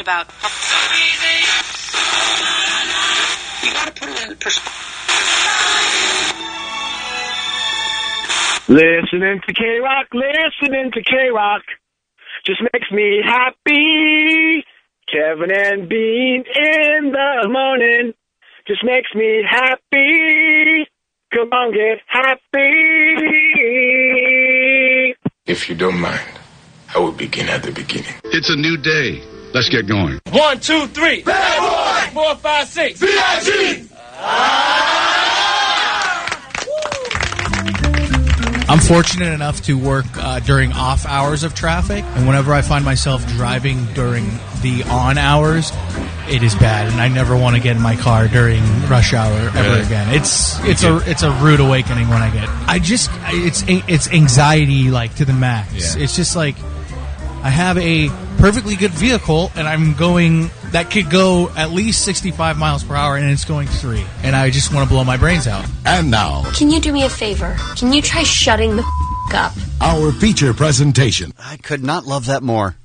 about. So easy. You gotta put it in perspective. Listening to K-Rock, just makes me happy. Kevin and Bean in the morning, just makes me happy. Come on, get happy. If you don't mind, I will begin at the beginning. It's a new day. Let's get going. 1, 2, 3. Bad boy. 4, 5, 6. B.I.G. I'm fortunate enough to work during off hours of traffic, and whenever I find myself driving during the on hours, it is bad, and I never want to get in my car during rush hour ever again. It's a rude awakening when I get. It's anxiety like to the max. Yeah. It's just like I have a perfectly good vehicle, and I'm going that could go at least 65 miles per hour, and it's going 3, and I just want to blow my brains out. And now, can you do me a favor? Can you try shutting the up? Our feature presentation. I could not love that more.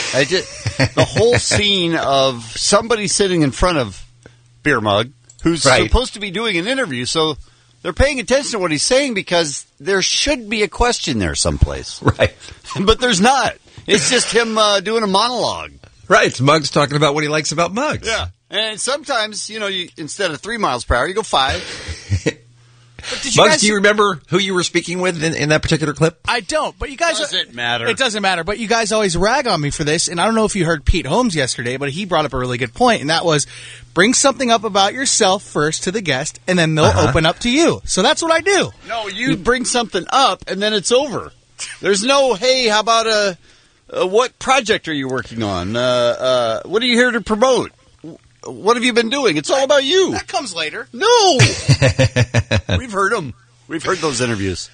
The whole scene of somebody sitting in front of Beer Mug who's supposed to be doing an interview, so they're paying attention to what he's saying because there should be a question there someplace. Right. But there's not. It's just him doing a monologue. Right. It's Muggs talking about what he likes about Muggs. Yeah. And sometimes, instead of 3 miles per hour, you go 5. Muggs, do you remember who you were speaking with in that particular clip? I don't, but you guys... Does it matter? It doesn't matter, but you guys always rag on me for this, and I don't know if you heard Pete Holmes yesterday, but he brought up a really good point, and that was bring something up about yourself first to the guest, and then they'll open up to you. So that's what I do. No, you bring something up, and then it's over. There's no, hey, how about what project are you working on? What are you here to promote? What have you been doing? It's all about you. That comes later. No. We've heard them. We've heard those interviews.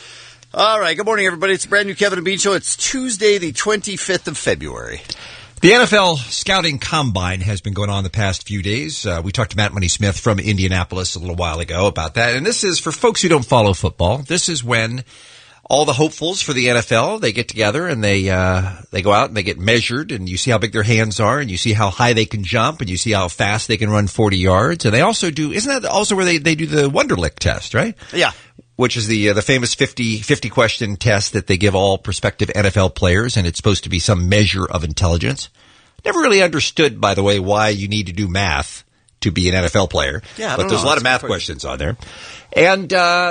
All right. Good morning, everybody. It's a brand new Kevin and Bean Show. It's Tuesday, the 25th of February. The NFL Scouting Combine has been going on the past few days. We talked to Matt Money Smith from Indianapolis a little while ago about that. And this is for folks who don't follow football. This is when all the hopefuls for the NFL, they get together and they go out and they get measured, and you see how big their hands are, and you see how high they can jump, and you see how fast they can run 40 yards. And they also do, isn't that also where they do the Wonderlic test, right? Yeah. Which is the famous 50 question test that they give all prospective NFL players, and it's supposed to be some measure of intelligence. Never really understood, by the way, why you need to do math to be an NFL player. Yeah, but there's a lot of math questions on there. And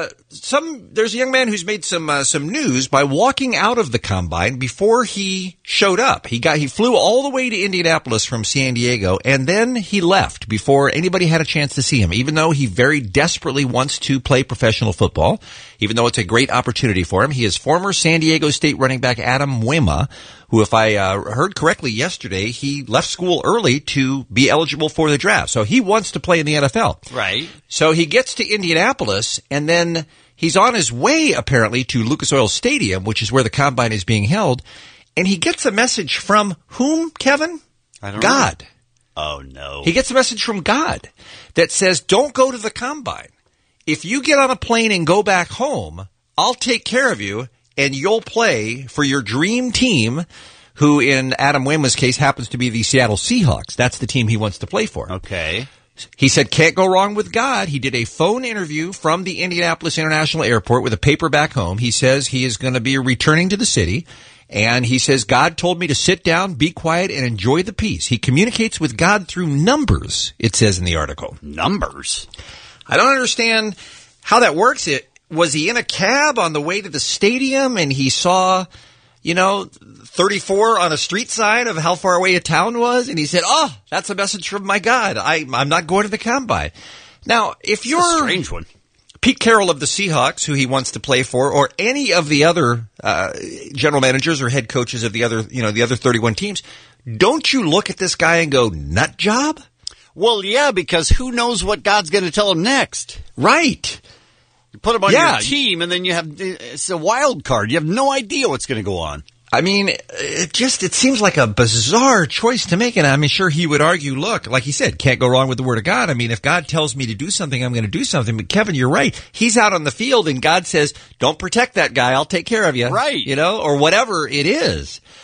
there's a young man who's made some news by walking out of the combine before he showed up. He flew all the way to Indianapolis from San Diego, and then he left before anybody had a chance to see him, even though he very desperately wants to play professional football, even though it's a great opportunity for him. He is former San Diego State running back Adam Wema, who, if I heard correctly yesterday, he left school early to be eligible for the draft. So he wants to play in the NFL. Right. So he gets to Indianapolis, and then he's on his way, apparently, to Lucas Oil Stadium, which is where the combine is being held, and he gets a message from whom, Kevin? I don't God. know. Oh, no. He gets a message from God that says, don't go to the combine. If you get on a plane and go back home, I'll take care of you, and you'll play for your dream team, who in Adam Wema's case happens to be the Seattle Seahawks. That's the team he wants to play for. Okay. He said, can't go wrong with God. He did a phone interview from the Indianapolis International Airport with a paper back home. He says he is going to be returning to the city. And he says, God told me to sit down, be quiet, and enjoy the peace. He communicates with God through numbers, it says in the article. Numbers? I don't understand how that works. Was he in a cab on the way to the stadium and he saw, 34 on a street sign of how far away a town was? And he said, oh, that's a message from my God. I'm not going to the combine. Now, if you're a strange one. Pete Carroll of the Seahawks, who he wants to play for, or any of the other general managers or head coaches of the other 31 teams, don't you look at this guy and go, nut job? Well, yeah, because who knows what God's going to tell him next? Right. You put him on your team, and then it's a wild card. You have no idea what's going to go on. I mean, it seems like a bizarre choice to make. And I'm sure he would argue, look, like he said, can't go wrong with the word of God. I mean, if God tells me to do something, I'm going to do something. But Kevin, you're right. He's out on the field and God says, don't protect that guy. I'll take care of you. Right. Or whatever it is.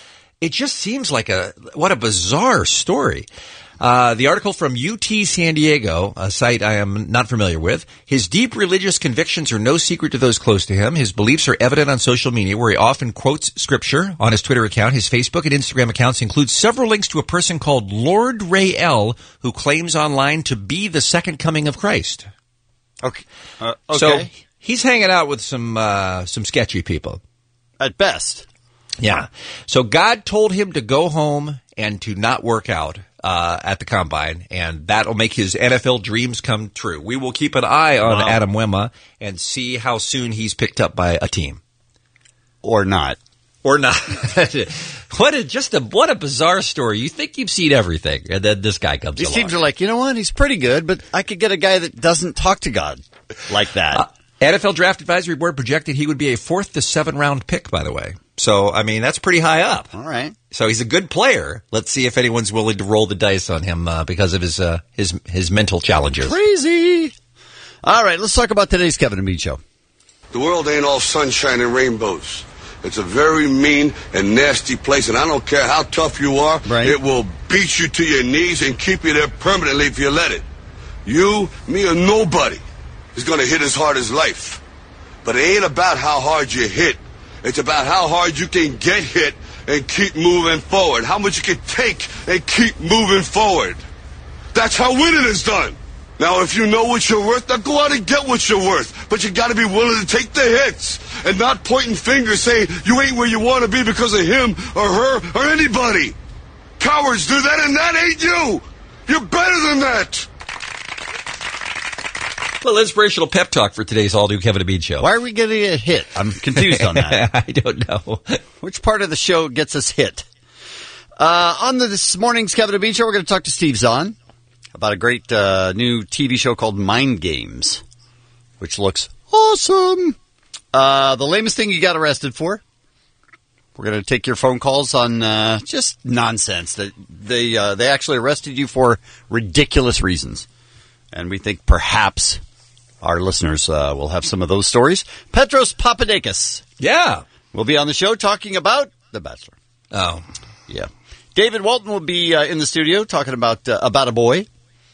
It just seems like what a bizarre story. The article from UT San Diego, a site I am not familiar with. His deep religious convictions are no secret to those close to him. His beliefs are evident on social media, where he often quotes scripture. On his Twitter account, his Facebook and Instagram accounts include several links to a person called Lord Ray L, who claims online to be the second coming of Christ. Okay. So he's hanging out with some sketchy people. At best. Yeah. So God told him to go home and to not work out at the Combine, and that'll make his NFL dreams come true. We will keep an eye on Adam Wemma and see how soon he's picked up by a team. Or not. Or not. What a bizarre story. You think you've seen everything, and then this guy comes along. These teams are like, you know what? He's pretty good, but I could get a guy that doesn't talk to God like that. NFL Draft Advisory Board projected he would be a 4th to 7th round pick, by the way. So, I mean, that's pretty high up. All right. So he's a good player. Let's see if anyone's willing to roll the dice on him because of his mental challenges. Crazy. All right, let's talk about today's Kevin and Bean Show. The world ain't all sunshine and rainbows. It's a very mean and nasty place, and I don't care how tough you are, it will beat you to your knees and keep you there permanently if you let it. You, me, or nobody is going to hit as hard as life. But it ain't about how hard you hit. It's about how hard you can get hit and keep moving forward. How much you can take and keep moving forward. That's how winning is done. Now, if you know what you're worth, now go out and get what you're worth. But you got to be willing to take the hits and not pointing fingers saying you ain't where you want to be because of him or her or anybody. Cowards do that, and that ain't you. You're better than that. Well, inspirational pep talk for today's all-new Kevin and Bean Show. Why are we getting a hit? I'm confused on that. I don't know. Which part of the show gets us hit? On this morning's Kevin and Bean Show, we're going to talk to Steve Zahn about a great new TV show called Mind Games, which looks awesome. The lamest thing you got arrested for. We're going to take your phone calls on just nonsense that they actually arrested you for ridiculous reasons. And we think perhaps our listeners will have some of those stories. Petros Papadakis. Yeah. Will be on the show talking about The Bachelor. Oh. Yeah. David Walton will be in the studio talking about a boy.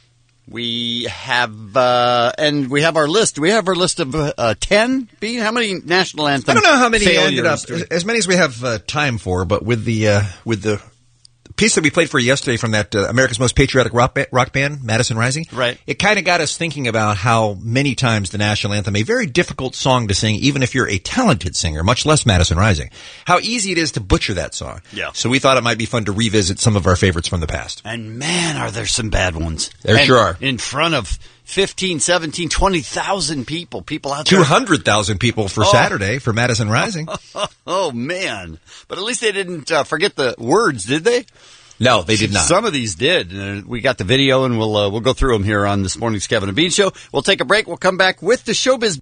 We have and we have our list. We have our list of 10. Bean, how many national anthems? I don't know how many ended up. failures? As many as we have time for, but with the piece that we played for yesterday from that America's Most Patriotic Rock Band, Madison Rising, right? It kind of got us thinking about how many times the national anthem, a very difficult song to sing, even if you're a talented singer, much less Madison Rising, how easy it is to butcher that song. Yeah. So we thought it might be fun to revisit some of our favorites from the past. And man, are there some bad ones. There sure are. In front of 15, 17, 20,000 people. People out there. 200,000 people for Saturday for Madison Rising. Oh, man. But at least they didn't forget the words, did they? No, they did not. Some of these did. We got the video, and we'll go through them here on this morning's Kevin and Bean Show. We'll take a break. We'll come back with the Showbiz.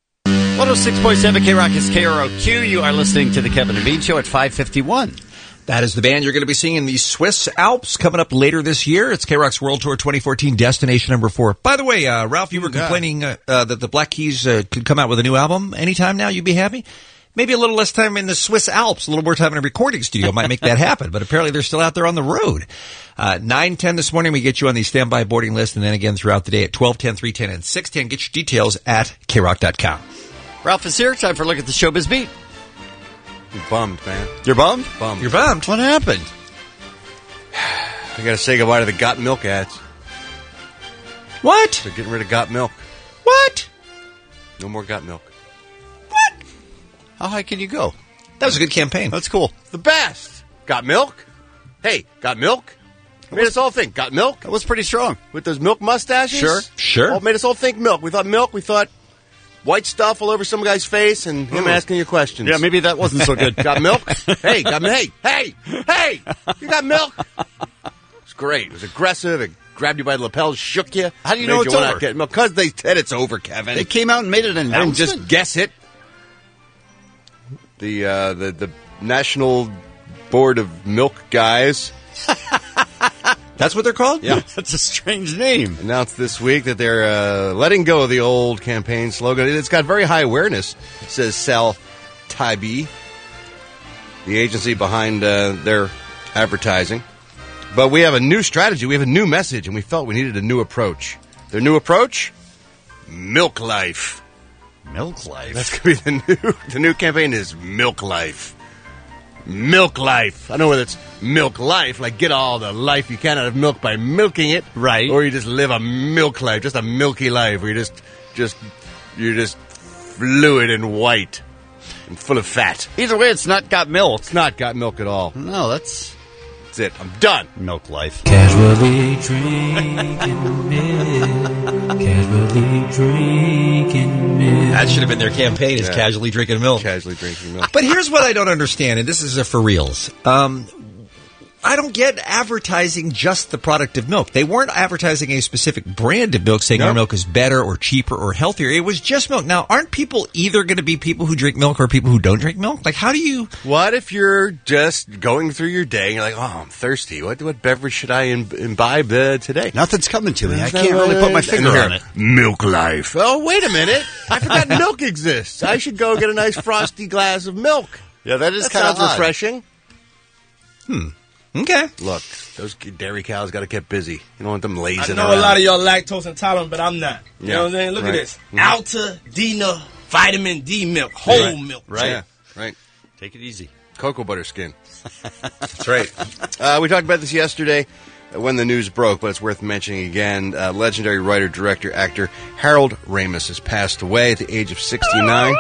106.7 K-Rock is KROQ. You are listening to the Kevin and Bean Show at 5:51. That is the band you're going to be seeing in the Swiss Alps coming up later this year. It's K-Rock's World Tour 2014, Destination Number 4. By the way, Ralph, you were complaining that the Black Keys could come out with a new album anytime now. You'd be happy? Maybe a little less time in the Swiss Alps, a little more time in a recording studio might make that happen. But apparently they're still out there on the road. 9:10 this morning, we get you on the standby boarding list, and then again throughout the day at 12:10, 3:10, and 6:10. Get your details at krock.com. Ralph is here. Time for a look at the Showbiz Beat. I'm bummed, man. You're bummed? Bummed. You're bummed? What happened? I got to say goodbye to the Got Milk ads. What? They're getting rid of Got Milk. What? No more Got Milk. What? How high can you go? That was a good campaign. That's cool. The best. Got Milk? Hey, Got Milk? Made us all think. Got Milk? That was pretty strong. With those milk mustaches? Sure. Oh, made us all think milk. We thought milk. We thought white stuff all over some guy's face and him asking you questions. Yeah, maybe that wasn't so good. Got milk? Hey, got milk. Hey, you got milk? It's great. It was aggressive. It grabbed you by the lapels, shook you. How do you know it's over? Because they said it's over, Kevin. They came out and made an announcement. I didn't just guess it. The National Board of Milk Guys. That's what they're called? Yeah, that's a strange name. Announced this week that they're letting go of the old campaign slogan. It's got very high awareness. It says Sal Taibi. the agency behind their advertising. But we have a new strategy. We have a new message, and we felt we needed a new approach. Their new approach? Milk Life. Milk Life? That's going to be the new campaign is Milk Life. Milk Life. I know whether it's Milk Life, like get all the life you can out of milk by milking it. Right. Or you just live a milk life, just a milky life where you're just fluid and white and full of fat. Either way, it's not got milk. It's not got milk at all. No, that's it. I'm done. Milk Life. Casually drinking milk. Casually drinking milk. That should have been their campaign, is casually drinking milk. Casually drinking milk. But here's what I don't understand, and this is for reals. I don't get advertising just the product of milk. They weren't advertising a specific brand of milk, saying our milk is better or cheaper or healthier. It was just milk. Now, aren't people either going to be people who drink milk or people who don't drink milk? Like, how do you... What if you're just going through your day and you're like, oh, I'm thirsty. What beverage should I imbibe today? Nothing's coming to me. I can't really put my finger on it. Milk Life. Oh, wait a minute. I forgot milk exists. I should go get a nice frosty glass of milk. Yeah, that kind of refreshing. Okay. Look, those dairy cows got to get busy. You don't want them lazing I know around. a lot of y'all lactose intolerant, but I'm not. You know what I'm saying? Look at this. Alta-Dina vitamin D milk. Whole milk. Right. Yeah, right. Take it easy. Cocoa butter skin. That's right. We talked about this yesterday when the news broke, but it's worth mentioning again. Legendary writer, director, actor Harold Ramis has passed away at the age of 69.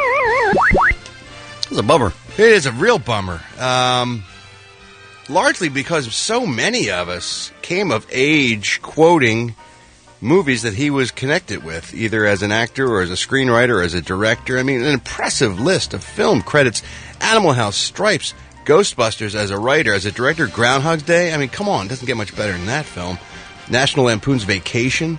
It's a bummer. It is a real bummer. Largely because so many of us came of age quoting movies that he was connected with, either as an actor or as a screenwriter or as a director. I mean, an impressive list of film credits. Animal House, Stripes, Ghostbusters as a writer, as a director, Groundhog's Day. I mean, come on, it doesn't get much better than that film. National Lampoon's Vacation.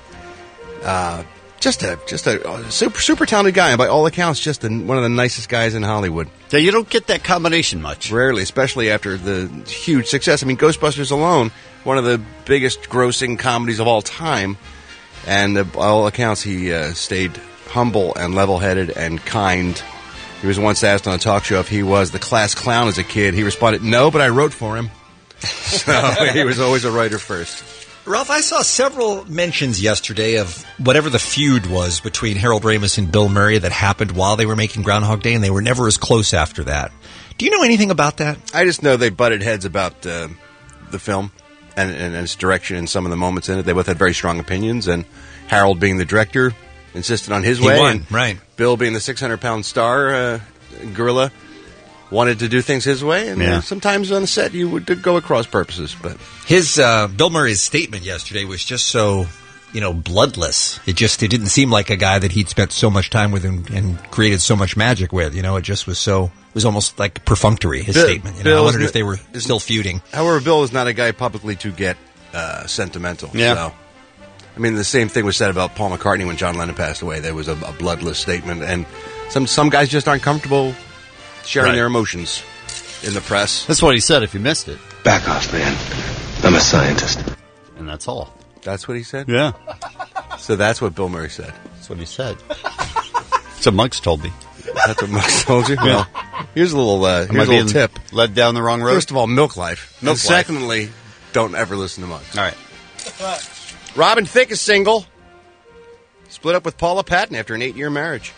Just a super talented guy, and by all accounts, one of the nicest guys in Hollywood. Yeah, you don't get that combination much. Rarely, especially after the huge success. I mean, Ghostbusters alone, one of the biggest grossing comedies of all time, and by all accounts, he stayed humble and level-headed and kind. He was once asked on a talk show if he was the class clown as a kid. He responded, "No, but I wrote for him." So he was always a writer first. Ralph, I saw several mentions yesterday of whatever the feud was between Harold Ramis and Bill Murray that happened while they were making Groundhog Day, and they were never as close after that. Do you know anything about that? I just know they butted heads about the film and its direction and some of the moments in it. They both had very strong opinions, and Harold, being the director, insisted on his way. He won, and right. Bill, being the 600-pound star gorilla, wanted to do things his way, and sometimes on the set you would go at cross purposes. But his Bill Murray's statement yesterday was just so, bloodless. It didn't seem like a guy that he'd spent so much time with and created so much magic with. It just was it was almost like perfunctory, his statement. I wondered if they were still feuding. However, Bill was not a guy publicly to get sentimental. Yeah. So, I mean, the same thing was said about Paul McCartney when John Lennon passed away. There was a bloodless statement, and some guys just aren't comfortable sharing their emotions in the press. That's what he said if you missed it. Back off, man. I'm a scientist. And that's all. That's what he said? Yeah. So that's what Bill Murray said. That's what he said. That's what Muggs told me. That's what Muggs told you? Well, here's a little tip. Led down the wrong road? First of all, Milk Life. Milk and secondly, don't ever listen to Muggs. All right. Robin Thicke is single. Split up with Paula Patton after an 8-year marriage.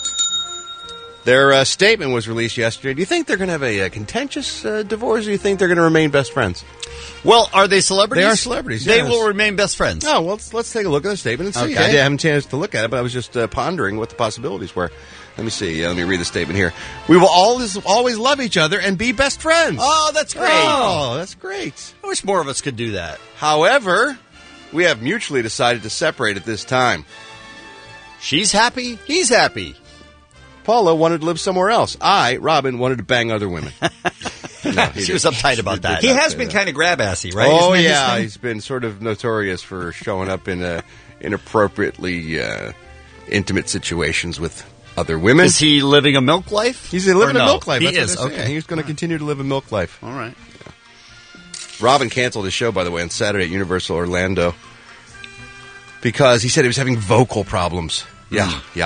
Their statement was released yesterday. Do you think they're going to have a contentious divorce, or do you think they're going to remain best friends? Well, are they celebrities? They are celebrities, They yes. will remain best friends. Oh, well, let's take a look at the statement and see. Okay. I didn't have a chance to look at it, but I was just pondering what the possibilities were. Let me see. Let me read the statement here. We will always love each other and be best friends. Oh, that's great. Oh, that's great. I wish more of us could do that. However, we have mutually decided to separate at this time. She's happy. He's happy. Paula wanted to live somewhere else. Robin, wanted to bang other women. No, she was uptight about that. He has been kind of grab-assy, right? Oh, yeah. He's been sort of notorious for showing up in inappropriately intimate situations with other women. Is he living a milk life? He's living a milk life. He That's is. what they're saying. He's going to continue to live a milk life. All right. Yeah. Robin canceled his show, by the way, on Saturday at Universal Orlando because he said he was having vocal problems. Yeah, yeah.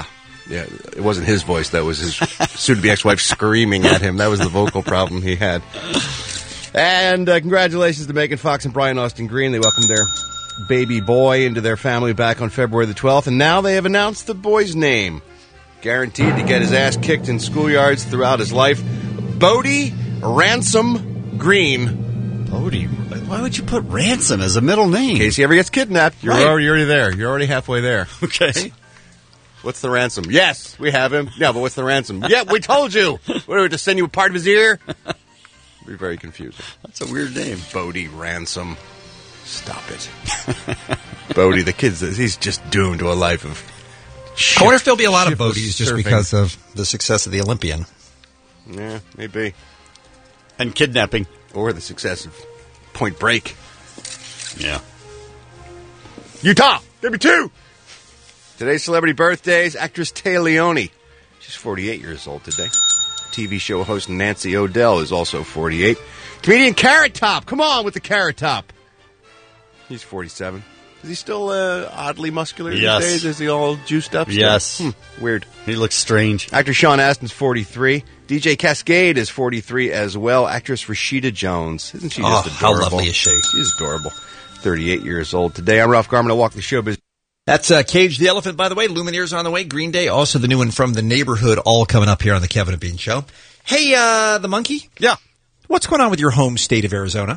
Yeah, it wasn't his voice. That was his soon-to-be ex-wife screaming at him. That was the vocal problem he had. And congratulations to Megan Fox and Brian Austin Green. They welcomed their baby boy into their family back on February the 12th, and now they have announced the boy's name. Guaranteed to get his ass kicked in schoolyards throughout his life. Bodie Ransom Green. Bodie? Why would you put Ransom as a middle name? In case he ever gets kidnapped. You're Right. already there. You're already halfway there. Okay. What's the ransom? Yes, we have him. Yeah, but what's the ransom? Yeah, we told you. What, are we to send you a part of his ear? Be very confusing. That's a weird name. Bodie Ransom. Stop it. Bodie, the kid's, he's just doomed to a life of I wonder if there'll be a lot of shiftless Bodies just surfing. because of the success of the Olympian. Yeah, maybe. And kidnapping. Or the success of Point Break. Yeah. Utah, give me 2. Today's celebrity birthdays, actress Taya Leone. She's 48 years old today. TV show host Nancy O'Dell is also 48. Comedian Carrot Top. Come on with the Carrot Top. He's 47. Is he still oddly muscular Yes. these days? Is he all juiced up? still? Yes. Weird. He looks strange. Actor Sean Astin's 43. DJ Cascade is 43 as well. Actress Rashida Jones. Isn't she just how adorable? lovely is she? She's adorable. 38 years old today. I'm Ralph Garman. I walk the showbiz. That's Cage the Elephant, by the way. Lumineers on the way. Green Day, also the new one from The Neighborhood, all coming up here on the Kevin and Bean Show. Hey, the monkey? Yeah. What's going on with your home state of Arizona?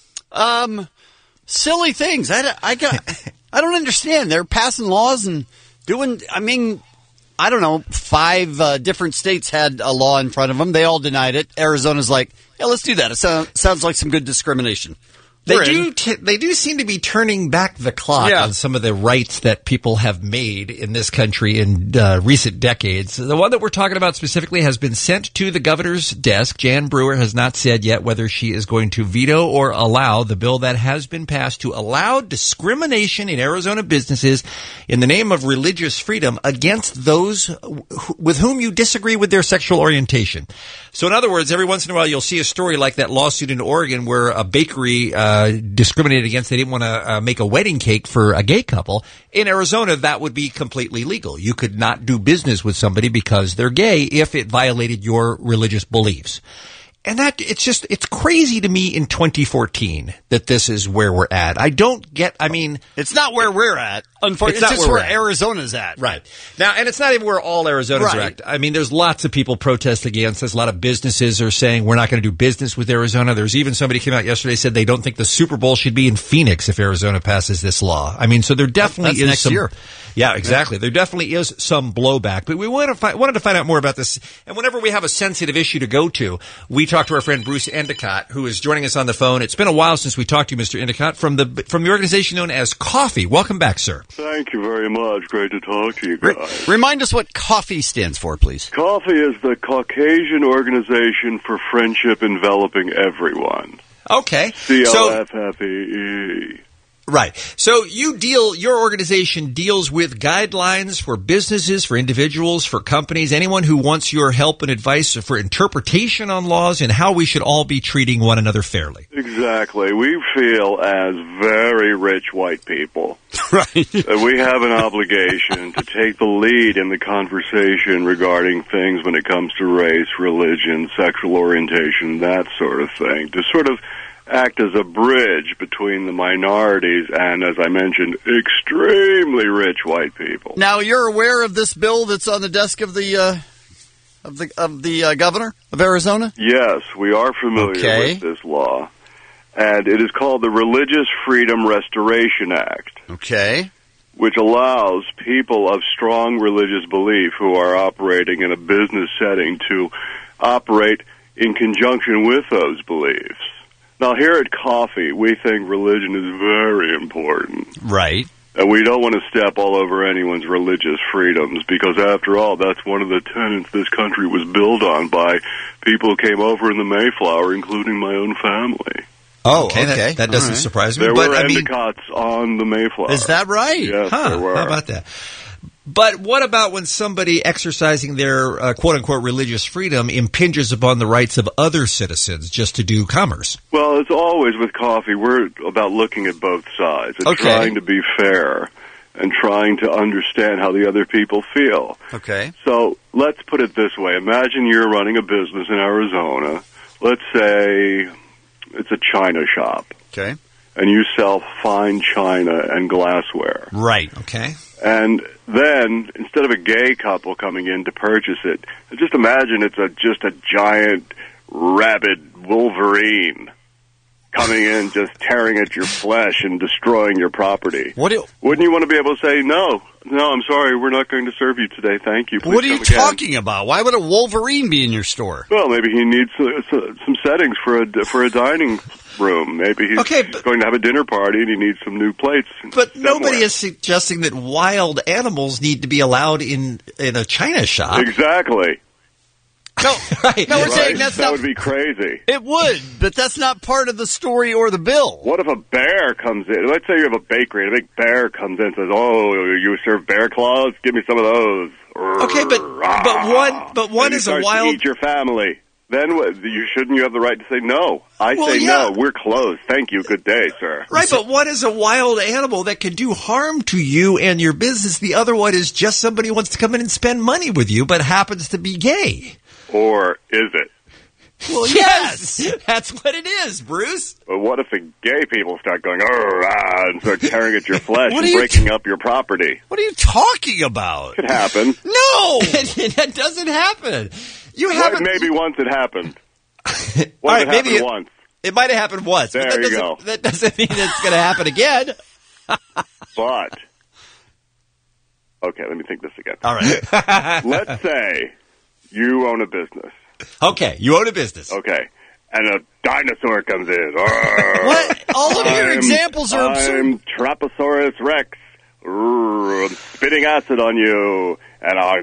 Silly things. I don't understand. They're passing laws and doing, I don't know, 5 different states had a law in front of them. They all denied it. Arizona's like, yeah, let's do that. It sounds like some good discrimination. They do seem to be turning back the clock on some of the rights that people have made in this country in recent decades. The one that we're talking about specifically has been sent to the governor's desk. Jan Brewer has not said yet whether she is going to veto or allow the bill that has been passed to allow discrimination in Arizona businesses in the name of religious freedom against those with whom you disagree with their sexual orientation. So in other words, every once in a while you'll see a story like that lawsuit in Oregon where a bakery discriminated against. They didn't want to make a wedding cake for a gay couple. In Arizona, that would be completely legal. You could not do business with somebody because they're gay if it violated your religious beliefs. And it's crazy to me in 2014 that this is where we're at. I don't get, it's not where we're at. Unfortunately, it's just where Arizona's at. Right. Now, and it's not even where all Arizonans are Right. at. There's lots of people protesting against this. A lot of businesses are saying we're not going to do business with Arizona. There's even somebody came out yesterday said they don't think the Super Bowl should be in Phoenix if Arizona passes this law. So there definitely That's is next some. year. Yeah, exactly. There definitely is some blowback, but we wanted to find out more about this. And whenever we have a sensitive issue to go to, we talk to our friend Bruce Endicott, who is joining us on the phone. It's been a while since we talked to you, Mr. Endicott, from the organization known as Coffee. Welcome back, sir. Thank you very much. Great to talk to you guys. Remind us what COFFEE stands for, please. Coffee is the Caucasian Organization for Friendship Enveloping Everyone. Okay. CLFFEE. Right. So your organization deals with guidelines for businesses, for individuals, for companies, anyone who wants your help and advice for interpretation on laws and how we should all be treating one another fairly. Exactly. We feel as very rich white people. Right. We have an obligation to take the lead in the conversation regarding things when it comes to race, religion, sexual orientation, that sort of thing, to sort of act as a bridge between the minorities and, as I mentioned, extremely rich white people. Now, you're aware of this bill that's on the desk of the governor of Arizona? Yes, we are familiar with this law, and it is called the Religious Freedom Restoration Act. Okay. Which allows people of strong religious belief who are operating in a business setting to operate in conjunction with those beliefs. Now, here at Coffee, we think religion is very important. Right. And we don't want to step all over anyone's religious freedoms because, after all, that's one of the tenets this country was built on by people who came over in the Mayflower, including my own family. Oh, okay. That doesn't surprise me. There but were Endicotts on the Mayflower. Is that right? Yes, there were. How about that? But what about when somebody exercising their quote-unquote religious freedom impinges upon the rights of other citizens just to do commerce? Well, it's always with Coffee, we're about looking at both sides and trying to be fair. and trying to understand how the other people feel. Okay. So let's put it this way. Imagine you're running a business in Arizona. Let's say it's a china shop. Okay. And you sell fine china and glassware. Right. Okay. And then, instead of a gay couple coming in to purchase it, just imagine it's just a giant, rabid Wolverine coming in, just tearing at your flesh and destroying your property. Wouldn't you want to be able to say, no, I'm sorry, we're not going to serve you today, thank you. Please what are you come again." talking about? Why would a Wolverine be in your store? Well, maybe he needs some settings for a dining room. Maybe he's going to have a dinner party and he needs some new plates. But nobody is suggesting that wild animals need to be allowed in a china shop. Exactly. No, right. No, we're saying that would be crazy. It would, but that's not part of the story or the bill. What if a bear comes in? Let's say you have a bakery, and a big bear comes in and says, "Oh, you serve bear claws? Give me some of those." Okay, but one is a wild. To eat your family. Then shouldn't you have the right to say no? No. We're closed. Thank you. Good day, sir. Right, but one is a wild animal that can do harm to you and your business. The other one is just somebody who wants to come in and spend money with you, but happens to be gay. Or is it? Well, yes, that's what it is, Bruce. But what if the gay people start going, and start tearing at your flesh and breaking up your property? What are you talking about? It could happen. No! That doesn't happen. Maybe once it happened. Once. It might have happened once. There you go. That doesn't mean it's going to happen again. But, okay, let me think this again. All right. Let's say you own a business. Okay, you own a business. Okay, and a dinosaur comes in. What? All of your examples are absurd. I'm Traposaurus Rex. I'm spitting acid on you, and I'll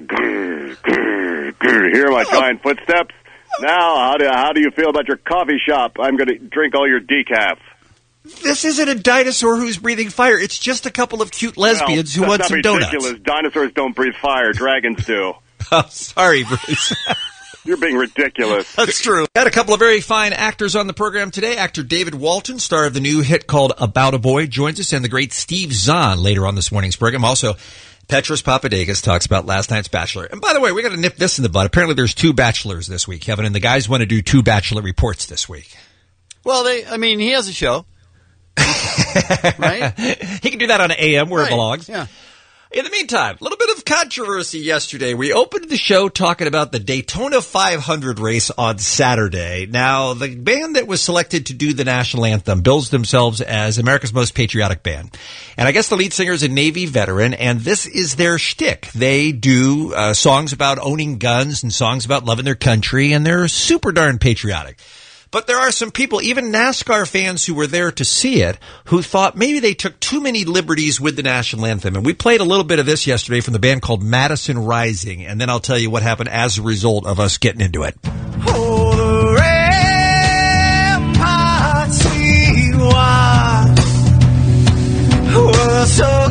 hear my giant footsteps. Now, how do you feel about your coffee shop? I'm going to drink all your decaf. This isn't a dinosaur who's breathing fire. It's just a couple of cute lesbians who want some donuts. Ridiculous. Dinosaurs don't breathe fire. Dragons do. Oh, sorry, Bruce. You're being ridiculous. That's true. Got a couple of very fine actors on the program today. Actor David Walton, star of the new hit called About a Boy, joins us, and the great Steve Zahn later on this morning's program. Also, Petros Papadakis talks about last night's Bachelor. And by the way, we got to nip this in the bud. Apparently there's 2 Bachelors this week, Kevin, and the guys want to do 2 Bachelor reports this week. Well, he has a show. Right? He can do that on AM where it belongs. Yeah. In the meantime, a little bit of controversy yesterday. We opened the show talking about the Daytona 500 race on Saturday. Now, the band that was selected to do the national anthem bills themselves as America's most patriotic band. And I guess the lead singer is a Navy veteran, and this is their shtick. They do songs about owning guns and songs about loving their country, and they're super darn patriotic. But there are some people, even NASCAR fans who were there to see it, who thought maybe they took too many liberties with the national anthem. And we played a little bit of this yesterday from the band called Madison Rising. And then I'll tell you what happened as a result of us getting into it. Oh, the ramparts we watched were so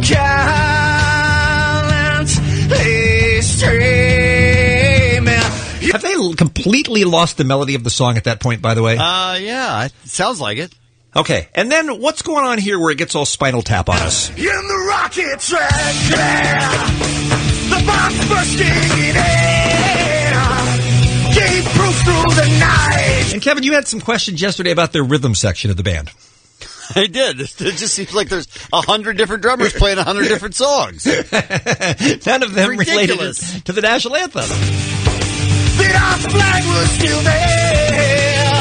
gallantly streaming. Have they completely lost the melody of the song at that point, by the way? Yeah, it sounds like it. Okay, and then what's going on here where it gets all Spinal Tap on us? In the rocket track, the bombs bursting in air, gave proof through the night. And Kevin, you had some questions yesterday about their rhythm section of the band. I did. It just seems like there's 100 different drummers playing 100 different songs. None of them related to the national anthem. That our flag was still there.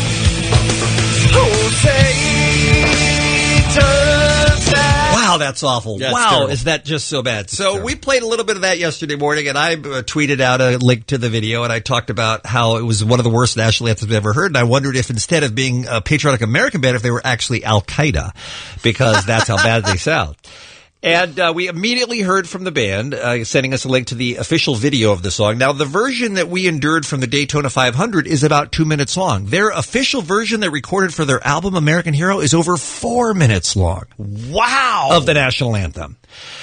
Wow, that's awful. That's wow, terrible. is that just so bad? So we played a little bit of that yesterday morning, and I tweeted out a link to the video, and I talked about how it was one of the worst national anthems I've ever heard, and I wondered if instead of being a patriotic American band, if they were actually Al-Qaeda, because that's how bad they sound. And we immediately heard from the band, sending us a link to the official video of the song. Now, the version that we endured from the Daytona 500 is about 2 minutes long. Their official version they recorded for their album American Hero is over 4 minutes long. Wow! Of the national anthem.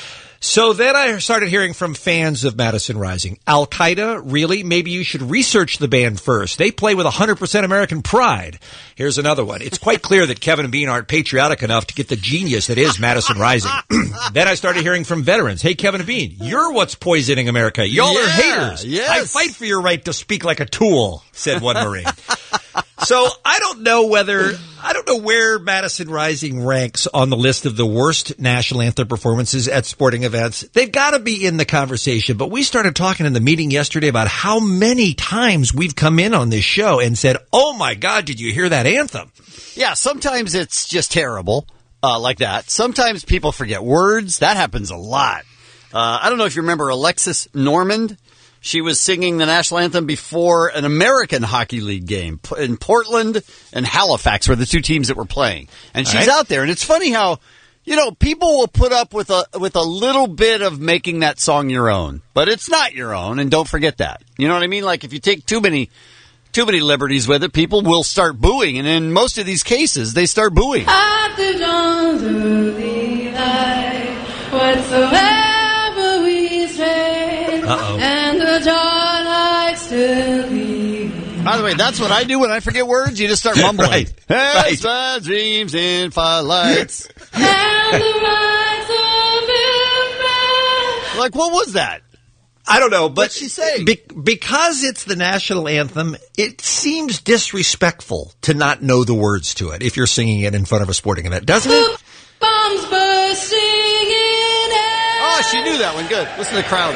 So then I started hearing from fans of Madison Rising. Al-Qaeda? Really? Maybe you should research the band first. They play with 100% American pride. Here's another one. It's quite clear that Kevin and Bean aren't patriotic enough to get the genius that is Madison Rising. Then I started hearing from veterans. Hey, Kevin and Bean, you're what's poisoning America. Y'all are haters. Yes. I fight for your right to speak like a tool, said one Marine. So I don't know where Madison Rising ranks on the list of the worst national anthem performances at sporting events. They've got to be in the conversation, but we started talking in the meeting yesterday about how many times we've come in on this show and said, oh my God, did you hear that anthem? Yeah, sometimes it's just terrible, like that. Sometimes people forget words. That happens a lot. I don't know if you remember Alexis Normand. She was singing the national anthem before an American Hockey League game in Portland and Halifax were the two teams that were playing. And she's out there. And it's funny how, people will put up with a little bit of making that song your own. But it's not your own, and don't forget that. You know what I mean? Like, if you take too many liberties with it, people will start booing. And in most of these cases, they start booing. At the dawn's early light, whatsoever we say, and the twilight still leaves. By the way, that's what I do when I forget words. You just start mumbling. Right. As my dreams in firelights. And the rise of it. Like, what was that? I don't know, but what'd she say? Because it's the national anthem, it seems disrespectful to not know the words to it if you're singing it in front of a sporting event, doesn't it? Bombs bursting in air. Oh, she knew that one. Good. Listen to the crowd.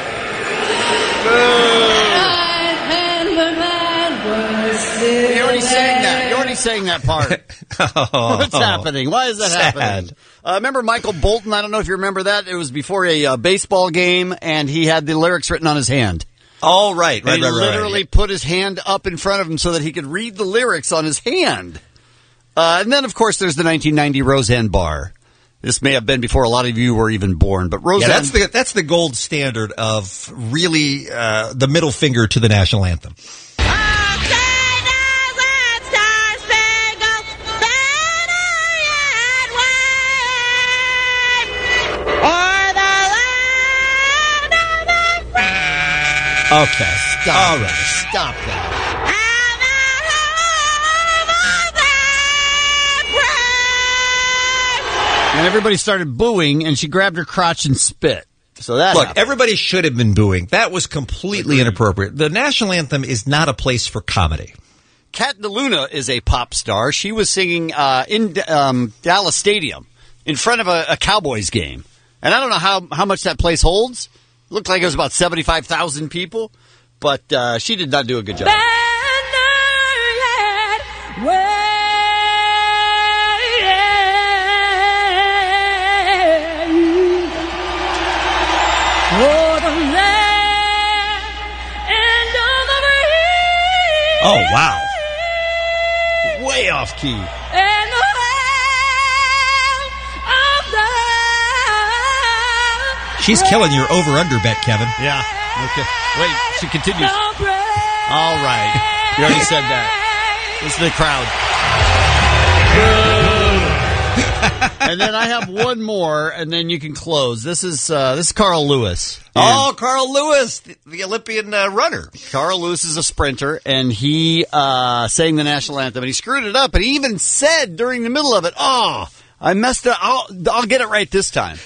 And the man was still You already sang that. You already sang that part. What's happening? Why is that happening? Remember Michael Bolton? I don't know if you remember that. It was before a baseball game, and he had the lyrics written on his hand. Oh, right. He literally put his hand up in front of him so that he could read the lyrics on his hand. And then, of course, there's the 1990 Roseanne Barr. This may have been before a lot of you were even born, but Roseanne... Yeah, that's the gold standard of really the middle finger to the national anthem. Okay. Stop. All right. Stop that. And everybody started booing, and she grabbed her crotch and spit. So that happened. Everybody should have been booing. That was completely inappropriate. The national anthem is not a place for comedy. Kat DeLuna is a pop star. She was singing in Dallas Stadium in front of a Cowboys game. And I don't know how much that place holds. Looked like it was about 75,000 people, but she did not do a good job. Oh, wow. Way off key. She's killing your over-under bet, Kevin. Yeah. Okay. Wait, she continues. All right. You already said that. Listen to the crowd. And then I have one more, and then you can close. This is Carl Lewis. Oh, Carl Lewis, the Olympian runner. Carl Lewis is a sprinter, and he sang the national anthem, and he screwed it up, and he even said during the middle of it, "Oh, I messed up. I'll get it right this time."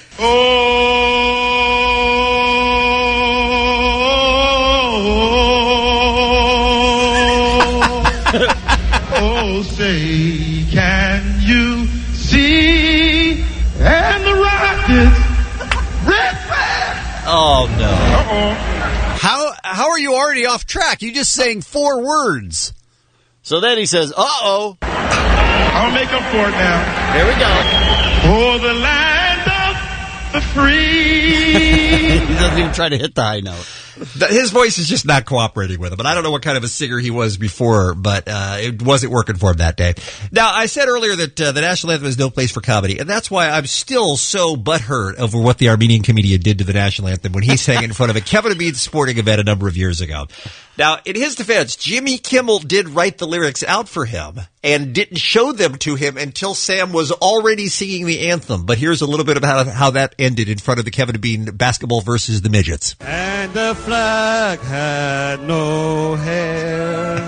Oh, say, can you see? And the rockets, red flag. Oh no! Uh-oh. How are you already off track? You just sang 4 words. So then he says, "Uh-oh." I'll make up for it now. Here we go. For the land of the free. He doesn't even try to hit the high note. His voice is just not cooperating with him. And I don't know what kind of a singer he was before, but it wasn't working for him that day. Now, I said earlier that the national anthem is no place for comedy, and that's why I'm still so butthurt over what the Armenian comedian did to the national anthem when he sang it in front of a Kevin and Bean sporting event a number of years ago. Now, in his defense, Jimmy Kimmel did write the lyrics out for him and didn't show them to him until Sam was already singing the anthem. But here's a little bit about how that ended in front of the Kevin and Bean basketball versus the midgets. And the flag had no hair.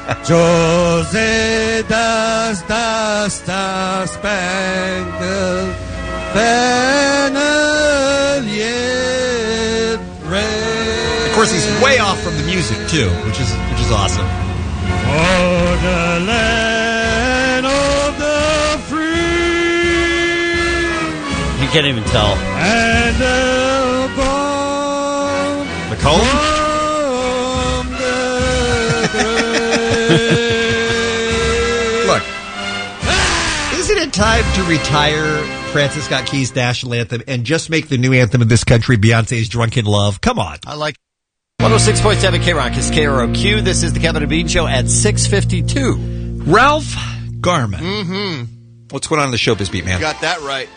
Jose does the star-spangled banner yet red. Of course, he's way off from the music too, which is awesome. For the land of the free. You can't even tell. And the bomb. The cone? From the grave. Look, isn't it time to retire Francis Scott Key's national anthem and just make the new anthem of this country Beyonce's Drunken Love? Come on. I like 106.7 K-Rock is KROQ. This is the Kevin and Bean Show at 6:52. Ralph Garman. Mm-hmm. What's going on in the showbiz beat, man? You got that right.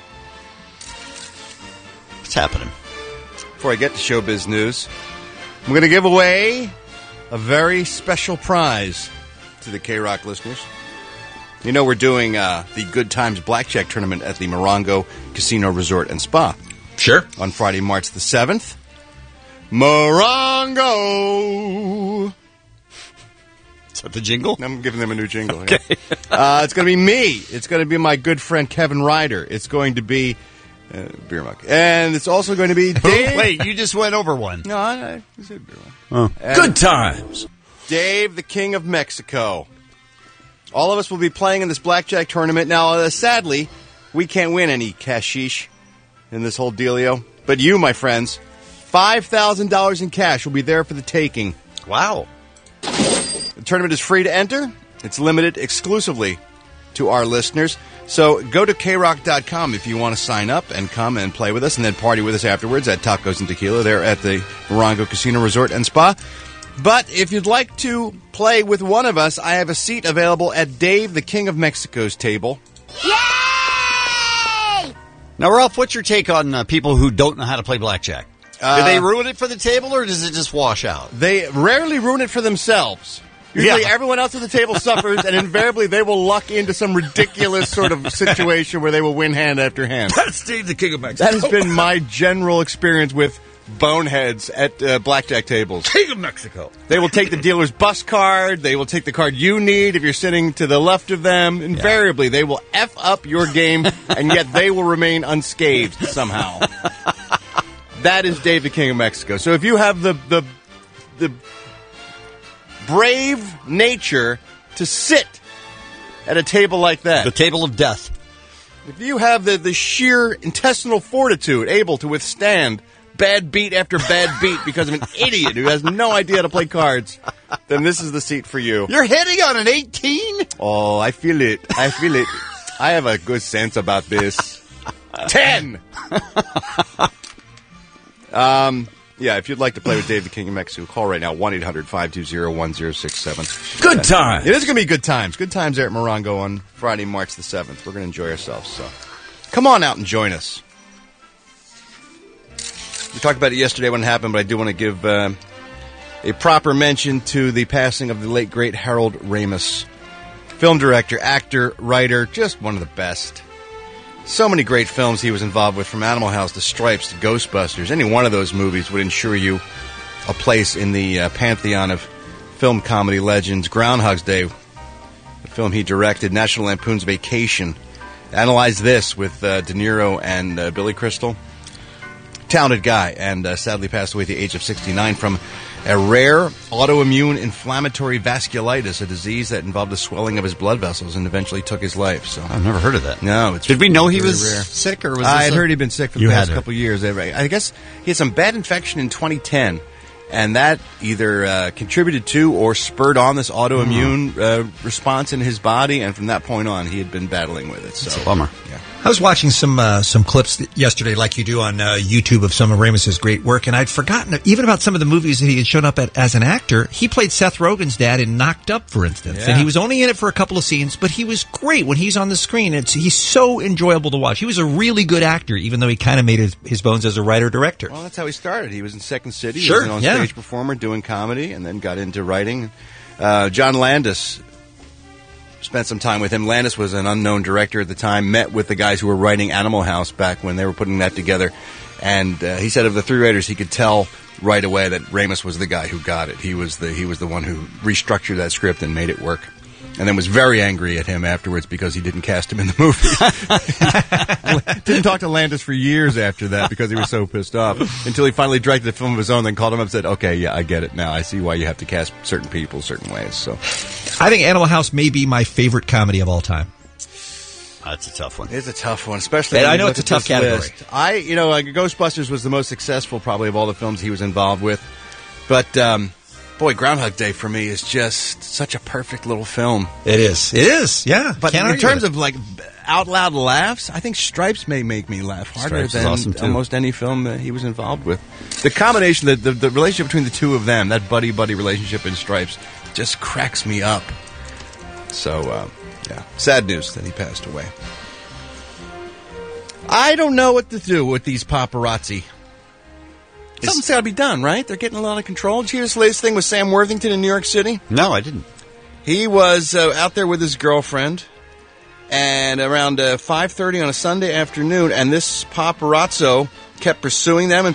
What's happening? Before I get to showbiz news, I'm going to give away a very special prize to the K-Rock listeners. You know we're doing the Good Times Blackjack Tournament at the Morongo Casino Resort and Spa. Sure. On Friday, March the 7th. Morongo. Is that the jingle? I'm giving them a new jingle. Okay. Yeah. It's going to be me. It's going to be my good friend Kevin Ryder. It's going to be Beer Mug. And it's also going to be Dave. Wait, you just went over one. No, I said Beer Mug. Oh. Good Times. Dave, the King of Mexico. All of us will be playing in this blackjack tournament. Now, sadly, we can't win any cashish in this whole dealio. But you, my friends, $5,000 in cash will be there for the taking. Wow. The tournament is free to enter. It's limited exclusively to our listeners. So go to krock.com if you want to sign up and come and play with us and then party with us afterwards at Tacos and Tequila there at the Morongo Casino Resort and Spa. But if you'd like to play with one of us, I have a seat available at Dave, the King of Mexico's table. Yay! Now, Ralph, what's your take on people who don't know how to play blackjack? Do they ruin it for the table, or does it just wash out? They rarely ruin it for themselves. Usually everyone else at the table suffers, and invariably they will luck into some ridiculous sort of situation where they will win hand after hand. That's Dave, the King of Mexico. That has been my general experience with boneheads at blackjack tables. King of Mexico. They will take the dealer's bus card. They will take the card you need if you're sitting to the left of them. Invariably, they will F up your game, and yet they will remain unscathed somehow. That is Dave, the King of Mexico. So if you have the brave nature to sit at a table like that. The table of death. If you have the sheer intestinal fortitude able to withstand bad beat after bad beat because of an idiot who has no idea how to play cards, then this is the seat for you. You're hitting on an 18? Oh, I feel it. I feel it. I have a good sense about this. 10! Yeah, if you'd like to play with Dave, the King of Mexico, call right now, 1-800-520-1067. Good times. It is going to be good times. Good times there at Morongo on Friday, March the 7th. We're going to enjoy ourselves, so come on out and join us. We talked about it yesterday when it happened, but I do want to give a proper mention to the passing of the late, great Harold Ramis. Film director, actor, writer, just one of the best. So many great films he was involved with, from Animal House to Stripes to Ghostbusters. Any one of those movies would ensure you a place in the pantheon of film comedy legends. Groundhog's Day, the film he directed, National Lampoon's Vacation. Analyze This with De Niro and Billy Crystal. Talented guy, and sadly passed away at the age of 69 from a rare autoimmune inflammatory vasculitis, a disease that involved the swelling of his blood vessels and eventually took his life. So I've never heard of that. No, it's did we know he was rare. sick, or was I had heard he'd been sick for the past couple of years. I guess he had some bad infection in 2010, and that either contributed to or spurred on this autoimmune response in his body, and from that point on, he had been battling with it. So, it's a bummer. Yeah. I was watching some clips yesterday, like you do on YouTube, of some of Ramos's great work, and I'd forgotten even about some of the movies that he had shown up at as an actor. He played Seth Rogen's dad in Knocked Up, for instance, and he was only in it for a couple of scenes, but he was great when he's on the screen. He's so enjoyable to watch. He was a really good actor, even though he kind of made his bones as a writer-director. Well, that's how he started. He was in Second City. Sure, he was an on-stage performer doing comedy, and then got into writing. John Landis, spent some time with him. Landis was an unknown director at the time, met with the guys who were writing Animal House back when they were putting that together. And he said of the three writers, he could tell right away that Ramos was the guy who got it. He was the one who restructured that script and made it work. And then was very angry at him afterwards because he didn't cast him in the movie. Didn't talk to Landis for years after that because he was so pissed off, until he finally directed a film of his own, then called him up and said, okay, yeah, I get it now. I see why you have to cast certain people certain ways. So, I think Animal House may be my favorite comedy of all time. That's a tough one. It's a tough one, especially And when I you know look it's a at tough this category. list. Ghostbusters was the most successful probably of all the films he was involved with. But, boy, Groundhog Day for me is just such a perfect little film. It is, yeah. But Can't in argue terms with of like out loud laughs, I think Stripes may make me laugh harder Stripes is than awesome, too. almost any film that he was involved with. The combination, the relationship between the two of them, that buddy-buddy relationship in Stripes, just cracks me up. So, yeah, sad news that he passed away. I don't know what to do with these paparazzi. Something's got to be done, right? They're getting a lot of control. Did you hear this latest thing with Sam Worthington in New York City? No, I didn't. He was out there with his girlfriend, and around 5:30 on a Sunday afternoon, and this paparazzo kept pursuing them,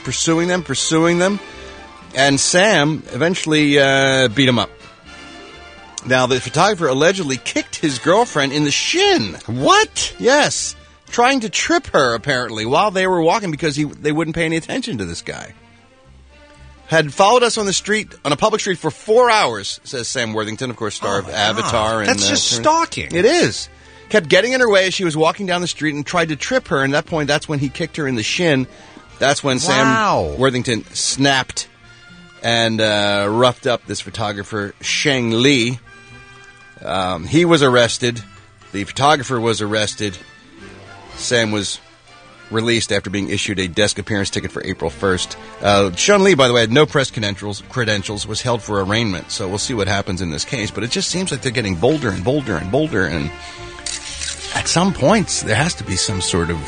and Sam eventually beat him up. Now, the photographer allegedly kicked his girlfriend in the shin. What? Yes. Trying to trip her, apparently, while they were walking because they wouldn't pay any attention to this guy. Had followed us on the street, on a public street, for 4 hours, says Sam Worthington, of course, star of Avatar. And, That's just stalking. It is. Kept getting in her way as she was walking down the street and tried to trip her. And at that point, that's when he kicked her in the shin. That's when Sam Worthington snapped and roughed up this photographer, Sheng Li. He was arrested. The photographer was arrested. Sam was released after being issued a desk appearance ticket for April 1st. Sheng Li, by the way, had no press credentials, was held for arraignment. So we'll see what happens in this case. But it just seems like they're getting bolder and bolder and bolder. And at some points, there has to be some sort of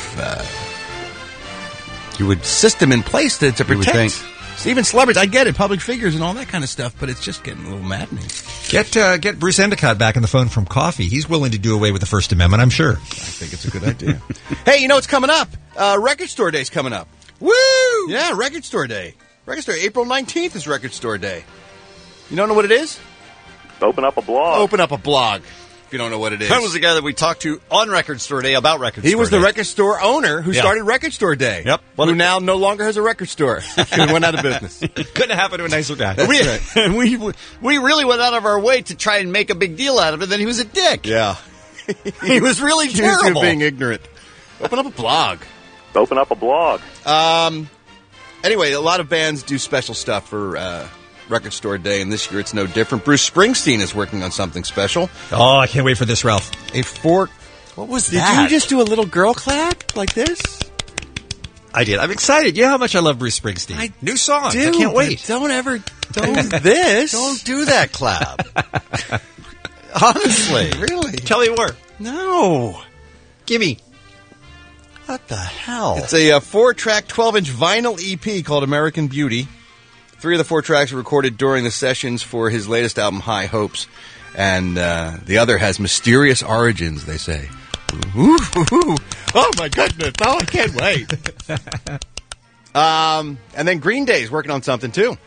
system in place to protect. Even celebrities, I get it, public figures and all that kind of stuff, but it's just getting a little maddening. Get Bruce Endicott back on the phone from Coffee. He's willing to do away with the First Amendment, I'm sure. I think it's a good idea. Hey, you know what's coming up? Record Store Day's coming up. Woo! Yeah, Record Store Day. Record Store, April 19th is Record Store Day. You don't know what it is? Open up a blog. Open up a blog, if you don't know what it is. That was the guy that we talked to on Record Store Day about Record Store Day. He was the record store owner who started Record Store Day. Yep. Who now no longer has a record store. He went out of business. Couldn't happen to a nicer guy. We really went out of our way to try and make a big deal out of it, then he was a dick. Yeah. He was really Accused you terrible. of being ignorant. Open up a blog. Open up a blog. Anyway, a lot of bands do special stuff for Record Store Day, and this year it's no different. Bruce Springsteen is working on something special. Oh, I can't wait for this, Ralph. What was Did that? you just do a little girl clap like this? I did. I'm excited. You know how much I love Bruce Springsteen. New songs. I can't wait. Don't this. Don't do that clap. Honestly. Really? Tell me more. No. Gimme. What the hell? It's a 4-track, 12-inch vinyl EP called American Beauty. 3 of the 4 tracks were recorded during the sessions for his latest album, High Hopes. And the other has mysterious origins, they say. Ooh. Oh, my goodness. Oh, I can't wait. And then Green Day's working on something, too.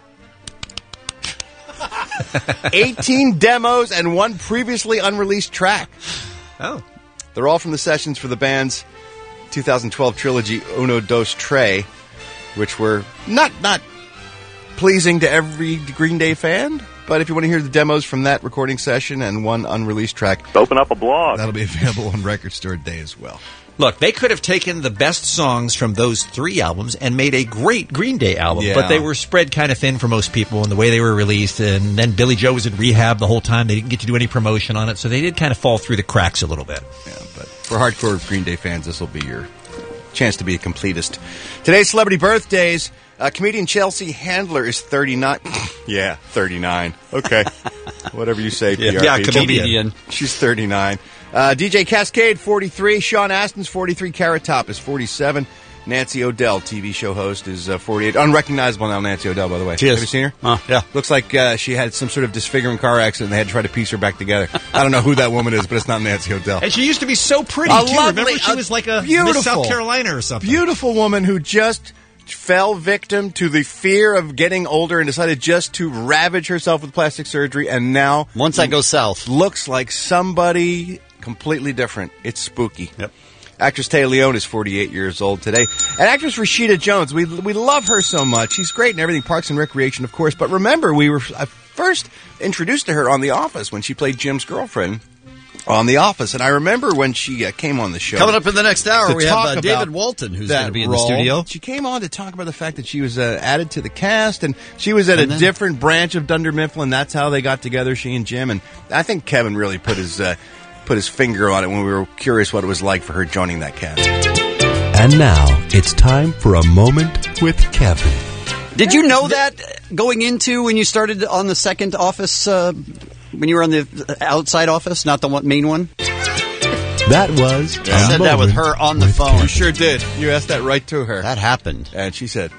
18 demos and 1 previously unreleased track. Oh. They're all from the sessions for the band's 2012 trilogy, Uno, Dos, Tres, which were not pleasing to every Green Day fan. But if you want to hear the demos from that recording session and 1 unreleased track, open up a blog. That'll be available on Record Store Day as well. Look, they could have taken the best songs from those 3 albums and made a great Green Day album, but they were spread kind of thin for most people in the way they were released, and then Billy Joe was in rehab the whole time. They didn't get to do any promotion on it, so they did kind of fall through the cracks a little bit. Yeah, but for hardcore Green Day fans, this will be your chance to be a completist. Today's celebrity birthdays. Comedian Chelsea Handler is 39. Yeah, 39. Okay. Whatever you say, PR. Yeah, comedian. She's 39. DJ Cascade, 43. Sean Astin's 43. Carrot Top is 47. Nancy O'Dell, TV show host, is 48. Unrecognizable now, Nancy O'Dell, by the way. She is. Have you seen her? Yeah. Looks like she had some sort of disfiguring car accident and they had to try to piece her back together. I don't know who that woman is, but it's not Nancy O'Dell. And she used to be so pretty, too. Remember, she was like a Miss South Carolina or something. Beautiful woman who just fell victim to the fear of getting older and decided just to ravage herself with plastic surgery, and now once I go south, looks like somebody completely different. It's spooky. Yep. Actress Taya Leone is 48 years old today. And actress Rashida Jones, we love her so much. She's great in everything, Parks and Recreation, of course. But remember, we were first introduced to her on The Office when she played Jim's girlfriend on The Office. And I remember when she came on the show. Coming up in the next hour, we have David Walton, who's going to be in the studio. She came on to talk about the fact that she was added to the cast, and she was at a different branch of Dunder Mifflin. That's how they got together, she and Jim. And I think Kevin really put his finger on it when we were curious what it was like for her joining that cast. And now, it's time for a moment with Kevin. Did you know that going into when you started on the second office, when you were on the outside office, not the main one? That was I said that with her on the phone. You sure did. You asked that right to her. That happened. And she said,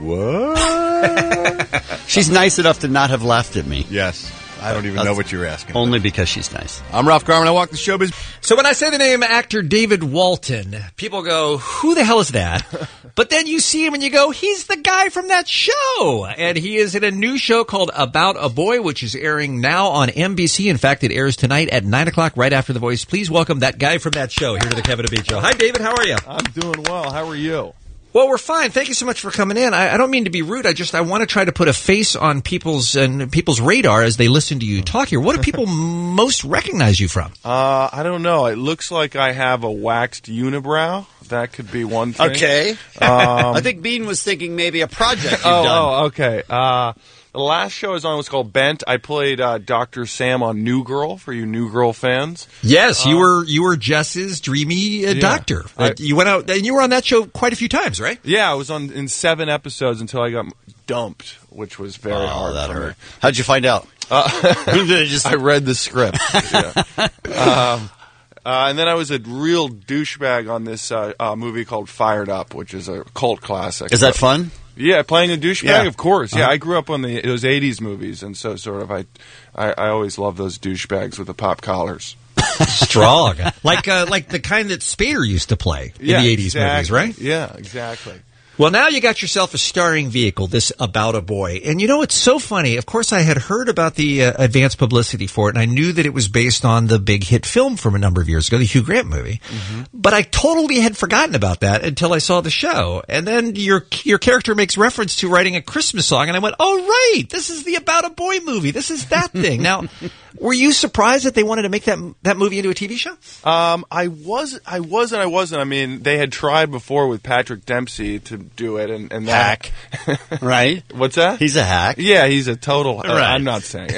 what? She's nice enough to not have laughed at me. Yes. I don't even know what you were asking. Only because she's nice. I'm Ralph Garman. I walk the showbiz. So when I say the name actor David Walton, people go, who the hell is that? But then you see him and you go, he's the guy from that show. And he is in a new show called About a Boy, which is airing now on NBC. In fact, it airs tonight at 9 o'clock right after The Voice. Please welcome that guy from that show here to the Kevin and Bean Show. Hi, David. How are you? I'm doing well. How are you? Well, we're fine. Thank you so much for coming in. I don't mean to be rude. I want to try to put a face on people's radar as they listen to you talk here. What do people most recognize you from? I don't know. It looks like I have a waxed unibrow. That could be one thing. Okay. I think Bean was thinking maybe a project you've done. Oh, okay. The last show I was on was called Bent. I played Dr. Sam on New Girl for you New Girl fans. Yes, you were Jess's dreamy doctor. You went out and you were on that show quite a few times, right? Yeah, I was in 7 episodes until I got dumped, which was very hard. That for hurt. me. How'd you find out? I read the script. And then I was a real douchebag on this movie called Fired Up, which is a cult classic. Is that fun? Yeah, playing a douchebag, Yeah. of course. Yeah, I grew up on those 80s movies, and so sort of I always love those douchebags with the pop collars. Strong. like the kind that Spader used to play in the 80s movies, right? Yeah, exactly. Well, now you got yourself a starring vehicle, this About a Boy. And you know, it's so funny. Of course, I had heard about the advanced publicity for it, and I knew that it was based on the big hit film from a number of years ago, the Hugh Grant movie. Mm-hmm. But I totally had forgotten about that until I saw the show. And then your character makes reference to writing a Christmas song, and I went, oh, right, this is the About a Boy movie. This is that thing. Now, were you surprised that they wanted to make that movie into a TV show? I wasn't. I mean, they had tried before with Patrick Dempsey to do it, and hack, right? What's that? He's a hack. Yeah, he's a total. Right. I'm not saying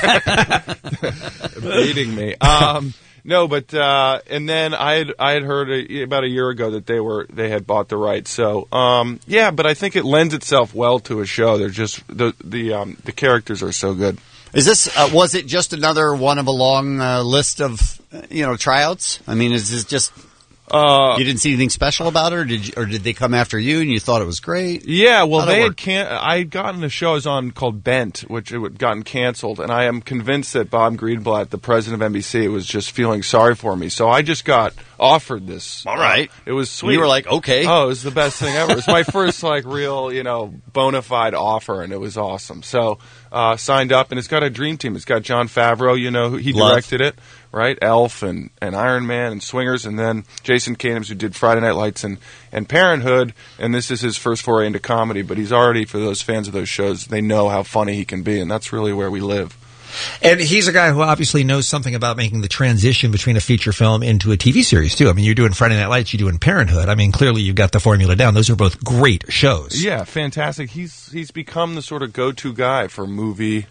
it. Beating me. No, but and then I had heard about a year ago that they had bought the rights. So yeah, but I think it lends itself well to a show. They're just the characters are so good. Is this was it just another one of a long list of tryouts? I mean, is this just you didn't see anything special about it, or did they come after you and you thought it was great? Yeah, well, I had gotten a show I was on called Bent, which it had gotten canceled, and I am convinced that Bob Greenblatt, the president of NBC, was just feeling sorry for me. So I just got offered this. All right, it was sweet. You were like, okay. Oh, it was the best thing ever. It was my first real bona fide offer, and it was awesome. So signed up, and it's got a dream team. It's got Jon Favreau, who he directed it. Right, Elf and Iron Man and Swingers, and then Jason Katims, who did Friday Night Lights and Parenthood, and this is his first foray into comedy, but he's already, for those fans of those shows, they know how funny he can be, and that's really where we live. And he's a guy who obviously knows something about making the transition between a feature film into a TV series, too. I mean, you're doing Friday Night Lights, you're doing Parenthood. I mean, clearly you've got the formula down. Those are both great shows. Yeah, fantastic. He's become the sort of go-to guy for movie,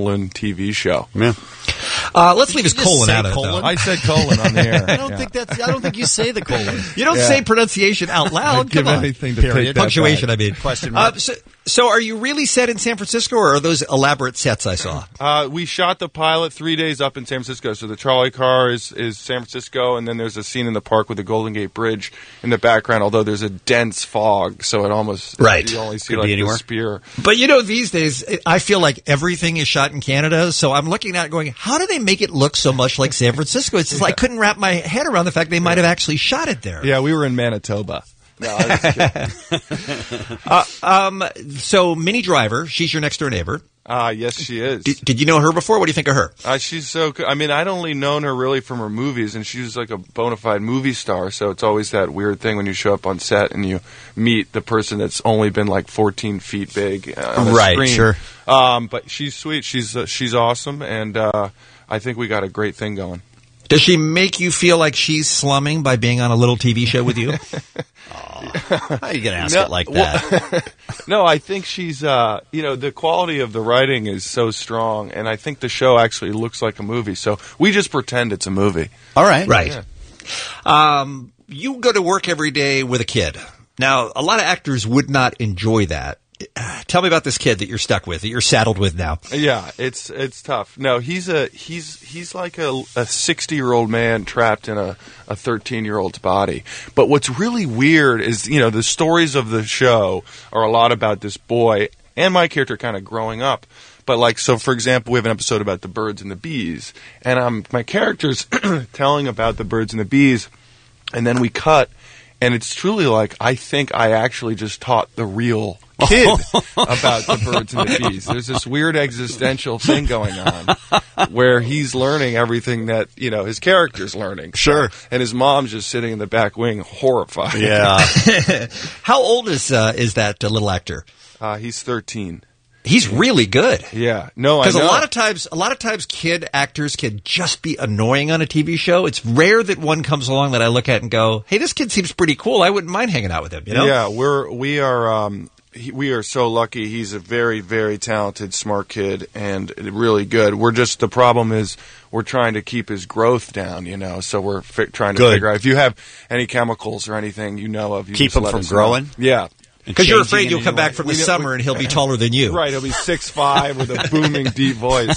TV show. Yeah. Let's leave his colon out of it, though. I said colon on the air. I don't think you say the colon. You don't say pronunciation out loud. Give Come on. anything to take that Punctuation, back. I mean. Question mark. So are you really set in San Francisco, or are those elaborate sets I saw? We shot the pilot 3 days up in San Francisco. So the trolley car is San Francisco, and then there's a scene in the park with the Golden Gate Bridge in the background, although there's a dense fog, so it almost... Right. You only see Could be like anywhere. the spear. But these days, I feel like everything is shot in Canada, so I'm looking at it going, how do they make it look so much like San Francisco? It's just like I couldn't wrap my head around the fact they might have actually shot it there. Yeah, we were in Manitoba. No, I was kidding. So Minnie Driver, she's your next door neighbor. Yes, she is. Did you know her before? What do you think of her? She's so good. I mean, I'd only known her really from her movies, and she was like a bona fide movie star, so it's always that weird thing when you show up on set and you meet the person that's only been like 14 feet big on the right, screen. Sure. But she's sweet. She's awesome, and I think we got a great thing going. Does she make you feel like she's slumming by being on a little TV show with you? How are you going to ask it like that? No, I think she's, the quality of the writing is so strong, and I think the show actually looks like a movie, so we just pretend it's a movie. All right. Right. Yeah. You go to work every day with a kid. Now, a lot of actors would not enjoy that. Tell me about this kid that you're stuck with, that you're saddled with now. Yeah, it's tough. No, he's like a 60-year-old man trapped in a 13-year-old's body. But what's really weird is, the stories of the show are a lot about this boy and my character kind of growing up. But so for example, we have an episode about the birds and the bees, and my character's telling about the birds and the bees, and then we cut, and it's truly like I think I actually just taught the real kid about the birds and the bees. There's this weird existential thing going on where he's learning everything that, his character's learning. Sure. And his mom's just sitting in the back wing horrified. Yeah. How old is that little actor? He's 13. He's really good. Yeah. No, I know. Because a lot of times kid actors can just be annoying on a TV show. It's rare that one comes along that I look at and go, hey, this kid seems pretty cool. I wouldn't mind hanging out with him, Yeah, we are so lucky. He's a very, very talented, smart kid and really good. The problem is we're trying to keep his growth down, so we're trying to figure out if you have any chemicals or anything you know of. Keep him from growing? Yeah. Because you're afraid you'll come back from the summer and he'll be taller than you. Right, he'll be 6'5" with a booming, deep voice.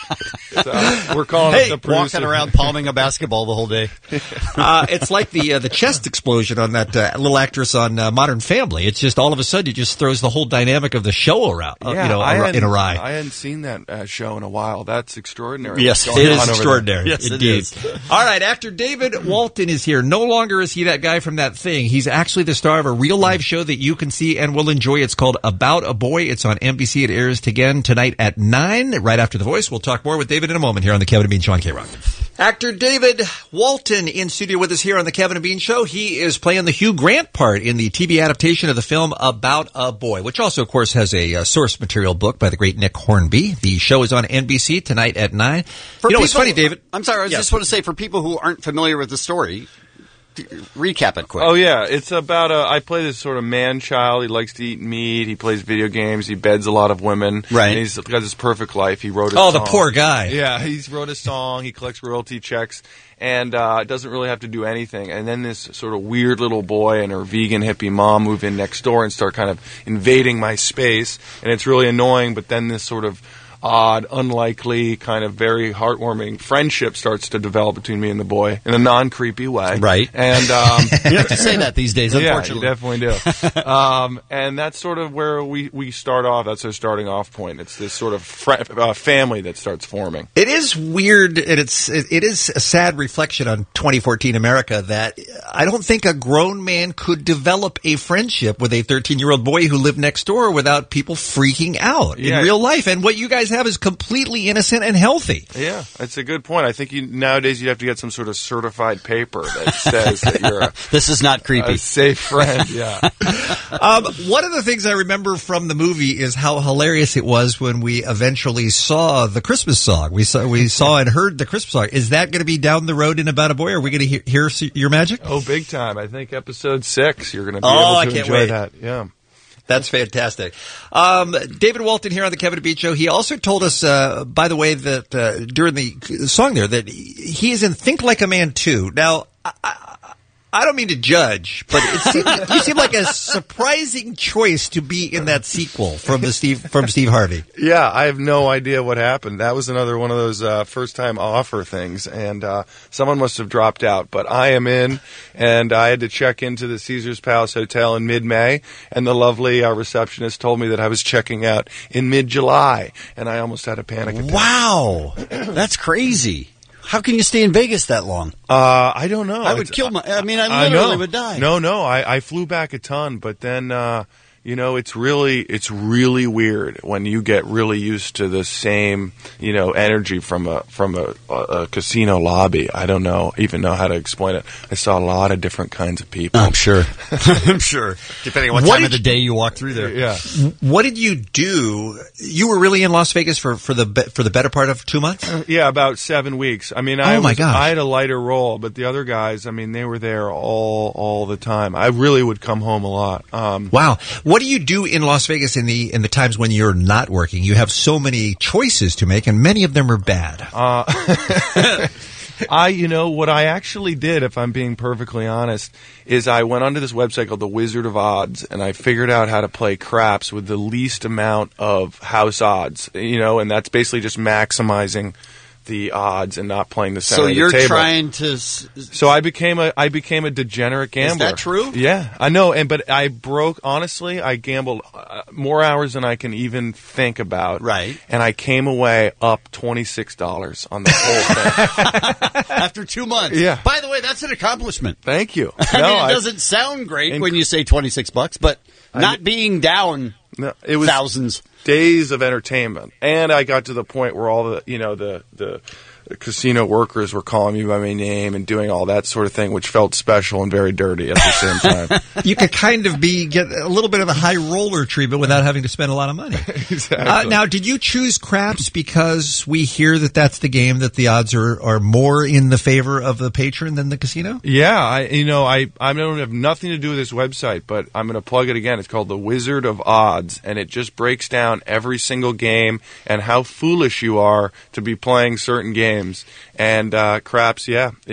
So we're calling up the producer. Walking around palming a basketball the whole day. It's like the chest explosion on that little actress on Modern Family. It's just all of a sudden it just throws the whole dynamic of the show around, in a rye. I hadn't seen that show in a while. That's extraordinary. Yes, it is extraordinary. Yes, Indeed. it is. All right, actor David Walton is here. No longer is he that guy from That Thing. He's actually the star of a real live show that you can see and will enjoy. It's called About a Boy. It's on NBC. It airs again tonight at 9, right after The Voice. We'll talk more with David in a moment here on the Kevin and Bean Show on K-Rock. Actor David Walton in studio with us here on the Kevin and Bean Show. He is playing the Hugh Grant part in the TV adaptation of the film About a Boy, which also, of course, has a source material book by the great Nick Hornby. The show is on NBC tonight at 9. What's funny, David? I'm sorry, I just want to say, for people who aren't familiar with the story, recap it quick. Oh, yeah. It's about I play this sort of man-child. He likes to eat meat. He plays video games. He beds a lot of women. Right. And he's got this perfect life. He wrote a song. Oh, the poor guy. Yeah, he wrote a song. He collects royalty checks and doesn't really have to do anything. And then this sort of weird little boy and her vegan hippie mom move in next door and start kind of invading my space. And it's really annoying, but then this sort of odd, unlikely, kind of very heartwarming friendship starts to develop between me and the boy in a non-creepy way. Right. And you have to say that these days, unfortunately. Yeah, you definitely do. And that's sort of where we start off. That's our starting off point. It's this sort of family that starts forming. It is weird, and it is a sad reflection on 2014 America that I don't think a grown man could develop a friendship with a 13-year-old boy who lived next door without people freaking out in real life. And what you guys guys have is completely innocent and healthy. Yeah, that's a good point. I think nowadays you'd have to get some sort of certified paper that says that you're this is not creepy. A safe friend. Yeah. One of the things I remember from the movie is how hilarious it was when we eventually saw the Christmas song. We saw and heard the Christmas song. Is that going to be down the road in About a Boy? Are we going to hear Your Magic? Oh, big time. I think episode 6, you're going to be able to enjoy that. Yeah. That's fantastic. David Walton here on the Kevin and Bean Show. He also told us, by the way, that during the song there, that he is in Think Like a Man 2. Now, I don't mean to judge, but you seem like a surprising choice to be in that sequel from Steve Harvey. Yeah, I have no idea what happened. That was another one of those first-time offer things, and someone must have dropped out. But I am in, and I had to check into the Caesars Palace Hotel in mid-May, and the lovely receptionist told me that I was checking out in mid-July, and I almost had a panic attack. Wow, that's crazy. How can you stay in Vegas that long? I don't know. I would kill I literally would die. No. I flew back a ton, but then, it's really weird when you get really used to the same, energy from a casino lobby. I don't even know how to explain it. I saw a lot of different kinds of people. I'm sure. I'm sure. Depending on what time of the day you walk through there. Yeah. What did you do? You were really in Las Vegas for the better part of 2 months? Yeah, about 7 weeks. I mean, I had a lighter role, but the other guys, they were there all the time. I really would come home a lot. Wow. What do you do in Las Vegas in the times when you're not working? You have so many choices to make, and many of them are bad. What I actually did, if I'm being perfectly honest, is I went onto this website called The Wizard of Odds, and I figured out how to play craps with the least amount of house odds, and that's basically just maximizing the odds and not playing the center of the table. So you're trying to... So I became a degenerate gambler. Is that true? Yeah, I know. But I gambled more hours than I can even think about. Right. And I came away up $26 on the whole thing. After 2 months. Yeah. By the way, that's an accomplishment. Thank you. It doesn't sound great when you say $26, but not being down it was thousands. Days of entertainment, and I got to the point where all the casino workers were calling me by my name and doing all that sort of thing, which felt special and very dirty at the same time. You could kind of get a little bit of a high roller treatment without having to spend a lot of money. Exactly. Now, did you choose craps because we hear that that's the game that the odds are more in the favor of the patron than the casino? Yeah, I don't have nothing to do with this website, but I'm going to plug it again. It's called The Wizard of Odds, and it just breaks down every single game and how foolish you are to be playing certain games. And craps,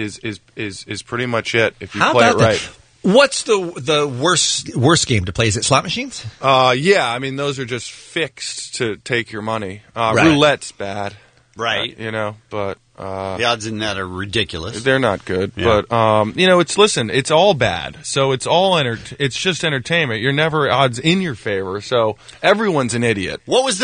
is pretty much it if you play it right. What's the worst game to play? Is it slot machines? Yeah, those are just fixed to take your money. Roulette's bad, right? But the odds in that are ridiculous. They're not good, but it's all bad. So it's all it's just entertainment. You're never odds in your favor. So everyone's an idiot. What was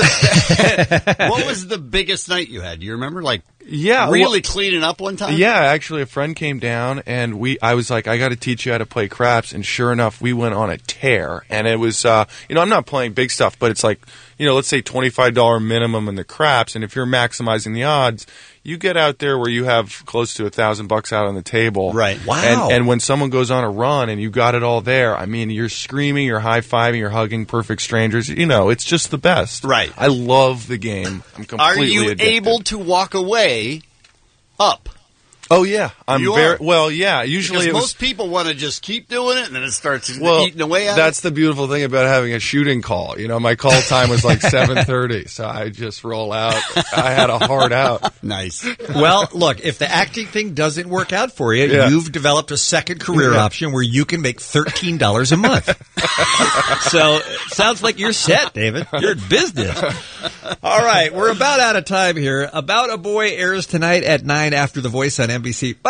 the biggest night you had? Do you remember? Really cleaning up one time? Yeah, actually a friend came down and I was like, I got to teach you how to play craps. And sure enough, we went on a tear. And it was, I'm not playing big stuff, but it's like, let's say $25 minimum in the craps. And if you're maximizing the odds, you get out there where you have close to $1,000 out on the table. Right. Wow. And when someone goes on a run and you got it all there, you're screaming, you're high-fiving, you're hugging perfect strangers. It's just the best. Right. I love the game. I'm completely Are you addicted. able to walk away up? Oh, yeah. Usually most people want to just keep doing it, and then it starts eating away at that's the beautiful thing about having a shooting call. My call time was like 7:30, so I just roll out. I had a hard out. Nice. Well, look, if the acting thing doesn't work out for you, you've developed a second career option where you can make $13 a month. So, sounds like you're set, David. You're in business. All right, we're about out of time here. About a Boy airs tonight at 9 after The Voice on NBC. By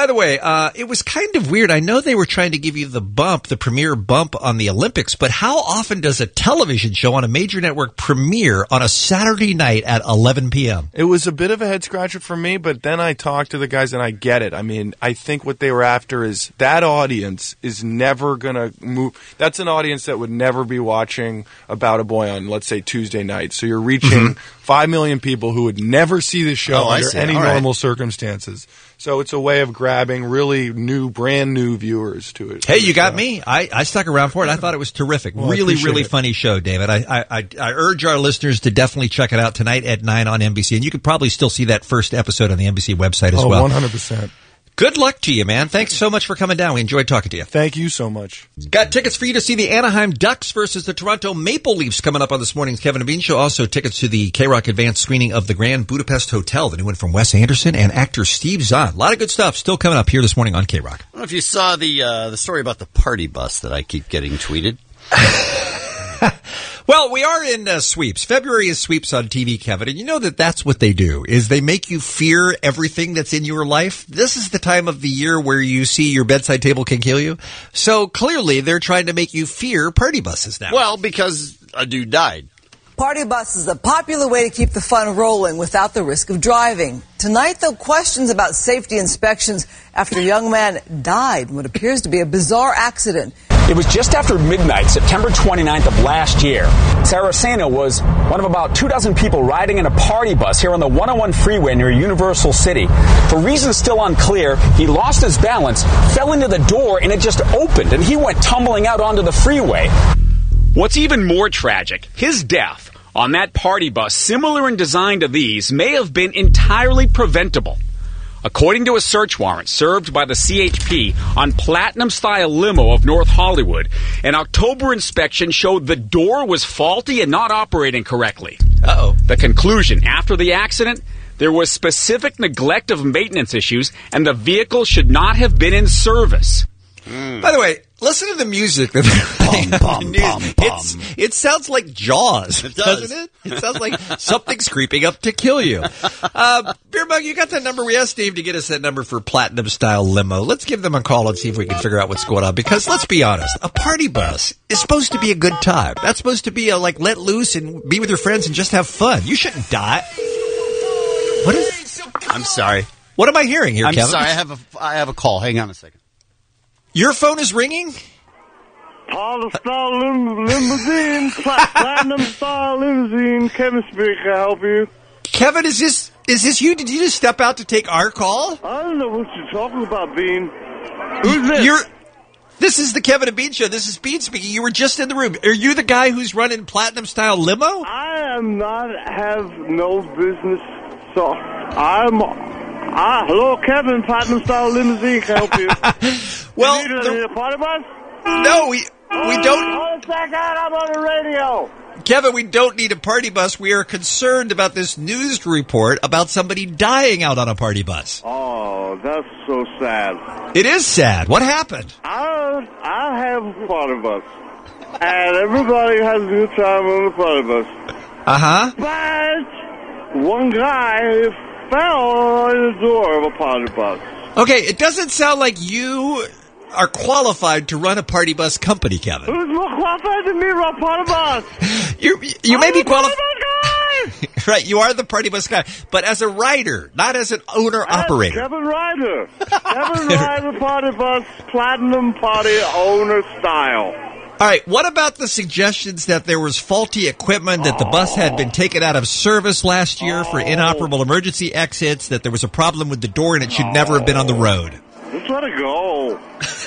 By the way, it was kind of weird. I know they were trying to give you the premiere bump on the Olympics, but how often does a television show on a major network premiere on a Saturday night at 11 p.m.? It was a bit of a head scratcher for me, but then I talked to the guys and I get it. I mean, I think what they were after is that audience is never going to move. That's an audience that would never be watching About a Boy on, let's say, Tuesday night. So you're reaching 5 million people who would never see the show under any normal circumstances. So it's a way of grabbing really brand new viewers to it. Hey, you got me. I stuck around for it. I thought it was terrific. Well, really funny show, David. I urge our listeners to definitely check it out tonight at 9 on NBC. And you could probably still see that first episode on the NBC website as well. 100%. Good luck to you, man. Thanks so much for coming down. We enjoyed talking to you. Thank you so much. Got tickets for you to see the Anaheim Ducks versus the Toronto Maple Leafs coming up on this morning's Kevin and Bean Show. Also, tickets to the K-Rock advanced screening of the Grand Budapest Hotel, the new one from Wes Anderson and actor Steve Zahn. A lot of good stuff still coming up here this morning on K-Rock. I don't know if you saw the story about the party bus that I keep getting tweeted. Well, we are in sweeps. February is sweeps on TV, Kevin, and you know that's what they do, is they make you fear everything that's in your life. This is the time of the year where you see your bedside table can kill you. So clearly they're trying to make you fear party buses now. Well, because a dude died. Party bus is a popular way to keep the fun rolling without the risk of driving. Tonight, though, questions about safety inspections after a young man died in what appears to be a bizarre accident. It was just after midnight, September 29th of last year. Saraceno was one of about 24 people riding in a party bus here on the 101 freeway near Universal City. For reasons still unclear, he lost his balance, fell into the door, and it just opened, and he went tumbling out onto the freeway. What's even more tragic, his death on that party bus, similar in design to these, may have been entirely preventable. According to a search warrant served by the CHP on Platinum-style limo of North Hollywood, an October inspection showed the door was faulty and not operating correctly. Uh-oh. The conclusion, after the accident, there was specific neglect of maintenance issues, and the vehicle should not have been in service. By the way, listen to the music that they're playing. It sounds like Jaws, doesn't it? It sounds like something's creeping up to kill you. Beer Mug, you got that number? We asked Dave to get us that number for Platinum-style limo. Let's give them a call and see if we can figure out what's going on. Because let's be honest, a party bus is supposed to be a good time. That's supposed to be a, let loose and be with your friends and just have fun. You shouldn't die. What is? I'm sorry. What am I hearing here, Kevin? I'm sorry. I have a call. Hang on a second. Your phone is ringing? Platinum-style limousine, Platinum-style limousine. Kevin speaking, can I help you? Kevin, is this you? Did you just step out to take our call? I don't know what you're talking about, Bean. Who's this? This is the Kevin and Bean Show. This is Bean speaking. You were just in the room. Are you the guy who's running Platinum-style limo? I am not, have no business, so hello, Kevin, Platinum-style limousine, can I help you? Well, you need a party bus? No, we don't. Hold a second, I'm on the radio. Kevin, we don't need a party bus. We are concerned about this news report about somebody dying out on a party bus. Oh, that's so sad. It is sad. What happened? I have a party bus, and everybody has a good time on the party bus. Uh-huh. But one guy fell in the door of a party bus. Okay, it doesn't sound like you are qualified to run a party bus company, Kevin. Who's more qualified than me to run a party bus? You may be qualified. guy! Right, you are the party bus guy, but as a rider, not as an owner-operator. Kevin Ryder. Kevin Ryder party bus, platinum party owner style. All right, what about the suggestions that there was faulty equipment, that the bus had been taken out of service last year for inoperable emergency exits, that there was a problem with the door and it should never have been on the road? Just let it go.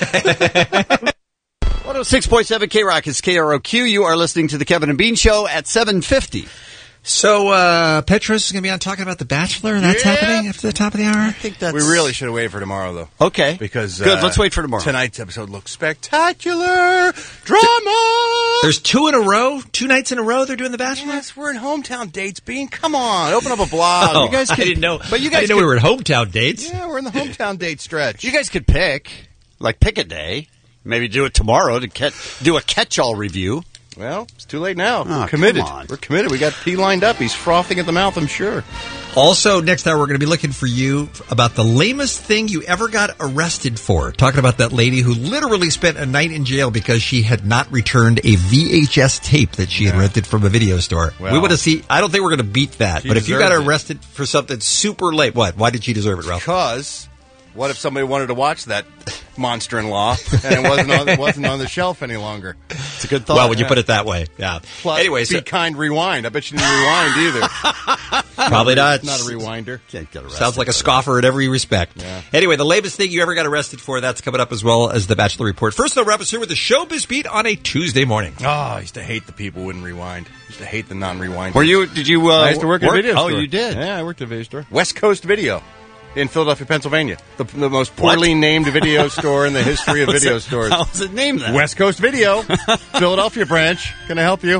106.7 K-Rock is KROQ. You are listening to the Kevin and Bean Show at 7:50. So, Petros is going to be on talking about The Bachelor. That's happening after the top of the hour? I think we really should have waited for tomorrow, though. Okay. Because good, let's wait for tomorrow. Tonight's episode looks spectacular. Drama! There's 2 in a row? 2 nights in a row they're doing The Bachelor? Yes, we're in hometown dates, Bean. Come on, open up a blog. Oh, you guys could, I didn't know. But you guys I didn't know we were in hometown dates. Yeah, we're in the hometown date stretch. You guys could pick a day. Maybe do it tomorrow to do a catch-all review. Well, it's too late now. Oh, We're committed. come on. We're committed. We got P lined up. He's frothing at the mouth, I'm sure. Also, next hour, we're going to be looking for you about the lamest thing you ever got arrested for. Talking about that lady who literally spent a night in jail because she had not returned a VHS tape that she had rented from a video store. Well, we want to see. I don't think we're going to beat that. She But if you got deserved it. arrested for something super late, what? Why did she deserve it, Ralph? Because what if somebody wanted to watch that monster-in-law and it wasn't on the shelf any longer? It's a good thought. Well, when you put it that way, yeah. Plus, Anyway, Be so Kind Rewind. I bet you didn't rewind either. probably not. Not a rewinder. Can't get arrested. Sounds like a scoffer in every respect. Yeah. Anyway, the lamest thing you ever got arrested for, that's coming up as well as the Bachelor Report. First, though, wrap us here with the Showbiz Beat on a Tuesday morning. Oh, I used to hate the people who wouldn't rewind. I used to hate the non-rewind. Did you? I used to work at a video store. Oh, you did? Yeah, I worked at a video store. West Coast Video in Philadelphia, Pennsylvania. The most poorly named video store in the history of video stores. How was it named that? West Coast Video, Philadelphia branch. Can I help you?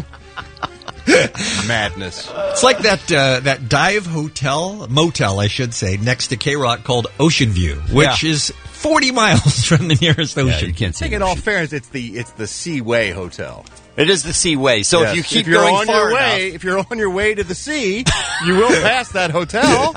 Madness. It's like that dive motel, I should say, next to K-Rock called Ocean View, which is 40 miles from the nearest ocean. Yeah, you can't I see. think in all fairness, it's the Seaway Hotel. It is the Seaway. So Yes. if you keep if you're going on far your way, enough, if you're on your way to the sea, you will pass that hotel.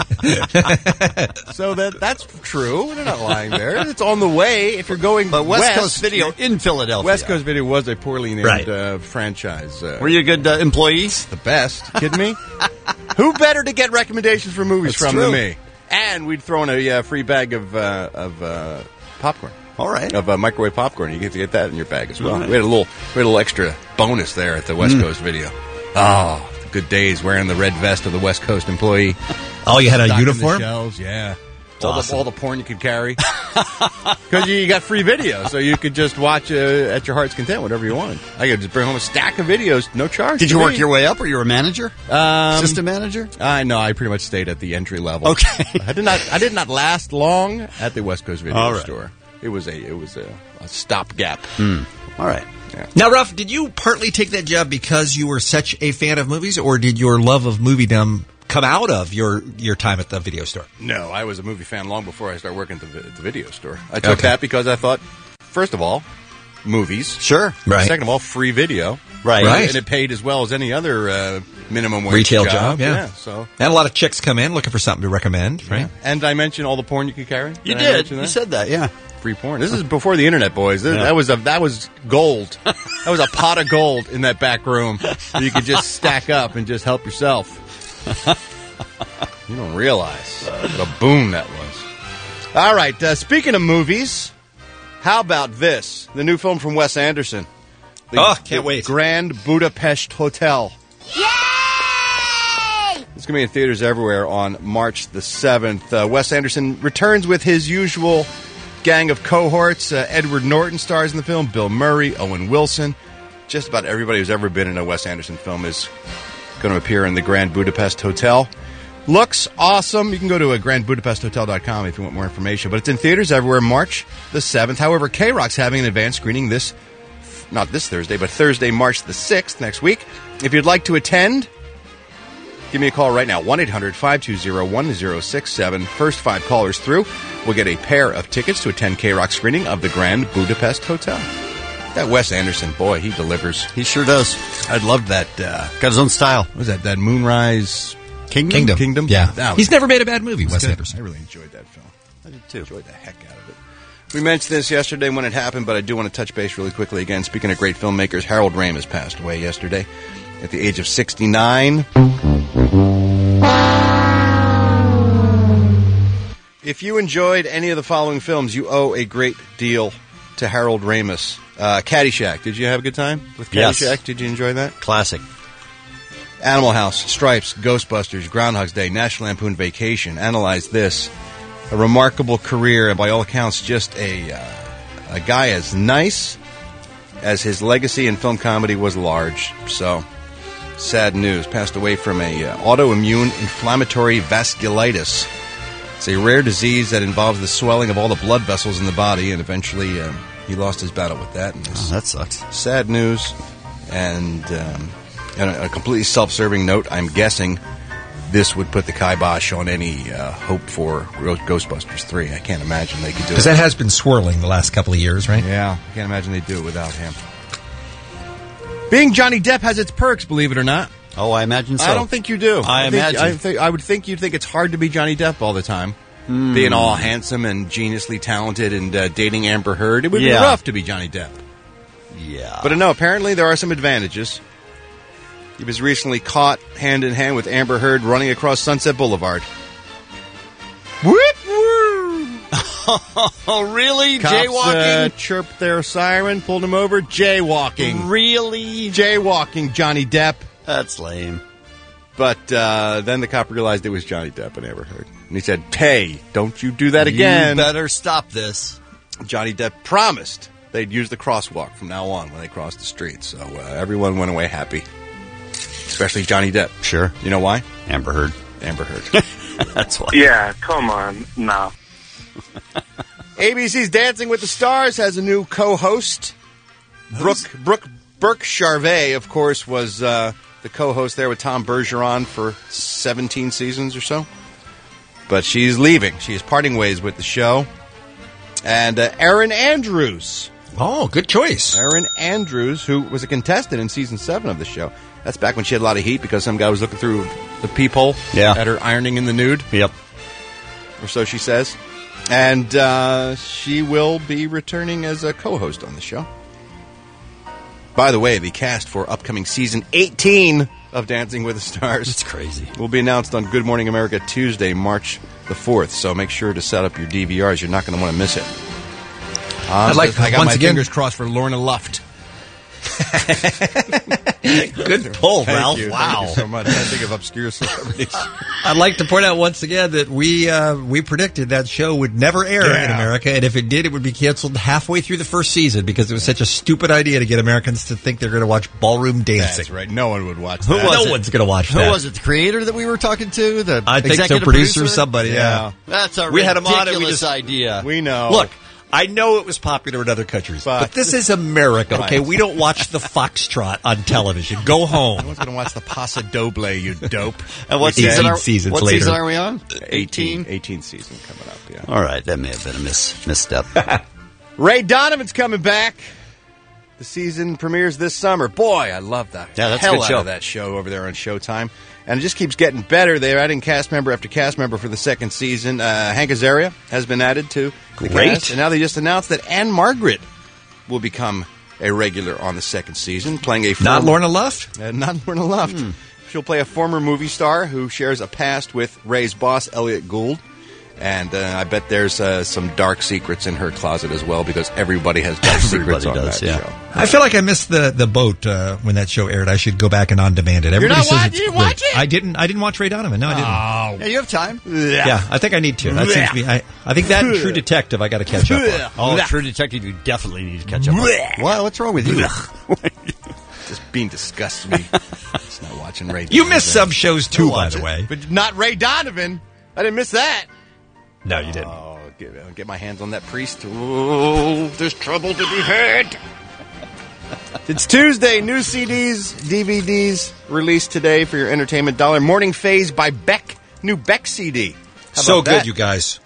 So that's true. They're not lying there. It's on the way if you're going. but West Coast Video in Philadelphia. West Coast Video was a poorly named Right. franchise. Were you a good employee? The best. Kidding me? Who better to get recommendations for movies That's from than true. me? And we'd throw in a free bag of popcorn. All right. Of microwave popcorn. You get to get that in your bag as well. All right. We had a little extra bonus there at the West Coast Video. Oh, the good days wearing the red vest of the West Coast employee. Oh, you had a Stocking uniform? The shelves, yeah. Awesome. All the porn you could carry. Because you got free video, so you could just watch at your heart's content whatever you wanted. I could just bring home a stack of videos, no charge. Did to you me. work your way up, or you were a manager? Assistant manager? No, I pretty much stayed at the entry level. Okay. I did not last long at the West Coast Video All right. Store. It was a stopgap. All right. Now, Ralph, did you partly take that job because you were such a fan of movies, or did your love of moviedom come out of your time at the video store? No, I was a movie fan long before I started working at the video store. I took that because I thought, first of all, movies. Sure. Right. Second of all, free video. Right. And it paid as well as any other minimum wage Retail job, yeah. So. And a lot of chicks come in looking for something to recommend, right? Yeah. And I mentioned all the porn you could carry. You I did. mention You that? said that, yeah. Free porn. This is before the internet, boys. That was gold. That was a pot of gold in that back room that you could just stack up and just help yourself. You don't realize what a boon that was. All right. Speaking of movies, how about this? The new film from Wes Anderson. Can't wait. Grand Budapest Hotel. Yay! It's going to be in theaters everywhere on March the 7th. Wes Anderson returns with his usual gang of cohorts. Edward Norton stars in the film. Bill Murray, Owen Wilson. Just about everybody who's ever been in a Wes Anderson film is going to appear in the Grand Budapest Hotel. Looks awesome. You can go to grandbudapesthotel.com if you want more information. But it's in theaters everywhere March the 7th. However, K-Rock's having an advanced screening not this Thursday, but Thursday, March the 6th, next week. If you'd like to attend, give me a call right now, 1-800-520-1067. First 5 callers through will get a pair of tickets to attend K-Rock screening of the Grand Budapest Hotel. That Wes Anderson, boy, he delivers. He sure does. I loved that. Got his own style. What was that Moonrise Kingdom. Yeah. He's never made a bad movie, Wes Anderson. I really enjoyed that film. I did too. Enjoyed the heck out of it. We mentioned this yesterday when it happened, but I do want to touch base really quickly again. Speaking of great filmmakers, Harold Ramis passed away yesterday at the age of 69. If you enjoyed any of the following films, you owe a great deal to Harold Ramis. Caddyshack. Did you have a good time with Caddyshack? Yes. Did you enjoy that? Classic. Animal House, Stripes, Ghostbusters, Groundhog's Day, National Lampoon Vacation. Analyze this. A remarkable career, and by all accounts, just a guy as nice as his legacy in film comedy was large. So, sad news. Passed away from a autoimmune inflammatory vasculitis. It's a rare disease that involves the swelling of all the blood vessels in the body, and eventually he lost his battle with that. And that sucks. Sad news. And a completely self-serving note, I'm guessing this would put the kibosh on any hope for Ghostbusters 3. I can't imagine they could do it. Because that has been swirling the last couple of years, right? Yeah, I can't imagine they'd do it without him. Being Johnny Depp has its perks, believe it or not. Oh, I imagine so. I don't think you do. I would think you'd think it's hard to be Johnny Depp all the time. Being all handsome and geniusly talented and dating Amber Heard. It would be rough to be Johnny Depp. Yeah. But no, apparently there are some advantages. He was recently caught hand in hand with Amber Heard running across Sunset Boulevard. Whoop, whoop. Oh, really? Cops, Jaywalking? Chirped their siren, pulled him over. Jaywalking. Really? Jaywalking, Johnny Depp. That's lame. But then the cop realized it was Johnny Depp and Amber Heard. And he said, hey, don't you do that again. You better stop this. Johnny Depp promised they'd use the crosswalk from now on when they crossed the street. So everyone went away happy. Especially Johnny Depp. Sure. You know why? Amber Heard. Amber Heard. That's why. Yeah, come on. No. ABC's Dancing with the Stars has a new co-host. Brooke Charvet, of course, was the co-host there with Tom Bergeron for 17 seasons or so. But she's leaving. She is parting ways with the show. And Erin Andrews. Oh, good choice. Erin Andrews, who was a contestant in season 7 of the show. That's back when she had a lot of heat because some guy was looking through the peephole at her ironing in the nude. Yep. Or so she says. And she will be returning as a co-host on the show. By the way, the cast for upcoming season 18 of Dancing with the Stars. It's crazy. Will be announced on Good Morning America Tuesday, March the 4th. So make sure to set up your DVRs. You're not going to want to miss it. I got my fingers crossed for Lorna Luft. Good pull, Ralph. Wow. Thank you so much. I think of obscure celebrities. I'd like to point out once again that we predicted that show would never air in America, and if it did, it would be canceled halfway through the first season because it was such a stupid idea to get Americans to think they're going to watch ballroom dancing. That's right. No one would watch Who that. was No one's going to watch that. Who was it? The creator that we were talking to? The I think so. executive Producer, somebody. Yeah. That's a We had him ridiculous on it. We just idea. We know. Look, I know it was popular in other countries, but this is America, okay? Right. We don't watch the Foxtrot on television. Go home. No one's going to watch the Paso Doble, you dope. And what season season seasons what later. season are we on? 18 season coming up, yeah. All right, that may have been a misstep. Ray Donovan's coming back. The season premieres this summer. Boy, I love that. Yeah, that's a hell good out show. of that show over there on Showtime. And it just keeps getting better. They're adding cast member after cast member for the second season. Hank Azaria has been added to the cast. And now they just announced that Anne Margaret will become a regular on the second season, playing a Not Lorna Luft? Not Lorna Luft. She'll play a former movie star who shares a past with Ray's boss, Elliot Gould. And I bet there's some dark secrets in her closet as well, because everybody has dark secrets on that show. I feel like I missed the boat when that show aired. I should go back and on demand it. Everybody says it's you didn't great. watch it? I didn't watch Ray Donovan. No, I didn't. Yeah, you have time. Yeah, I think I need to. That seems to be. I think that and True Detective I got to catch up on. Oh, True Detective, you definitely need to catch up on. Well, what's wrong with you? Just being disgusts me. Just not watching Ray Donovan. You missed some shows too, by the way. But not Ray Donovan. I didn't miss that. No, you didn't. Oh, get my hands on that priest. Oh, there's trouble to be had. It's Tuesday. New CDs, DVDs released today for your entertainment dollar. Morning Phase by Beck. New Beck CD. How So about good, that? you guys.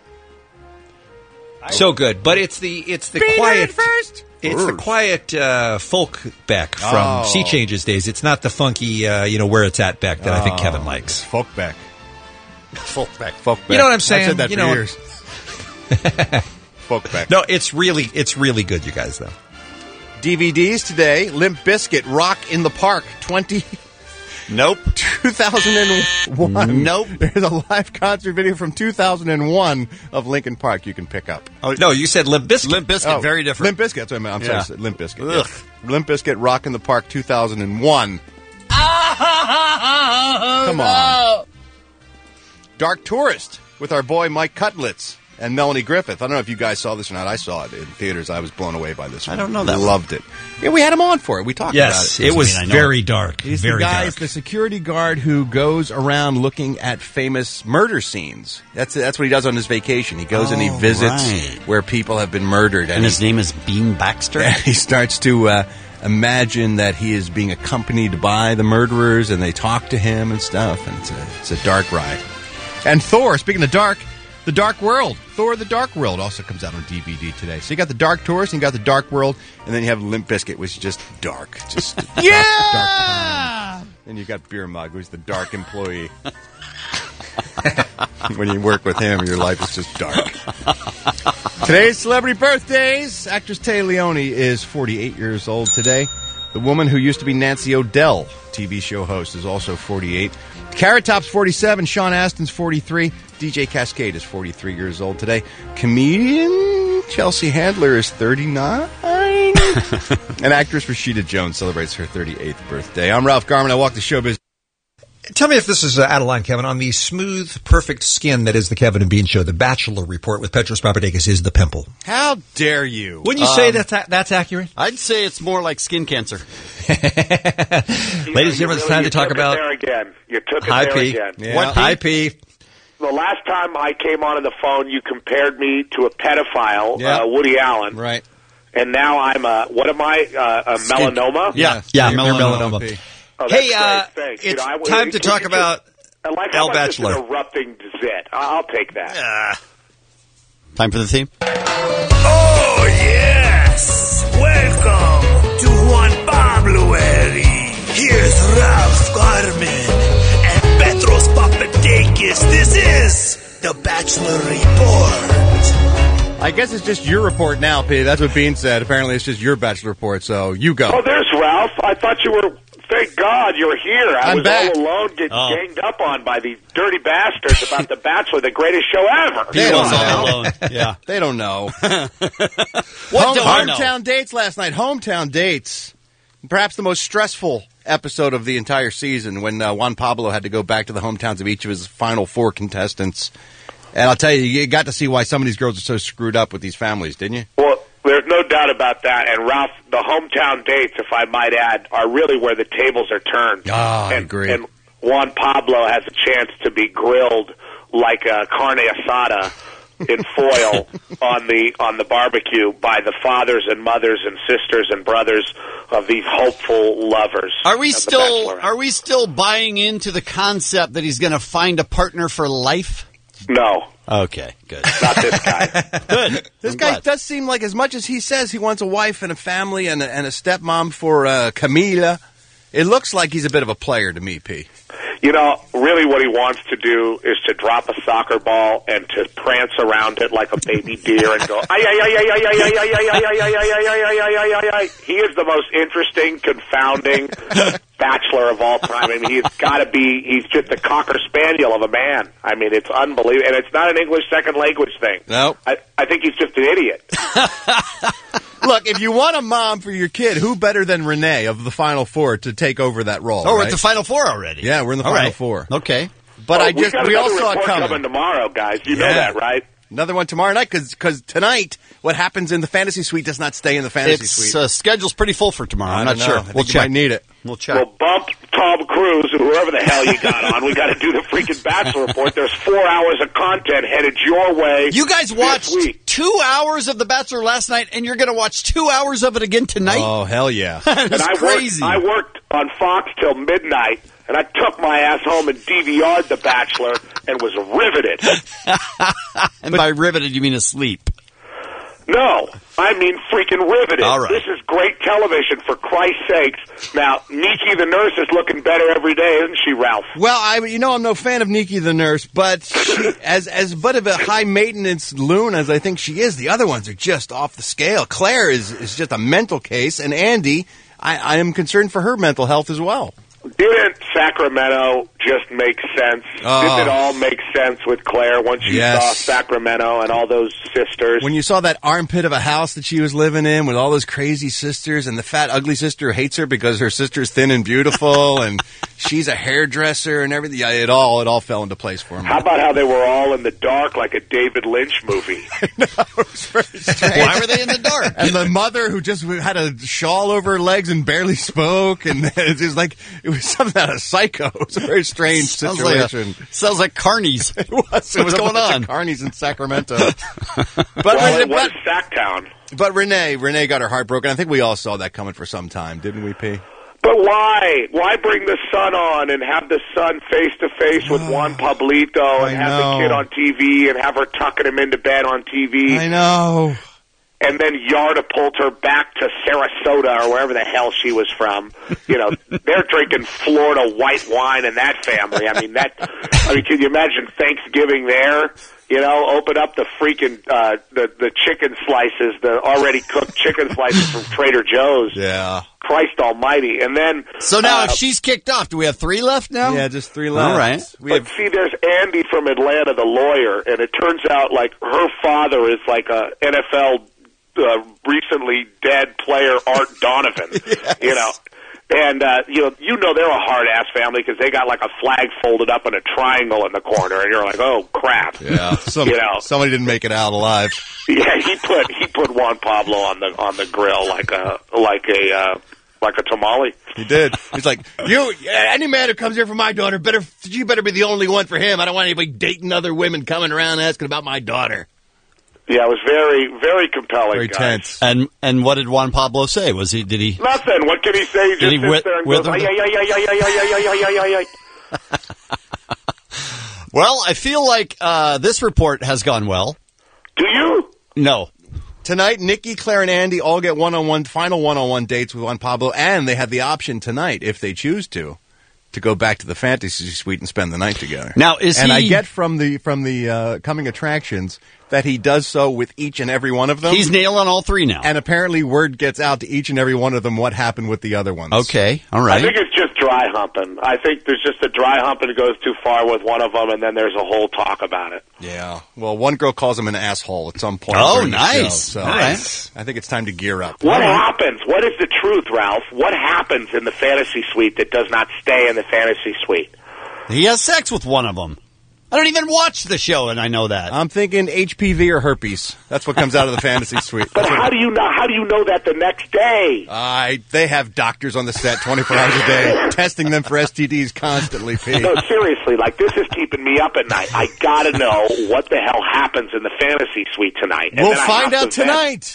So good, but it's the quiet first. It's the quiet folk Beck from Sea Changes days. It's not the funky, where it's at Beck that I think Kevin likes. Folk Beck. Folk Beck. Folk Beck. You know what I'm saying? I've said that You for know- years. Folk Beck. No, it's really good, you guys. Though DVDs today. Limp Bizkit, Rock in the Park, 2001. Nope. There's a live concert video from 2001 of Linkin Park you can pick up. Oh, no, you said Limp Bizkit. Limp Bizkit, very different. Limp Bizkit, that's what I meant. I'm Yeah. sorry, Limp Bizkit. Yeah. Limp Bizkit, Rock in the Park, 2001. Come on. Dark Tourist with our boy Mike Cutlitz and Melanie Griffith. I don't know if you guys saw this or not. I saw it in theaters. I was blown away by this one. I don't know that one. Loved it. Yeah, we had him on for it. We talked Yes, about it. it was very dark. He's very the guy, dark. the security guard who goes around looking at famous murder scenes. That's what he does on his vacation. He goes and he visits where people have been murdered. And his name is Bean Baxter? And he starts to imagine that he is being accompanied by the murderers, and they talk to him and stuff. And it's a dark ride. And Thor, speaking of dark, The Dark World. Thor: The Dark World also comes out on DVD today. So you got the Dark Tourist, and you got the Dark World, and then you have Limp Bizkit, which is just dark. Just dark. And you got Beer Mug, who's the dark employee. When you work with him, your life is just dark. Today's celebrity birthdays. Actress Tay Leone is 48 years old today. The woman who used to be Nancy O'Dell, TV show host, is also 48. Carrot Top's 47. Sean Astin's 43. DJ Cascade is 43 years old today. Comedian Chelsea Handler is 39. And actress Rashida Jones celebrates her 38th birthday. I'm Ralph Garman. I walk the showbiz. Tell me if this is out of line, Kevin. On the smooth, perfect skin that is the Kevin and Bean Show, the Bachelor Report with Petros Papadakis is the pimple. How dare you? Wouldn't you say that's accurate? I'd say it's more like skin cancer. Ladies and gentlemen, it's time to talk about... There again. You took it Hi, there P. again. Yeah. What, P? Hi, P. The last time I came on the phone, you compared me to a pedophile, Woody Allen. Right. And now I'm a melanoma? Yeah, melanoma. Oh, hey, Thanks. It's time to talk about El Bachelor. Erupting zit. I'll take that. Time for the theme? Oh, yes! Welcome to Juan Pabloary. Here's Ralph Garman and Petros Papadakis. This is the Bachelor Report. I guess it's just your report now, P. That's what Bean said. Apparently it's just your Bachelor Report, so you go. Oh, there's Ralph. I thought you were... Thank God you're here. I was back. all alone, getting ganged up on by these dirty bastards about The Bachelor, the greatest show ever. They don't know. Yeah, they don't know. Hometown dates last night. Hometown dates. Perhaps the most stressful episode of the entire season when Juan Pablo had to go back to the hometowns of each of his final 4 contestants. And I'll tell you, you got to see why some of these girls are so screwed up with these families, didn't you? Well, there's no doubt about that. And, Ralph, the hometown dates, if I might add, are really where the tables are turned. I agree. And Juan Pablo has a chance to be grilled like a carne asada in foil on the barbecue by the fathers and mothers and sisters and brothers of these hopeful lovers. Are we still buying into the concept that he's going to find a partner for life? No. Okay, good. Not this guy. Good. This guy does seem like, as much as he says he wants a wife and a family and a stepmom for Camila, it looks like he's a bit of a player to me, P. You know, really what he wants to do is to drop a soccer ball and to prance around it like a baby deer and go, ay, ay, ay, ay, ay, ay, ay, ay, ay, ay, ay, ay, ay, ay, ay, ay. He is the most interesting, confounding bachelor of all time. I mean, he's just a cocker spaniel of a man. I mean, it's unbelievable. And it's not an English second language thing. No. I think he's just an idiot. Look, if you want a mom for your kid, who better than Renee of the Final 4 to take over that role? Oh, we're at the Final 4 already. Yeah, we're in the Final 4. Okay. But we all saw it coming tomorrow, guys. You know that, right? Another one tomorrow night, because tonight, what happens in the fantasy suite does not stay in the fantasy suite. Schedule's pretty full for tomorrow. I'm not sure. I think you might need it. We'll check. Well, bump Tom Cruise or whoever the hell you got on. We got to do the freaking Bachelor Report. There's 4 hours of content headed your way. You guys watched 2 hours of The Bachelor last night, and you're going to watch 2 hours of it again tonight? Oh, hell yeah. That's crazy. I worked on Fox till midnight. And I took my ass home and DVR'd The Bachelor and was riveted. And by riveted, you mean asleep? No, I mean freaking riveted. All right. This is great television, for Christ's sakes. Now, Nikki the nurse is looking better every day, isn't she, Ralph? Well, I'm no fan of Nikki the nurse, but she, as but of a high-maintenance loon as I think she is, the other ones are just off the scale. Claire is just a mental case, and Andy, I am concerned for her mental health as well. Didn't Sacramento just make sense? Oh. Didn't it all make sense with Claire once you saw Sacramento and all those sisters? When you saw that armpit of a house that she was living in with all those crazy sisters and the fat, ugly sister who hates her because her sister's thin and beautiful and she's a hairdresser and everything, yeah, it all fell into place for him. How about how they were all in the dark like a David Lynch movie? No, it was very strange. Why were they in the dark? And the mother who just had a shawl over her legs and barely spoke, and it was something out of Psycho. It was a very strange situation. Sounds like Carnies. It was. What's going on? Carnies in Sacramento. It was Sacktown. But Renee got her heart broken. I think we all saw that coming for some time, didn't we, P? But why? Why bring the son on and have the son face-to-face with Juan Pablito and have the kid on TV and have her tucking him into bed on TV? I know. And then Yarda-pult her back to Sarasota or wherever the hell she was from. You know, they're drinking Florida white wine in that family. I mean, can you imagine Thanksgiving there? You know, open up the freaking the chicken slices, the already cooked chicken slices from Trader Joe's. Yeah. Christ Almighty! And then so now, if she's kicked off, do we have 3 left now? Yeah, just 3 left. All right. See, there's Andy from Atlanta, the lawyer, and it turns out like her father is like a NFL recently dead player, Art Donovan. Yes. You know. And, you know they're a hard-ass family because they got like a flag folded up in a triangle in the corner, and you're like, oh, crap. Yeah, somebody didn't make it out alive. Yeah, he put Juan Pablo on the grill like a tamale. He did. He's like, any man who comes here for my daughter, you better be the only one for him. I don't want anybody dating other women coming around asking about my daughter. Yeah, it was very, very compelling. Very guys. tense. And what did Juan Pablo say? Did he? Nothing. What can he say? He just sits there and goes, Well, I feel like this report has gone well. Do you? No. Tonight, Nikki, Claire, and Andy all get final one-on-one dates with Juan Pablo, and they have the option tonight, if they choose to go back to the fantasy suite and spend the night together. Now, I get from the coming attractions that he does so with each and every one of them. He's nailing all 3 now. And apparently word gets out to each and every one of them what happened with the other ones. Okay, all right. I think it's just dry humping. I think there's just a dry hump and it goes too far with one of them, and then there's a whole talk about it. Yeah. Well, one girl calls him an asshole at some point. Oh, during the nice. show, so Nice. I think it's time to gear up. What happens? What is the truth, Ralph? What happens in the fantasy suite that does not stay in the fantasy suite? He has sex with one of them. I don't even watch the show, and I know that. I'm thinking HPV or herpes. That's what comes out of the fantasy suite. But how do you know that the next day? They have doctors on the set 24 hours a day testing them for STDs constantly, Pete. No, seriously, this is keeping me up at night. I gotta know what the hell happens in the fantasy suite tonight. And we'll find out tonight.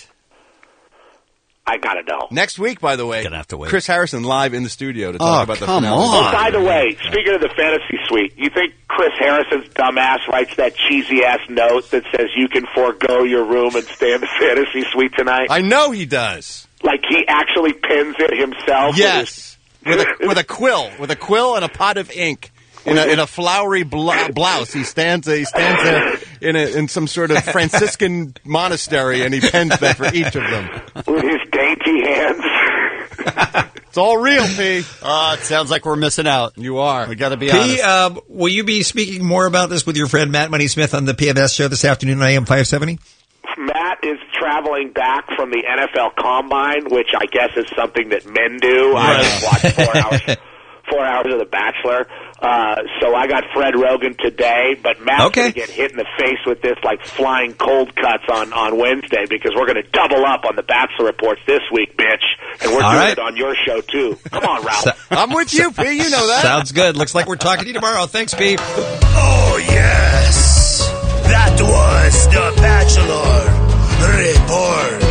I gotta know. Next week, by the way, gonna have to wait. Chris Harrison live in the studio to talk about the finale. Oh, by the way, speaking of the fantasy suite, you think Chris Harrison's dumbass writes that cheesy-ass note that says you can forego your room and stay in the fantasy suite tonight? I know he does. Like he actually pins it himself? Yes. With a quill and a pot of ink. In a flowery blouse, he stands there in some sort of Franciscan monastery, and he pens that for each of them with his dainty hands. It's all real, P. It sounds like we're missing out. You are. We got to be honest. Will you be speaking more about this with your friend Matt Money Smith on the PBS show this afternoon on AM 570? Matt is traveling back from the NFL Combine, which I guess is something that men do. I just watched 4 hours of The Bachelor. So I got Fred Rogan today, but Matt's going to get hit in the face with this like flying cold cuts on Wednesday because we're going to double up on the Bachelor reports this week, bitch. And we're doing it on your show, too. Come on, Ralph. I'm with you, P. You know that. Sounds good. Looks like we're talking to you tomorrow. Thanks, P. Oh, yes. That was The Bachelor Report.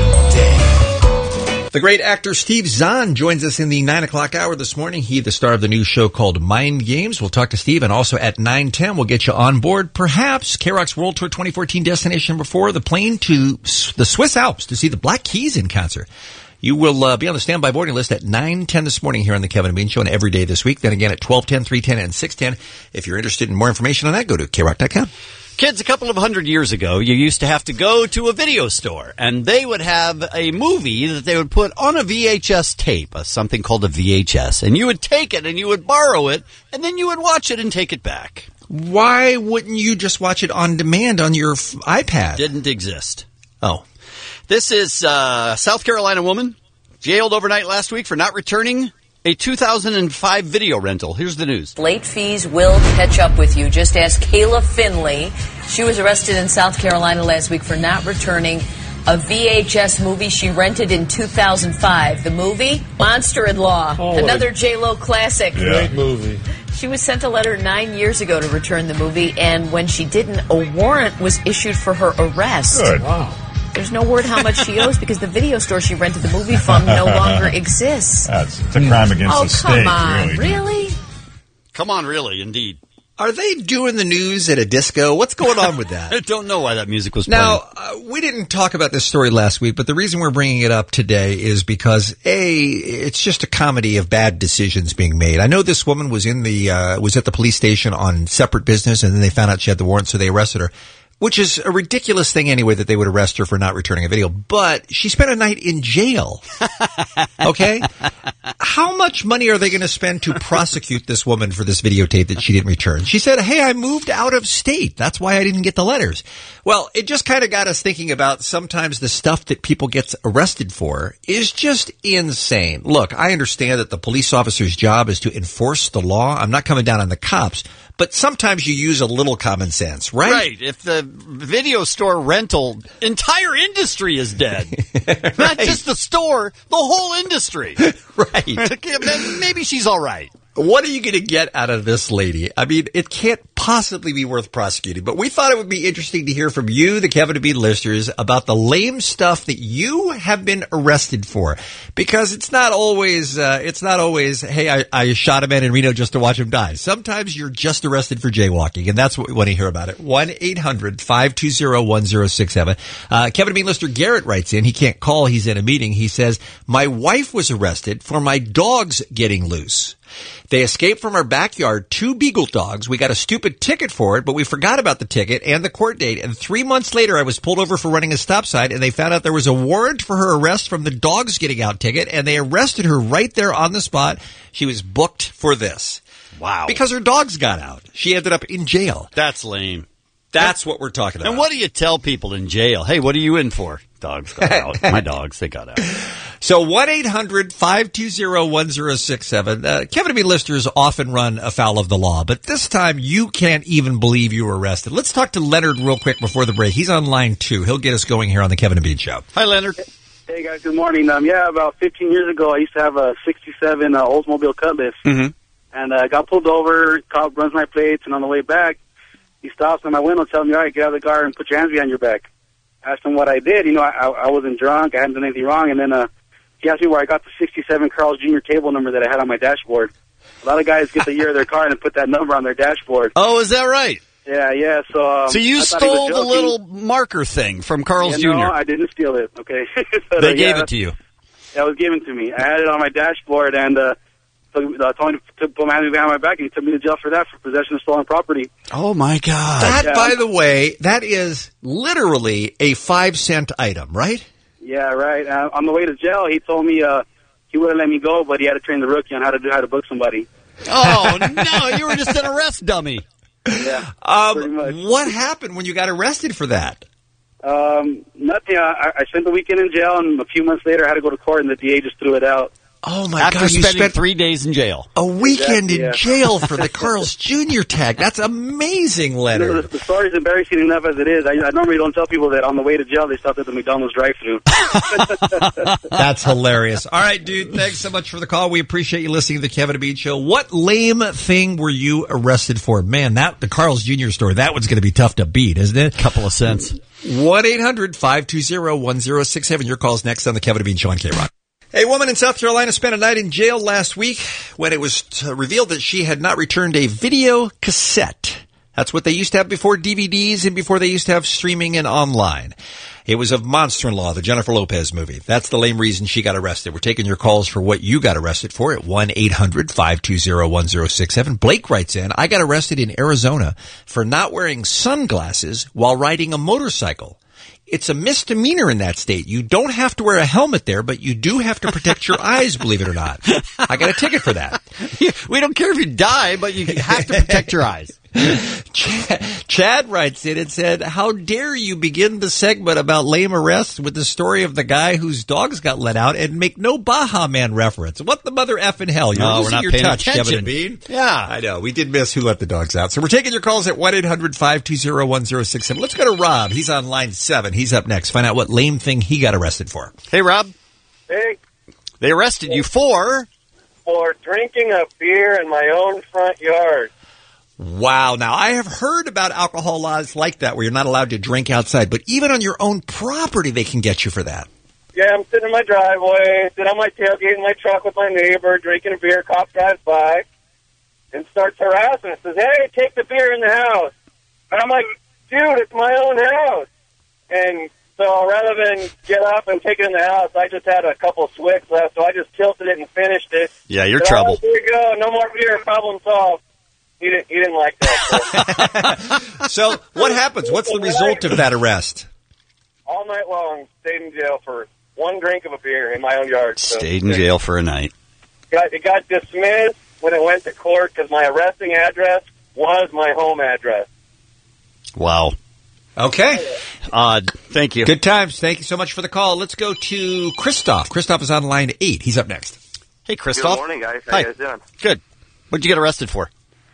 The great actor Steve Zahn joins us in the 9 o'clock hour this morning. He's the star of the new show called Mind Games. We'll talk to Steve, and also at 9:10 we'll get you on board, perhaps, K-Rock's World Tour 2014 destination before the plane to the Swiss Alps to see the Black Keys in concert. You will be on the standby boarding list at 9:10 this morning here on the Kevin and Bean Show, and every day this week. Then again at 12:10, 3:10, and 6:10. If you're interested in more information on that, go to krock.com. Kids, a couple of 100 years ago, you used to have to go to a video store, and they would have a movie that they would put on a VHS tape, something called a VHS, and you would take it and you would borrow it, and then you would watch it and take it back. Why wouldn't you just watch it on demand on your iPad? Didn't exist. Oh. This is South Carolina woman jailed overnight last week for not returning a 2005 video rental. Here's the news. Late fees will catch up with you. Just ask Kayla Finley. She was arrested in South Carolina last week for not returning a VHS movie she rented in 2005. The movie, Monster in Law, another J-Lo classic. Great movie. She was sent a letter 9 years ago to return the movie, and when she didn't, a warrant was issued for her arrest. Good. Wow. There's no word how much she owes because the video store she rented the movie from no longer exists. It's a crime against the state. Come on, really? Come on, really, indeed. Are they doing the news at a disco? What's going on with that? I don't know why that music was playing. Now, we didn't talk about this story last week, but the reason we're bringing it up today is because, it's just a comedy of bad decisions being made. I know this woman was was at the police station on separate business, and then they found out she had the warrant, so they arrested her. Which is a ridiculous thing anyway that they would arrest her for not returning a video. But she spent a night in jail. Okay? How much money are they going to spend to prosecute this woman for this videotape that she didn't return? She said, hey, I moved out of state. That's why I didn't get the letters. Well, it just kind of got us thinking about sometimes the stuff that people get arrested for is just insane. Look, I understand that the police officer's job is to enforce the law. I'm not coming down on the cops. But sometimes you use a little common sense, right? Right. If the video store rental entire industry is dead, not just the store, the whole industry. Right. Maybe she's all right. What are you going to get out of this lady? I mean, it can't possibly be worth prosecuting, but we thought it would be interesting to hear from you, the Kevin and Bean listeners, about the lame stuff that you have been arrested for. Because it's not always, hey, I shot a man in Reno just to watch him die. Sometimes you're just arrested for jaywalking, and that's what we want to hear about it. 1-800-520-1067. Kevin and Bean listener Garrett writes in. He can't call. He's in a meeting. He says, my wife was arrested for my dogs getting loose. They escaped from our backyard, 2 beagle dogs. We got a stupid ticket for it, but we forgot about the ticket and the court date. And 3 months later, I was pulled over for running a stop sign, and they found out there was a warrant for her arrest from the dogs getting out ticket, and they arrested her right there on the spot. She was booked for this. Wow. Because her dogs got out. She ended up in jail. That's lame. That's what we're talking about. And what do you tell people in jail? Hey, what are you in for? Dogs got out. My dogs, they got out. So 1-800-520-1067. Kevin and me listeners often run afoul of the law, but this time you can't even believe you were arrested. Let's talk to Leonard real quick before the break. He's on line 2. He'll get us going here on the Kevin and Bean Show. Hi, Leonard. Hey, guys. Good morning. About 15 years ago, I used to have a 67 Oldsmobile Cutlass. Mm-hmm. And I got pulled over. Cop runs my plates, and on the way back, he stops on my window telling me, all right, get out of the car and put your hands behind your back. I asked him what I did. I wasn't drunk. I hadn't done anything wrong. And then he asked me where I got the 67 Carl's Jr. table number that I had on my dashboard. A lot of guys get the year of their car and put that number on their dashboard. Oh, is that right? Yeah. So you stole the little marker thing from Carl's Jr.? No, I didn't steal it, okay? But, they gave it to you? Yeah, it was given to me. I had it on my dashboard, and told me to put my hands behind my back, and he took me to jail for that, for possession of stolen property. Oh, my God. That, by the way, that is literally a 5-cent item, right? Yeah, right. On the way to jail, he told me he wouldn't let me go, but he had to train the rookie on how to book somebody. Oh, no, you were just an arrest dummy. Yeah, pretty much. What happened when you got arrested for that? Nothing. I spent the weekend in jail, and a few months later, I had to go to court, and the DA just threw it out. Oh, my After God. You spending spent 3 days in jail. A weekend in jail for the Carl's Jr. tag. That's amazing, Leonard. The story's embarrassing enough as it is. I normally don't tell people that on the way to jail, they stopped at the McDonald's drive-thru. That's hilarious. All right, dude. Thanks so much for the call. We appreciate you listening to the Kevin and Bean Show. What lame thing were you arrested for? Man, the Carl's Jr. story, that one's going to be tough to beat, isn't it? Couple of cents. 1-800-520-1067. Your call's next on the Kevin and Bean Show on K-Rock. A woman in South Carolina spent a night in jail last week when it was revealed that she had not returned a video cassette. That's what they used to have before DVDs and before they used to have streaming and online. It was of Monster-in-Law, the Jennifer Lopez movie. That's the lame reason she got arrested. We're taking your calls for what you got arrested for at 1-800-520-1067. Blake writes in, I got arrested in Arizona for not wearing sunglasses while riding a motorcycle. It's a misdemeanor in that state. You don't have to wear a helmet there, but you do have to protect your eyes, believe it or not. I got a ticket for that. We don't care if you die, but you have to protect your eyes. Chad writes in and said, how dare you begin the segment about lame arrests with the story of the guy whose dogs got let out and make no Baja Man reference? What the mother effing hell? You're losing your touch, Kevin and Bean. Yeah. I know. We did miss who let the dogs out. So we're taking your calls at 1-800-520-1067. Let's go to Rob. He's on line 7. He's up next. Find out what lame thing he got arrested for. Hey, Rob. Hey. They arrested you for drinking a beer in my own front yard. Wow. Now, I have heard about alcohol laws like that where you're not allowed to drink outside, but even on your own property, they can get you for that. Yeah, I'm sitting in my driveway, sitting on my tailgate in my truck with my neighbor, drinking a beer. Cop drives by and starts harassing us. Says, hey, take the beer in the house. And I'm like, dude, it's my own house. And so rather than get up and take it in the house, I just had a couple swicks left, so I just tilted it and finished it. Yeah, you're Said, trouble. Oh, here you go. No more beer. Problem solved. He didn't like that. So what happens? What's the result of that arrest? All night long, stayed in jail for one drink of a beer in my own yard. So Stayed in jail for a night. It got dismissed when it went to court because my arresting address was my home address. Wow. Okay. Thank you. Good times. Thank you so much for the call. Let's go to Christoph. Christoph is on line 8. He's up next. Hey, Christoph. Good morning, guys. How Hi. you guys doing? Good. What'd you get arrested for?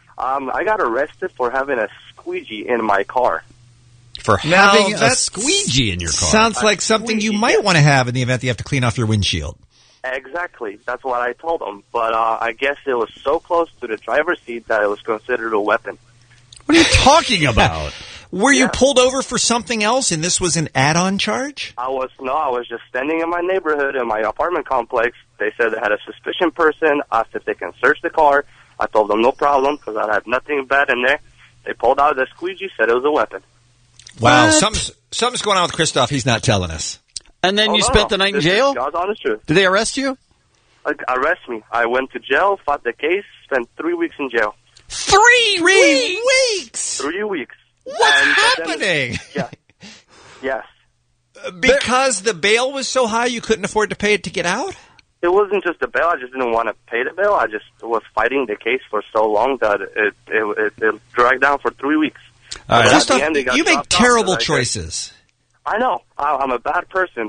I got arrested for having a squeegee in my car. For Now, having a that's- squeegee in your car. Sounds like something you might want to have in the event that you have to clean off your windshield. Exactly. That's what I told them. But I guess it was so close to the driver's seat that it was considered a weapon. What are you talking about? Were you pulled over for something else and this was an add-on charge? I was just standing in my neighborhood in my apartment complex. They said they had a suspicious person, asked if they can search the car. I told them no problem because I had nothing bad in there. They pulled out the squeegee, said it was a weapon. Wow, something's going on with Christoph. He's not telling us. And then you spent the night in jail? God's honest truth. Did they arrest you? Arrest me. I went to jail, fought the case, spent 3 weeks in jail. 3 weeks? 3 weeks. What's happening? Yes. Because the bail was so high you couldn't afford to pay it to get out? It wasn't just the bail. I just didn't want to pay the bail. I just was fighting the case for so long that it dragged down for 3 weeks. All right, But at Christoph, the end, it got you make dropped off, terrible and I said, choices. I know. I'm a bad person.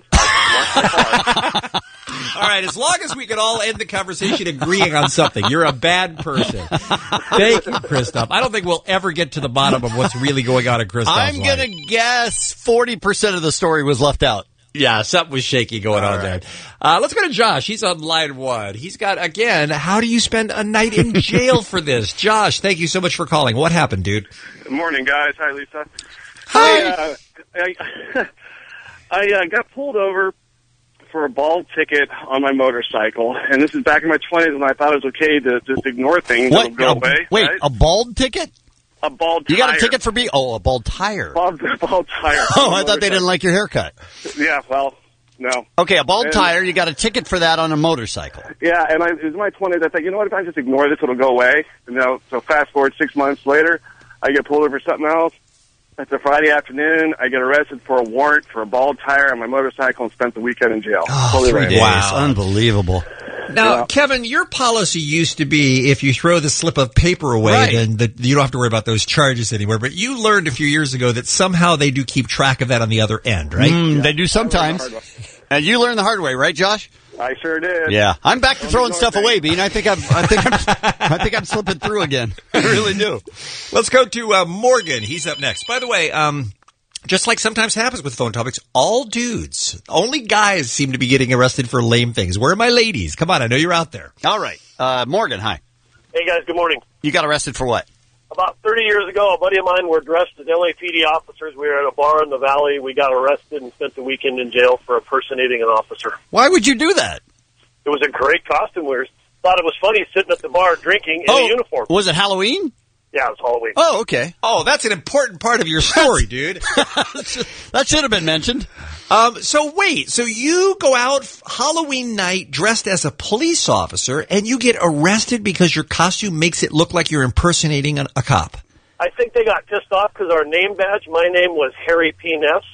All right, as long as we can all end the conversation agreeing on something, you're a bad person. Thank you, Christoph. I don't think we'll ever get to the bottom of what's really going on in Christoph's I'm life. going to guess 40% of the story was left out. Yeah, something was shaky going on there. Let's go to Josh. He's on line 1. He's got, again, how do you spend a night in jail for this? Josh, thank you so much for calling. What happened, dude? Good morning, guys. Hi, Lisa. Hi. I got pulled over for a bald ticket on my motorcycle, and this is back in my 20s when I thought it was okay to just ignore things and go away. Wait, right? a bald ticket? A bald tire. You got a ticket for being... Oh, a bald tire. Bald tire. Oh, I thought they didn't like your haircut. Yeah, well, no. Okay, a bald tire, you got a ticket for that on a motorcycle. Yeah, and it was in my 20s. I thought, you know what, if I just ignore this, it'll go away. So fast forward 6 months later, I get pulled over for something else. It's a Friday afternoon. I get arrested for a warrant for a bald tire on my motorcycle and spent the weekend in jail. Oh, 3 days. Wow. Unbelievable. Now, Kevin, your policy used to be if you throw the slip of paper away, then you don't have to worry about those charges anymore. But you learned a few years ago that somehow they do keep track of that on the other end, right? They do sometimes. And you learned the hard way, right, Josh? I sure did. Yeah, I'm back to throwing stuff away, Bean. I think I'm slipping through again. I really do. Let's go to Morgan. He's up next. By the way, just like sometimes happens with phone topics, all dudes, only guys seem to be getting arrested for lame things. Where are my ladies? Come on, I know you're out there. All right, Morgan. Hi. Hey guys, good morning. You got arrested for what? About 30 years ago, a buddy of mine were dressed as LAPD officers. We were at a bar in the valley. We got arrested and spent the weekend in jail for impersonating an officer. Why would you do that? It was a great costume. We thought it was funny sitting at the bar drinking in a uniform. Was it Halloween? Yeah, it was Halloween. Oh, okay. Oh, that's an important part of your story, dude. That should have been mentioned. So you go out Halloween night dressed as a police officer and you get arrested because your costume makes it look like you're impersonating a cop. I think they got pissed off because our name badge, my name was Harry P. Ness.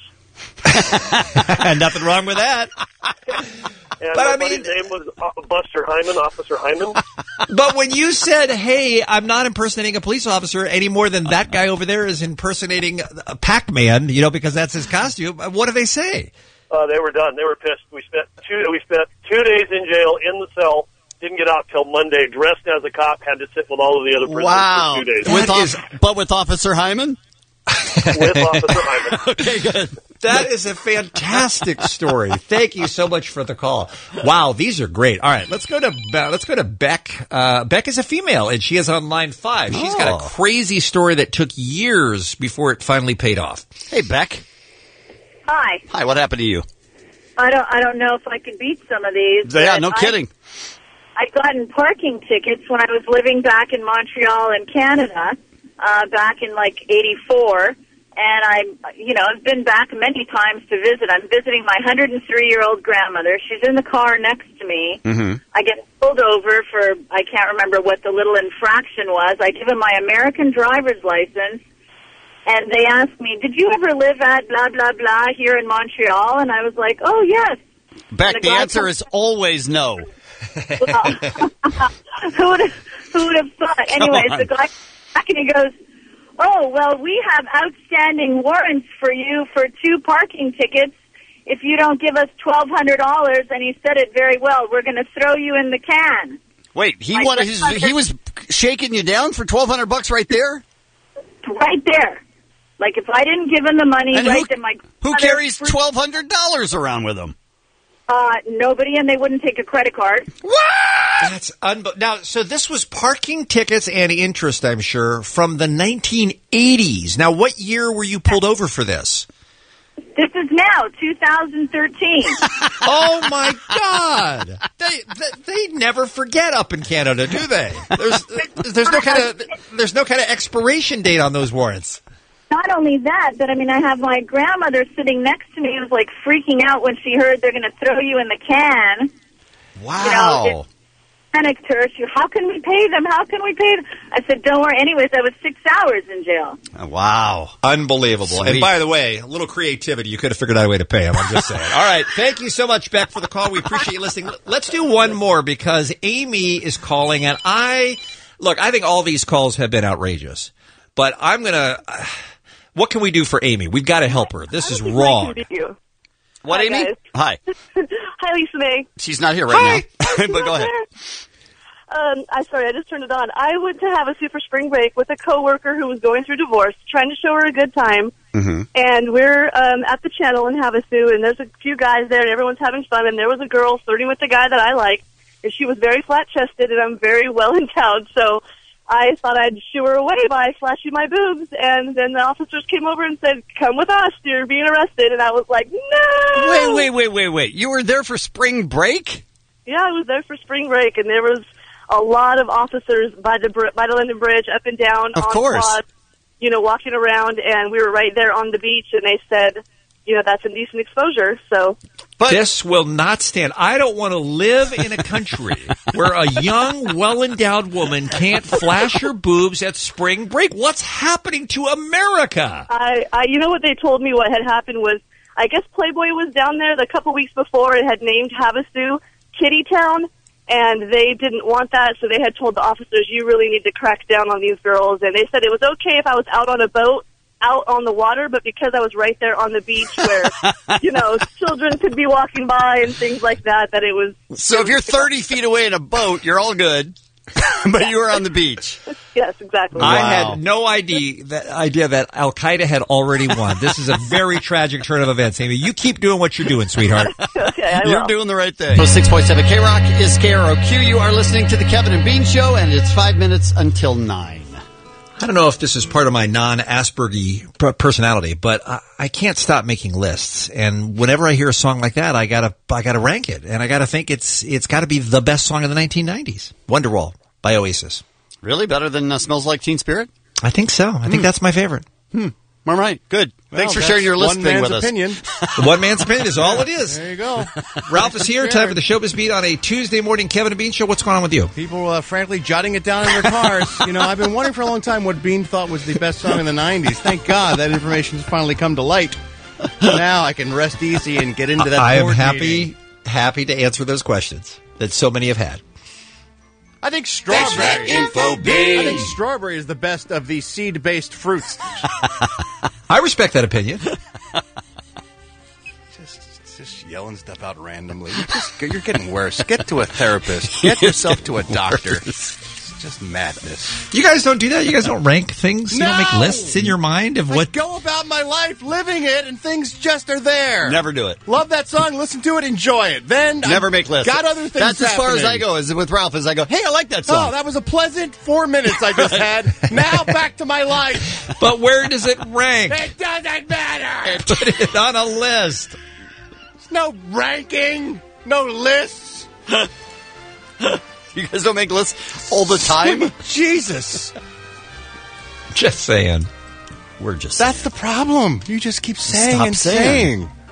Nothing wrong with that. And my buddy's name was Buster Hyman, Officer Hyman. But when you said, hey, I'm not impersonating a police officer any more than that guy over there is impersonating a Pac-Man, because that's his costume, what do they say? They were done. They were pissed. We spent 2 days in jail in the cell. Didn't get out till Monday. Dressed as a cop. Had to sit with all of the other prisoners for 2 days. But with Officer Hyman? With Officer Hyman. Okay, good. That is a fantastic story. Thank you so much for the call. Wow, these are great. All right, let's go to Beck. Beck is a female, and she is on line 5. She's got a crazy story that took years before it finally paid off. Hey, Beck. Hi. Hi, what happened to you? I don't know if I could beat some of these. Yeah, no kidding. I'd gotten parking tickets when I was living back in Montreal in Canada, back in like 84. And I've been back many times to visit. I'm visiting my 103-year-old grandmother. She's in the car next to me. Mm-hmm. I get pulled over for, I can't remember what the little infraction was. I give them my American driver's license, and they ask me, did you ever live at blah, blah, blah here in Montreal? And I was like, oh, yes. Beck, the answer is always no. Well, who would have thought? Anyways, the guy back and he goes, oh, well, we have outstanding warrants for you for 2 parking tickets. If you don't give us $1,200, and he said it very well, we're going to throw you in the can. Wait, he was shaking you down for $1,200 right there? Right there. Like, if I didn't give him the money, and right then my who carries $1,200 around with them? Nobody, and they wouldn't take a credit card. What? That's now. So this was parking tickets and interest, I'm sure, from the 1980s. Now, what year were you pulled over for this? This is now 2013. Oh my God! They never forget up in Canada, do they? There's no kind of expiration date on those warrants. Not only that, but I mean, I have my grandmother sitting next to me who's like freaking out when she heard they're going to throw you in the can. Wow. You know, it panicked her. How can we pay them? How can we pay them? I said, don't worry. Anyways, I was 6 hours in jail. Wow. Unbelievable. Sweet. And by the way, a little creativity. You could have figured out a way to pay them. I'm just saying. All right. Thank you so much, Beck, for the call. We appreciate you listening. Let's do one more because Amy is calling. And I think all these calls have been outrageous. But I'm going to... What can we do for Amy? We've got to help her. This is wrong. What, Hi, Amy? guys. Hi. Hi, Lisa May. She's not here right now. But go ahead. I'm sorry, I just turned it on. I went to have a super spring break with a coworker who was going through divorce, trying to show her a good time. Mm-hmm. And we're at the channel in Havasu, and there's a few guys there, and everyone's having fun. And there was a girl flirting with the guy that I like, and she was very flat-chested, and I'm very well-endowed, so I thought I'd shoo her away by flashing my boobs, and then the officers came over and said, come with us, you're being arrested, and I was like, no! Wait. You were there for spring break? Yeah, I was there for spring break, and there was a lot of officers by the London Bridge, up and down, of on course. quad, walking around, and we were right there on the beach, and they said, that's indecent exposure, so... But this will not stand. I don't want to live in a country where a young, well-endowed woman can't flash her boobs at spring break. What's happening to America? You know what they told me what had happened was, I guess Playboy was down there the couple weeks before. It had named Havasu Kitty Town, and they didn't want that, so they had told the officers, you really need to crack down on these girls. And they said it was okay if I was out on a boat, out on the water, but because I was right there on the beach where, children could be walking by and things like that, that it was... So if you're 30 feet away in a boat, you're all good, but you were on the beach. Yes, exactly. I had no idea that Al-Qaeda had already won. This is a very tragic turn of events, Amy. You keep doing what you're doing, sweetheart. Okay, I will. You're doing the right thing. So 6.7 K-Rock is KROQ. You are listening to the Kevin and Bean Show, and it's 5 minutes until 9. I don't know if this is part of my non-Aspergy personality, but I can't stop making lists. And whenever I hear a song like that, I gotta rank it, and I gotta think it's got to be the best song of the 1990s. Wonderwall by Oasis. Really, better than Smells Like Teen Spirit? I think so. I think that's my favorite. All right, good. Thanks for that's sharing your list thing with us. opinion. One man's opinion is all it is. There you go. Ralph is here. Time for the Showbiz Beat on a Tuesday morning. Kevin and Bean Show. What's going on with you? People frankly jotting it down in their cars. I've been wondering for a long time what Bean thought was the best song in the 90s. Thank God that information has finally come to light. Now I can rest easy and get into that. I am board happy to answer those questions that so many have had. I think strawberry. I think strawberry is the best of the seed-based fruits. I respect that opinion. Just yelling stuff out randomly. You're getting worse. Get to a therapist. Get yourself to a doctor. just madness. You guys don't do that? You guys don't rank things? You don't make No! lists in your mind of what... I go about my life living it, and things just are there. Never do it. Love that song, listen to it, enjoy it. Then Never make lists. Got other things That's as far as happening. I go. Is with Ralph, as I go, hey, I like that song. Oh, that was a pleasant 4 minutes I just had. Now back to my life. But where does it rank? It doesn't matter. Put it on a list. There's no ranking, no lists. You guys don't make lists all the time? Jesus. Just saying. We're just That's the problem. You just keep saying Stop and saying. saying.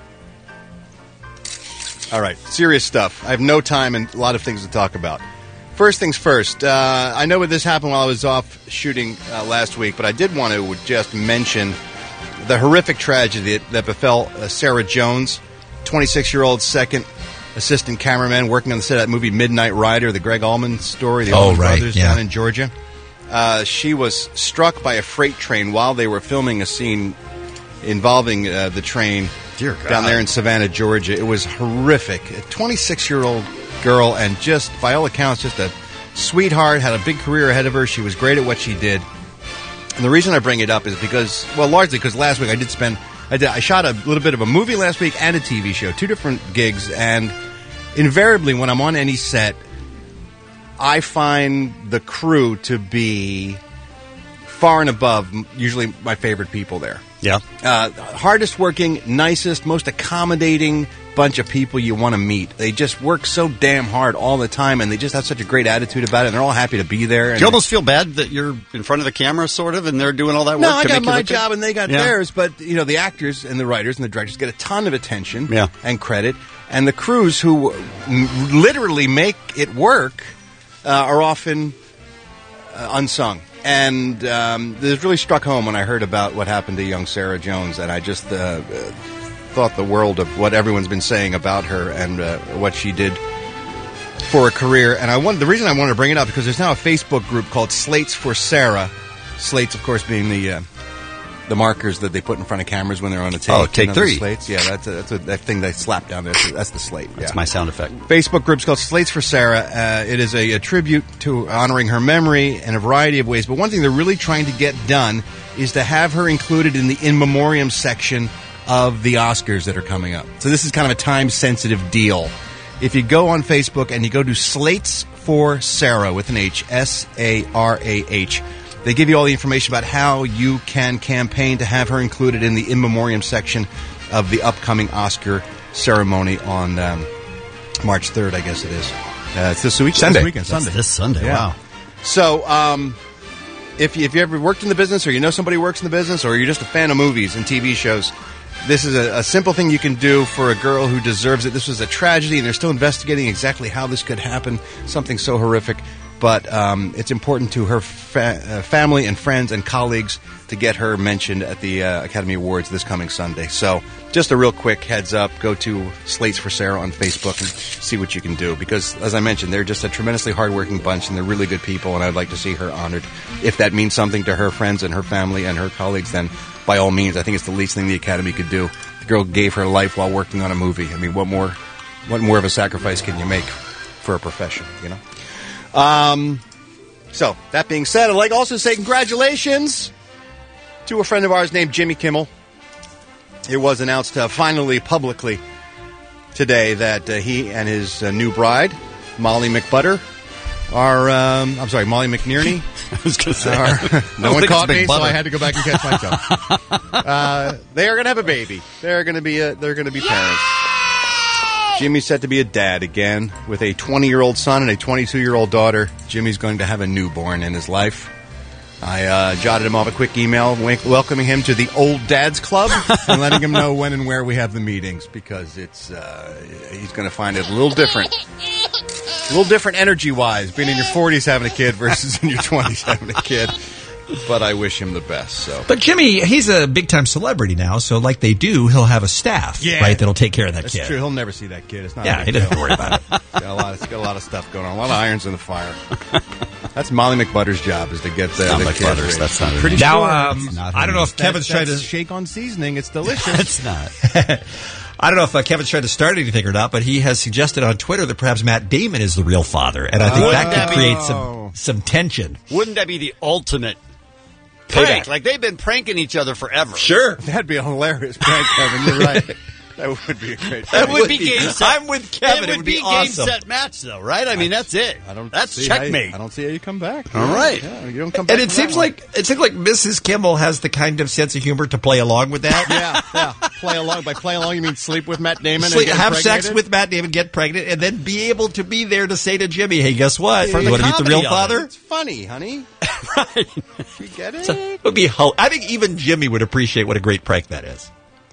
All right, serious stuff. I have no time and a lot of things to talk about. First things first, I know this happened while I was off shooting last week, but I did want to just mention the horrific tragedy that befell Sarah Jones, 26-year-old second assistant cameraman working on the set of that movie Midnight Rider, the Greg Allman story, the Allman brothers down in Georgia. She was struck by a freight train while they were filming a scene involving the train down there in Savannah, Georgia. It was horrific. A 26-year-old girl, and just, by all accounts, just a sweetheart, had a big career ahead of her. She was great at what she did. And the reason I bring it up is because, well, largely because last week I shot a little bit of a movie last week and a TV show, 2 different gigs, and invariably when I'm on any set, I find the crew to be far and above usually my favorite people there. Yeah. Hardest working, nicest, most accommodating bunch of people you want to meet. They just work so damn hard all the time, and they just have such a great attitude about it, and they're all happy to be there. Do you almost feel bad that you're in front of the camera, sort of, and they're doing all that work? No, I to got make you my look job good? and they got theirs, but you know the actors and the writers and the directors get a ton of attention and credit, and the crews who literally make it work are often unsung. And this really struck home when I heard about what happened to young Sarah Jones, and I just thought the world of what everyone's been saying about her and what she did for a career. And the reason I wanted to bring it up because there's now a Facebook group called Slates for Sarah. Slates, of course, being the markers that they put in front of cameras when they're on a take. Oh, take 3. Slates. Yeah, that's that thing they slap down there. That's the slate. That's my sound effect. Facebook group's called Slates for Sarah. It is a tribute to honoring her memory in a variety of ways. But one thing they're really trying to get done is to have her included in the in memoriam section of the Oscars that are coming up. So this is kind of a time-sensitive deal. If you go on Facebook and you go to Slates for Sarah with an H, S-A-R-A-H, they give you all the information about how you can campaign to have her included in the in memoriam section of the upcoming Oscar ceremony on March 3rd, I guess it is. It's this week. Sunday. This weekend, Sunday. This Sunday, wow. So, if you ever worked in the business, or you know somebody who works in the business, or you're just a fan of movies and TV shows, this is a simple thing you can do for a girl who deserves it. This was a tragedy, and they're still investigating exactly how this could happen, something so horrific. But it's important to her family and friends and colleagues to get her mentioned at the Academy Awards this coming Sunday. So just a real quick heads up, go to Slates for Sarah on Facebook and see what you can do. Because, as I mentioned, they're just a tremendously hardworking bunch, and they're really good people, and I'd like to see her honored. If that means something to her friends and her family and her colleagues, then by all means, I think it's the least thing the Academy could do. The girl gave her life while working on a movie. I mean, what more of a sacrifice can you make for a profession, you know? So, that being said, I'd like also to say congratulations to a friend of ours named Jimmy Kimmel. It was announced finally publicly today that he and his new bride, Molly McButter, are, Molly McNierney. I was going to say. No one caught me, so I had to go back and catch myself. They are going to have a baby. They're going to be parents. Jimmy's set to be a dad again with a 20-year-old son and a 22-year-old daughter. Jimmy's going to have a newborn in his life. I jotted him off a quick email welcoming him to the Old Dads Club and letting him know when and where we have the meetings because he's going to find it a little different. A little different energy-wise, being in your 40s having a kid versus in your 20s having a kid. But I wish him the best. So, but Jimmy, he's a big-time celebrity now, so like they do, he'll have a staff, right, that'll take care of that That's kid. true. He'll never see that kid. It's not. Yeah, he doesn't have to worry about it. It's got a lot of stuff going on. A lot of irons in the fire. That's Molly McButter's job is to get the kid ready. That's not pretty now, sure. I don't know if Kevin's trying to shake on seasoning. It's delicious. It's not. I don't know if Kevin's trying to start anything or not, but he has suggested on Twitter that perhaps Matt Damon is the real father, and I think that could create some tension. Wouldn't that be the ultimate prank? Like, they've been pranking each other forever. Sure. That'd be a hilarious prank, Kevin. You're right. That would be a great prank. That would be game set. I'm with Kevin. It would be awesome. game set match, though, right? I mean, that's it. That's checkmate. I don't see how you come back. All right. Yeah, you don't come back. And it seems like Mrs. Kimmel has the kind of sense of humor to play along with that. Yeah. Play along. By play along, you mean sleep with Matt Damon? Have sex with Matt Damon, get pregnant, and then be able to be there to say to Jimmy, "Hey, guess what? You want to meet the real father?" It's funny, honey. Right. You get it? So it would be. I think even Jimmy would appreciate what a great prank that is.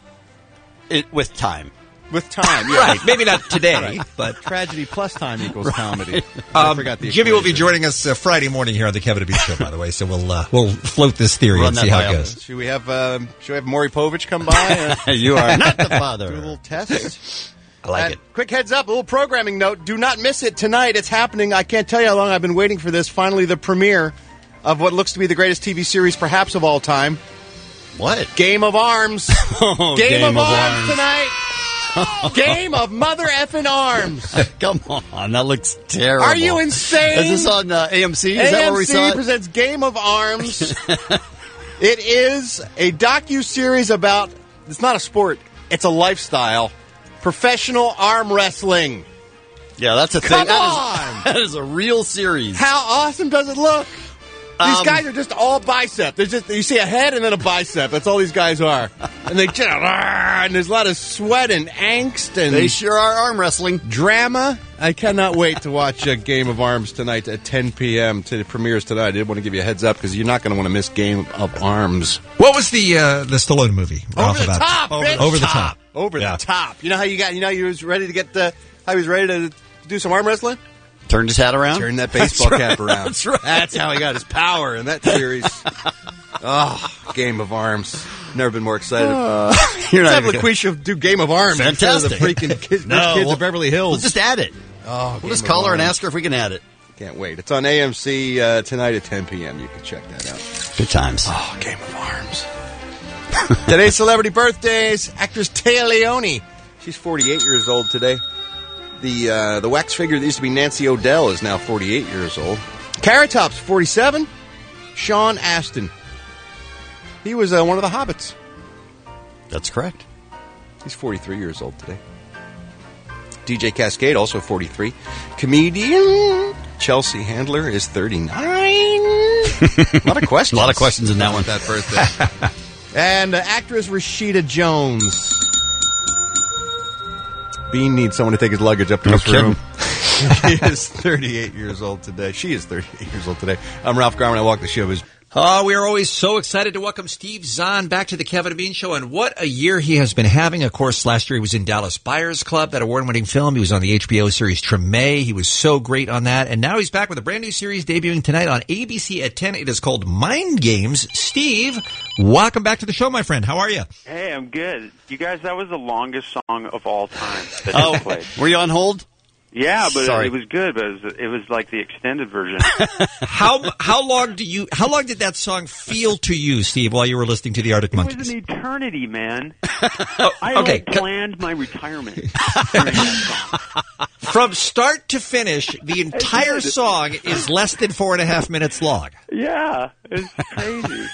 With time. With time, yeah. Right. Maybe not today, but tragedy plus time equals comedy. I forgot the Jimmy will be equation. joining us Friday morning here on the Kevin and Bean Show, by the way. So we'll float this theory and see how it goes. Should we have Maury Povich come by? You are not the father. Do a little test. I like it. Quick heads up, a little programming note. Do not miss it tonight. It's happening. I can't tell you how long I've been waiting for this. Finally, the premiere of what looks to be the greatest TV series perhaps of all time. What? Game of Arms. Game of Arms tonight. Game of mother effing arms. Come on, that looks terrible. Are you insane? Is this on AMC? Is that where we saw AMC it? presents Game of Arms. It is a docu-series about, it's not a sport, it's a lifestyle. Professional arm wrestling. Yeah, that's a Come thing. on! That is a real series. How awesome does it look? These guys are just all bicep. There's just, you see a head and then a bicep. That's all these guys are. And they just, and there's a lot of sweat and angst and They sure are arm wrestling. drama. I cannot wait to watch a Game of Arms tonight at 10 p.m. to the premieres tonight. I did want to give you a heads up because you're not going to want to miss Game of Arms. What was the Stallone movie? Over the top, bitch. Over the top. Over the top. You know how he was ready to get how he was ready to do some arm wrestling? Turned his hat around? Turn that baseball That's cap right. around. That's right. That's how he got his power in that series. Game of Arms. Never been more excited. You're Let's not have even LaQuisha do Game of Arms instead of the freaking kids of Beverly Hills. We'll just add it. Oh, we'll just call her and ask her if we can add it. Can't wait. It's on AMC tonight at 10 p.m. You can check that out. Good times. Oh, Game of Arms. Today's celebrity birthdays. Actress Téa Leoni. She's 48 years old today. The wax figure that used to be Nancy O'Dell is now 48 years old. Carrot Top's 47. Sean Astin. He was one of the Hobbits. That's correct. He's 43 years old today. DJ Cascade, also 43. Comedian Chelsea Handler is 39. A lot of questions. A lot of questions in that one. That birthday. And actress Rashida Jones. Bean needs someone to take his luggage up to his room. He is 38 years old today. She is 38 years old today. I'm Ralph Garman. I walk the show. We are always so excited to welcome Steve Zahn back to the Kevin and Bean Show, and what a year he has been having. Of course, last year he was in Dallas Buyers Club, that award-winning film. He was on the HBO series Treme. He was so great on that, and now he's back with a brand new series debuting tonight on ABC at 10. It is called Mind Games. Steve, welcome back to the show, my friend. How are you? Hey, I'm good. You guys, that was the longest song of all time that you played. Were you on hold? Yeah, but Sorry. it was good. But it was like the extended version. How long did that song feel to you, Steve, while you were listening to the Arctic Monkeys? It was an eternity, man. I planned my retirement during that song. From start to finish, the entire song is less than 4.5 minutes long. Yeah, it's crazy.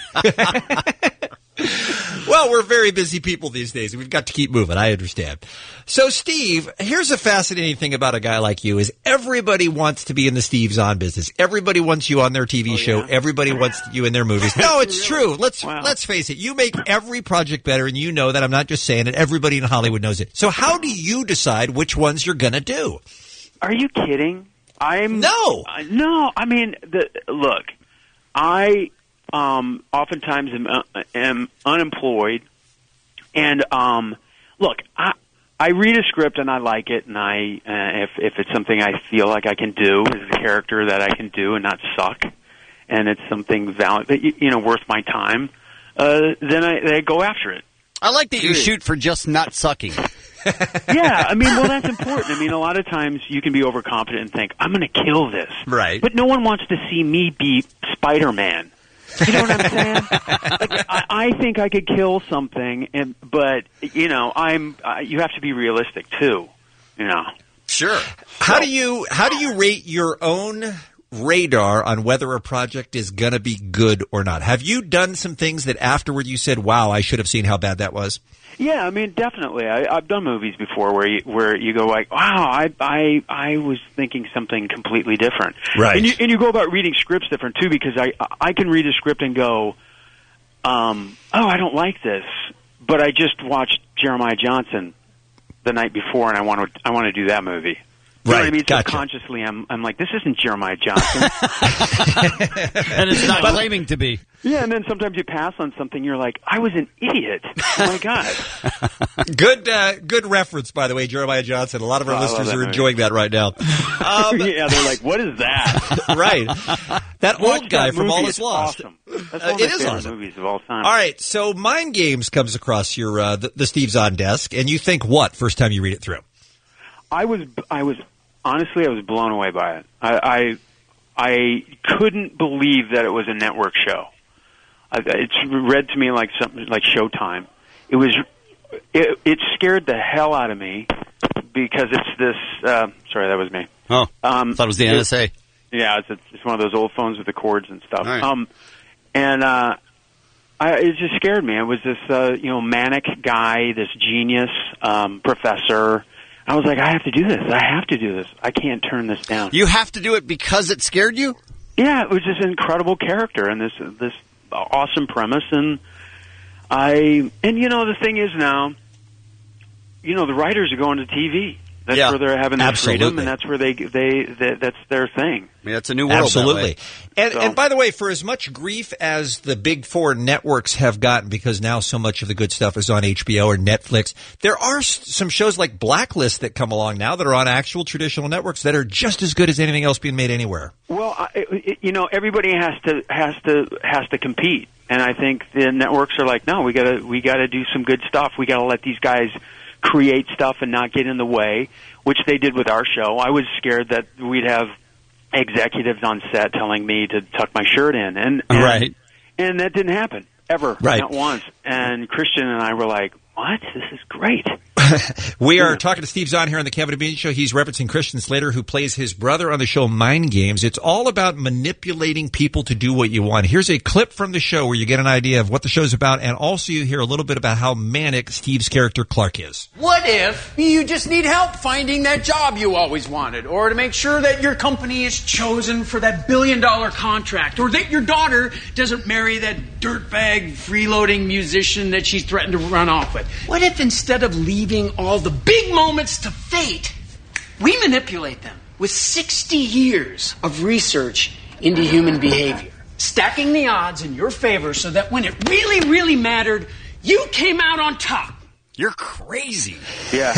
Well, we're very busy people these days. We've got to keep moving. I understand. So, Steve, here's a fascinating thing about a guy like you is everybody wants to be in the Steve Zahn business. Everybody wants you on their TV show. Everybody wants you in their movies. No, it's true. Let's face it. You make every project better, and you know that. I'm not just saying it. Everybody in Hollywood knows it. So how do you decide which ones you're going to do? Are you kidding? No. No, I mean, look, I oftentimes am unemployed, and look, I read a script and I like it, and if it's something I feel like I can do, as a character that I can do and not suck, and it's something worth my time, then I go after it. I like that you shoot for just not sucking. Yeah, I mean, well, that's important. I mean, a lot of times you can be overconfident and think, I'm going to kill this. Right. But no one wants to see me be Spider-Man. You know what I'm saying? Like, I think I could kill something, but you know, you have to be realistic too. You know. Sure. How do you rate your own radar on whether a project is going to be good or not? Have you done some things that afterward you said, "Wow, I should have seen how bad that was"? Yeah, I mean, definitely. I've done movies before where you go like, "Wow, I was thinking something completely different." Right. And you go about reading scripts different too, because I can read a script and go, "Oh, I don't like this," but I just watched Jeremiah Johnson the night before, and I want to do that movie. You know what I mean? Gotcha. Subconsciously, I'm like, this isn't Jeremiah Johnson. And it's not claiming to be. Yeah, and then sometimes you pass on something, you're like, I was an idiot. Oh, my God. Good reference, by the way, Jeremiah Johnson. A lot of our listeners are enjoying that right now. Yeah, they're like, what is that? Right. That old guy that from movie. All Is It's Lost. Awesome. That's one of my favorite movies of all time. All right, so Mind Games comes across your the Steve Zahn desk, and you think what first time you read it through? I was honestly, I was blown away by it. I couldn't believe that it was a network show. It's read to me like something like Showtime. It scared the hell out of me because it's this. Sorry, that was me. Oh, thought it was the NSA. Yeah, it's one of those old phones with the cords and stuff. Right. It just scared me. It was this manic guy, this genius professor. I was like, I have to do this. I can't turn this down. You have to do it because it scared you? Yeah, it was this incredible character and this awesome premise, and the thing is now, the writers are going to TV. That's where they're having their freedom, and that's where that's their thing. I mean, that's a new world. Absolutely. And by the way, for as much grief as the big four networks have gotten, because now so much of the good stuff is on HBO or Netflix, there are some shows like Blacklist that come along now that are on actual traditional networks that are just as good as anything else being made anywhere. Well, everybody has to compete, and I think the networks are like, no, we got to do some good stuff. We got to let these guys create stuff and not get in the way, which they did with our show. I was scared that we'd have executives on set telling me to tuck my shirt in, and that didn't happen ever, not once. And Christian and I were like, what? This is great. We are talking to Steve Zahn here on the Kevin and Bean Show. He's referencing Christian Slater, who plays his brother on the show Mind Games. It's all about manipulating people to do what you want. Here's a clip from the show where you get an idea of what the show's about, and also you hear a little bit about how manic Steve's character Clark is. What if you just need help finding that job you always wanted, or to make sure that your company is chosen for that $1 billion contract, or that your daughter doesn't marry that dirtbag freeloading musician that she's threatened to run off with? What if instead of leaving all the big moments to fate, we manipulate them with 60 years of research into human behavior, stacking the odds in your favor so that when it really, really mattered, you came out on top? You're crazy. Yeah.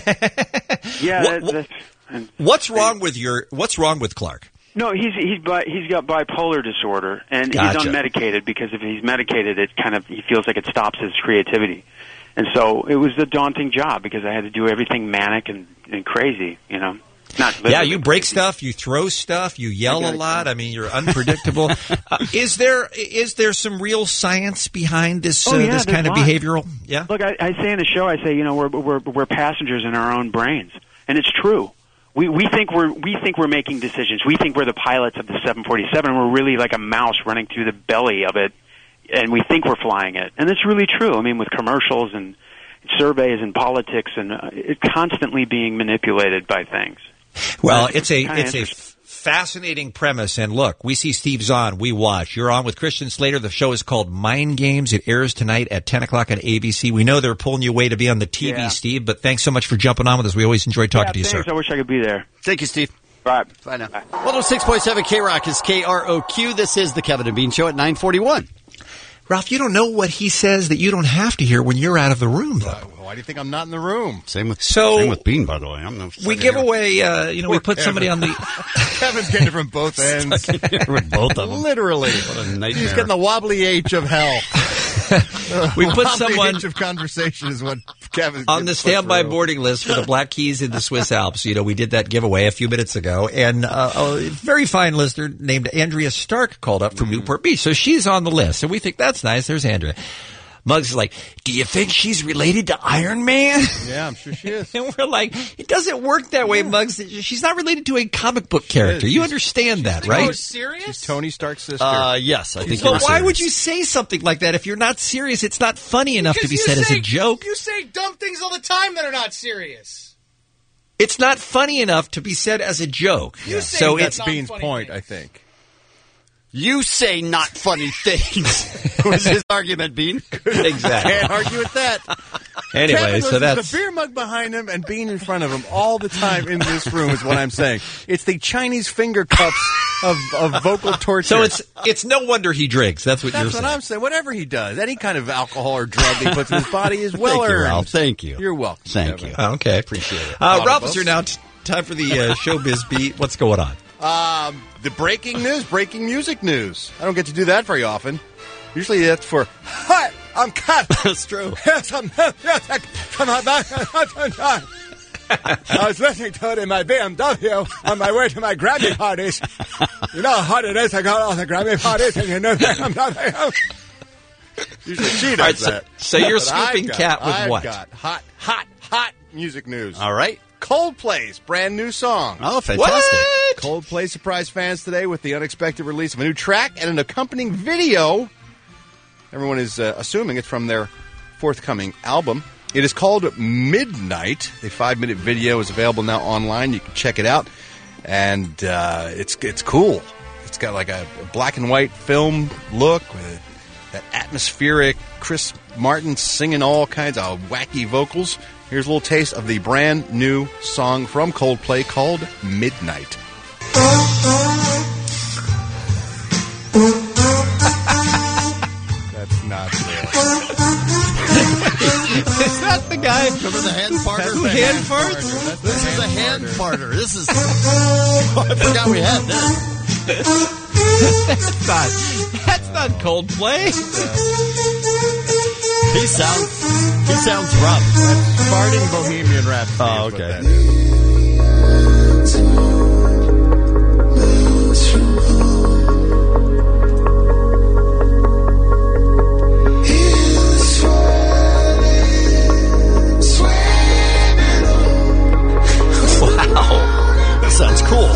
What's wrong with Clark? No, he's got bipolar disorder, and he's unmedicated, because if he's medicated, he feels like it stops his creativity. And so it was a daunting job because I had to do everything manic and crazy, Not literally. You break stuff, you throw stuff, you yell a lot. I mean, you're unpredictable. Is there some real science behind this this kind of behavioral? Yeah. Look, I say in the show, we're passengers in our own brains, and it's true. We think we're making decisions. We think we're the pilots of the 747, and we're really like a mouse running through the belly of it. And we think we're flying it. And it's really true. I mean, with commercials and surveys and politics, and it's constantly being manipulated by things. Well, it's a fascinating premise. And look, we see Steve Zahn. We watch. You're on with Christian Slater. The show is called Mind Games. It airs tonight at 10 o'clock on ABC. We know they're pulling you away to be on the TV, Steve, but thanks so much for jumping on with us. We always enjoy talking to you, thanks. sir. I wish I could be there. Thank you, Steve. Bye. Bye now. 106.7 K-Rock is KROQ. This is the Kevin and Bean Show at 9:41. Ralph, you don't know what he says that you don't have to hear when you're out of the room, though. Why do you think I'm not in the room? Same with Bean, by the way. We give away, we put somebody on the... Kevin's getting it from both ends. With both of them. Literally. What a nightmare. He's getting the wobbly H of hell. We put someone... someone... H of conversation is what on the standby boarding list for the Black Keys in the Swiss Alps. You know, we did that giveaway a few minutes ago, and a very fine listener named Andrea Stark called up from Newport Beach. So she's on the list, and we think that's nice. There's Andrea. Muggs is like, do you think she's related to Iron Man? Yeah, I'm sure she is. And we're like, it doesn't work that way, Muggs. She's not related to a comic book character. You understand that, right? Serious? She's Tony Stark's sister. Yes, I think But why would you say something like that if you're not serious? It's not funny enough to be said as a joke. You say dumb things all the time that are not serious. It's not funny enough to be said as a joke. You say so That's it's Bean's point, I think. You say not funny things. Was his argument, Bean? Exactly. Can't argue with that. Anyway, Kevin so listens that's the beer mug behind him and Bean in front of him all the time in this room is what I'm saying. It's the Chinese finger cups of vocal torture. so it's no wonder he drinks. That's what you're That's what saying. I'm saying. Whatever he does, any kind of alcohol or drug he puts in his body is well Thank you, earned. Ralph. Thank you. You're welcome. Thank Kevin. you. Oh, okay, Appreciate it. Ralph is here now. Time for the showbiz beat. What's going on? The breaking news, breaking music news. I don't get to do that very often. Usually that's for, hi, I'm Kat. That's true. Yes, I'm music from my back. I was listening to it in my BMW on my way to my Grammy parties. You know how hard it is to go to all the Grammy parties and you know that Usually she does All right, that. so you're But scooping Kat with I've what? got hot music news. All right. Coldplay's brand new song. Oh, fantastic. Coldplay surprised fans today with the unexpected release of a new track and an accompanying video. Everyone is assuming it's from their forthcoming album. It is called Midnight. The 5-minute video is available now online. You can check it out. And it's cool. It's got like a black and white film look with that atmospheric Chris Martin singing all kinds of wacky vocals. Here's a little taste of the brand new song from Coldplay called Midnight. That's not real. Is that the guy? Remember the hand farter? The hand fart? This is a hand farter. This is. I forgot we had this. That's not Coldplay. He sounds rough. That's farting Bohemian Rhapsody. Oh, is what okay. that is. Wow. That sounds cool.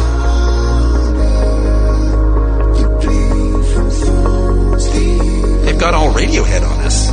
They've got all Radiohead on us.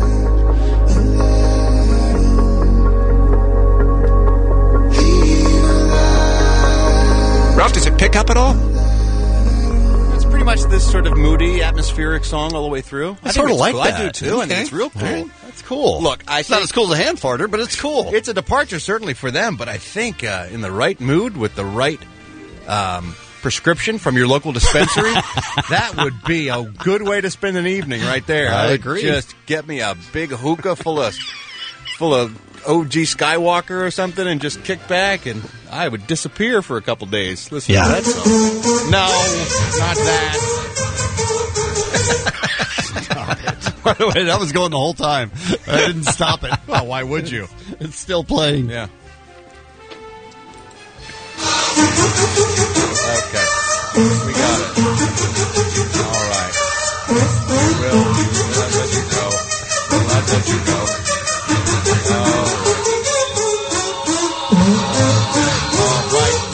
Ralph, does it pick up at all? It's pretty much this sort of moody, atmospheric song all the way through. I sort of like cool. that. I do too. I think it's real cool. Right. That's cool. Look, It's not as cool as a hand farter, but it's cool. It's a departure certainly for them, but I think in the right mood with the right prescription from your local dispensary, that would be a good way to spend an evening right there. I would agree. Just get me a big hookah full of OG Skywalker or something and just kick back and I would disappear for a couple days. Listen to that song. No, not that. Stop it. By the way, that was going the whole time. I didn't stop it. Well, why would you? It's still playing. Yeah. Okay. We got it. All right. We'll let you go. We'll let you go. All right.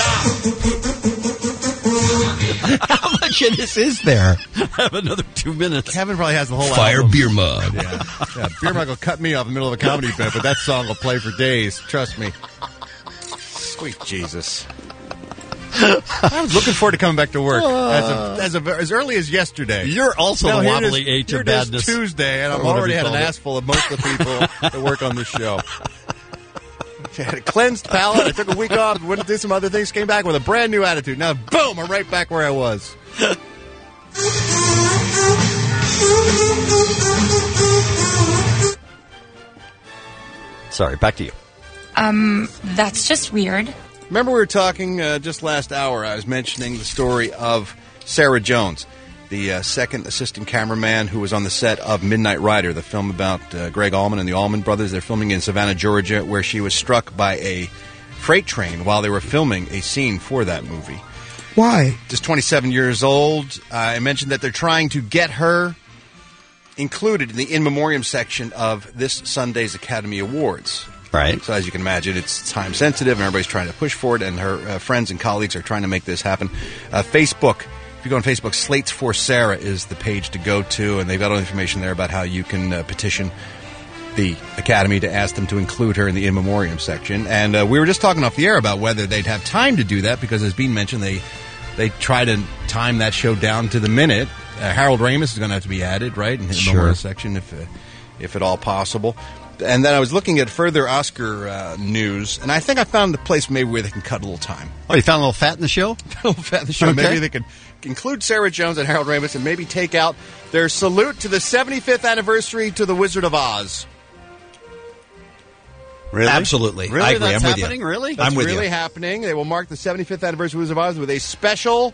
Now stop. How much of this is there? Have another 2 minutes. Kevin probably has the whole Fire album. beer mug. Yeah, beer mug will cut me off in the middle of a comedy bit, but that song will play for days. Trust me. Sweet Jesus. I was looking forward to coming back to work as early as yesterday. You're also Now, the here it is- wobbly H here of it is badness. Tuesday, and I've Or whatever already you had an called it. ass full of most of the people that work on this show. I had a cleansed palate. I took a week off, went to do some other things, came back with a brand new attitude. Now, boom, I'm right back where I was. Sorry, back to you. That's just weird. Remember we were talking just last hour, I was mentioning the story of Sarah Jones. the second assistant cameraman who was on the set of Midnight Rider, the film about Greg Allman and the Allman brothers. They're filming in Savannah, Georgia, where she was struck by a freight train while they were filming a scene for that movie. Why? Just 27 years old. I mentioned that they're trying to get her included in the in memoriam section of this Sunday's Academy Awards. Right. So as you can imagine, it's time sensitive, and everybody's trying to push for it, and her friends and colleagues are trying to make this happen. Facebook, if you go on Facebook, Slates for Sarah is the page to go to, and they've got all the information there about how you can petition the Academy to ask them to include her in the in memoriam section. And we were just talking off the air about whether they'd have time to do that, because as Bean mentioned, they try to time that show down to the minute. Harold Ramis is going to have to be added, right, in the memorial section, if at all possible. And then I was looking at further Oscar news, and I think I found the place maybe where they can cut a little time. Oh, you found a little fat in the show? A little fat in the show. Okay. Maybe they could include Sarah Jones and Harold Ramis and maybe take out their salute to the 75th anniversary to The Wizard of Oz. Really? Absolutely. Really? I agree. That's I'm with happening? you. Really? That's I'm with really you. happening. They will mark the 75th anniversary of Wizard of Oz with a special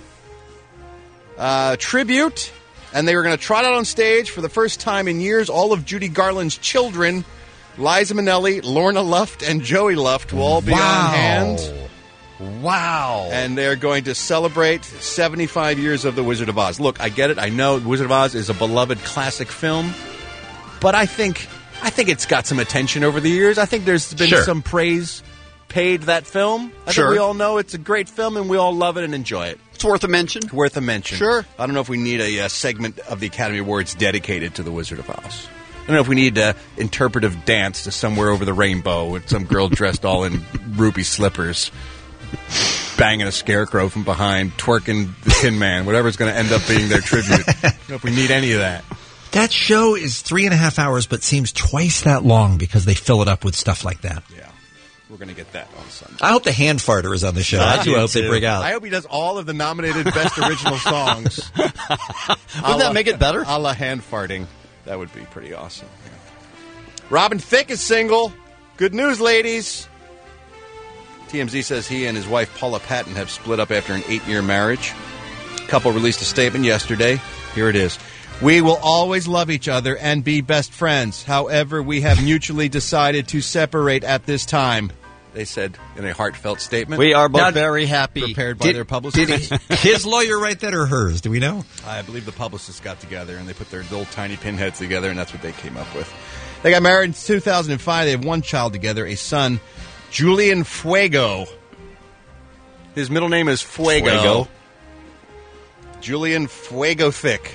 tribute. And they were going to trot out on stage for the first time in years all of Judy Garland's children. Liza Minnelli, Lorna Luft, and Joey Luft will all be on hand. Wow. And they're going to celebrate 75 years of The Wizard of Oz. Look, I get it. I know The Wizard of Oz is a beloved classic film. But I think it's got some attention over the years. I think there's been some praise paid that film. I think we all know it's a great film, and we all love it and enjoy it. It's worth a mention. Worth a mention. Sure. I don't know if we need a segment of the Academy Awards dedicated to The Wizard of Oz. I don't know if we need interpretive dance to Somewhere Over the Rainbow with some girl dressed all in ruby slippers, banging a scarecrow from behind, twerking the Tin Man, whatever's going to end up being their tribute. I don't know if we need any of that. That show is 3.5 hours, but seems twice that long because they fill it up with stuff like that. Yeah. We're going to get that on Sunday. I hope the hand farter is on the show. That's who I hope they bring out. I hope he does all of the nominated Best Original Songs. Wouldn't that make it better? A la hand farting. That would be pretty awesome. Yeah. Robin Thicke is single. Good news, ladies. TMZ says he and his wife Paula Patton have split up after an 8-year marriage. The couple released a statement yesterday. Here it is. We will always love each other and be best friends. However, we have mutually decided to separate at this time, they said in a heartfelt statement. We are both very happy. Prepared by their publicist. Did his lawyer write that or hers? Do we know? I believe the publicists got together and they put their little tiny pinheads together, and that's what they came up with. They got married in 2005. They have one child together, a son, Julian Fuego. His middle name is Fuego. Julian Fuego Thicke.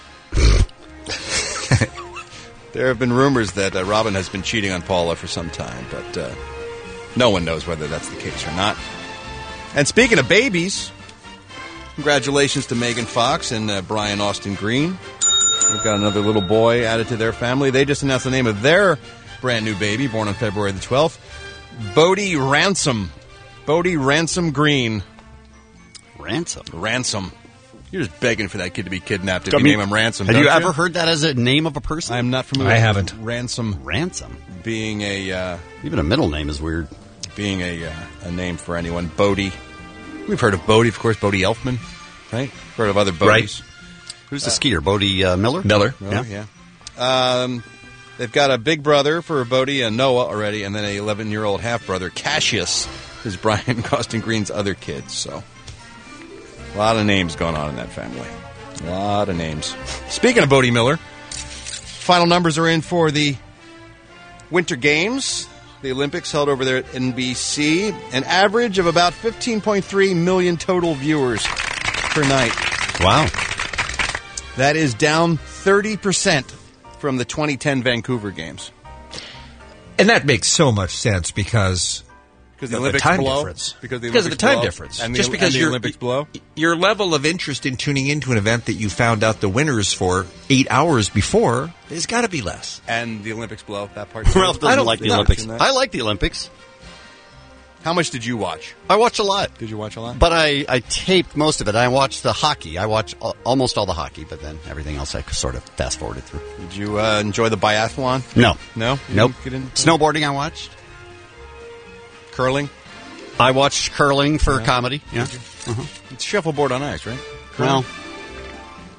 There have been rumors that Robin has been cheating on Paula for some time, but no one knows whether that's the case or not. And speaking of babies, congratulations to Megan Fox and Brian Austin Green. They've got another little boy added to their family. They just announced the name of their brand new baby, born on February the 12th, Bodie Ransom. Bodie Ransom Green. Ransom. You're just begging for that kid to be kidnapped if you name him Ransom. Have you ever heard that as a name of a person? I'm not familiar. I haven't. Ransom being a even a middle name is weird. Being a name for anyone. Bodie. We've heard of Bodie, of course. Bodie Elfman, right? Heard of other Bodies. Right. Who's the skier? Bodie Miller. Oh, yeah. They've got a big brother for Bodie and Noah already, and then an 11-year-old half brother, Cassius, is Brian Austin Green's other kid. So. A lot of names going on in that family. A lot of names. Speaking of Bodie Miller, final numbers are in for the Winter Games, the Olympics held over there at NBC. An average of about 15.3 million total viewers per night. Wow. That is down 30% from the 2010 Vancouver Games. And that makes so much sense because the Olympics time blow? difference. Because of the time difference. And just because the Olympics blow? Your level of interest in tuning into an event that you found out the winners for 8 hours before has got to be less. And the Olympics blow, that part. Ralph doesn't like the Olympics. I like the Olympics. How much did you watch? I watched a lot. Did you watch a lot? But I taped most of it. I watched the hockey. I watched almost all the hockey, but then everything else I sort of fast-forwarded through. Did you enjoy the biathlon? No. No? Nope. Snowboarding I watched. Curling? I watched curling for comedy. Yeah. It's shuffleboard on ice, right? Well,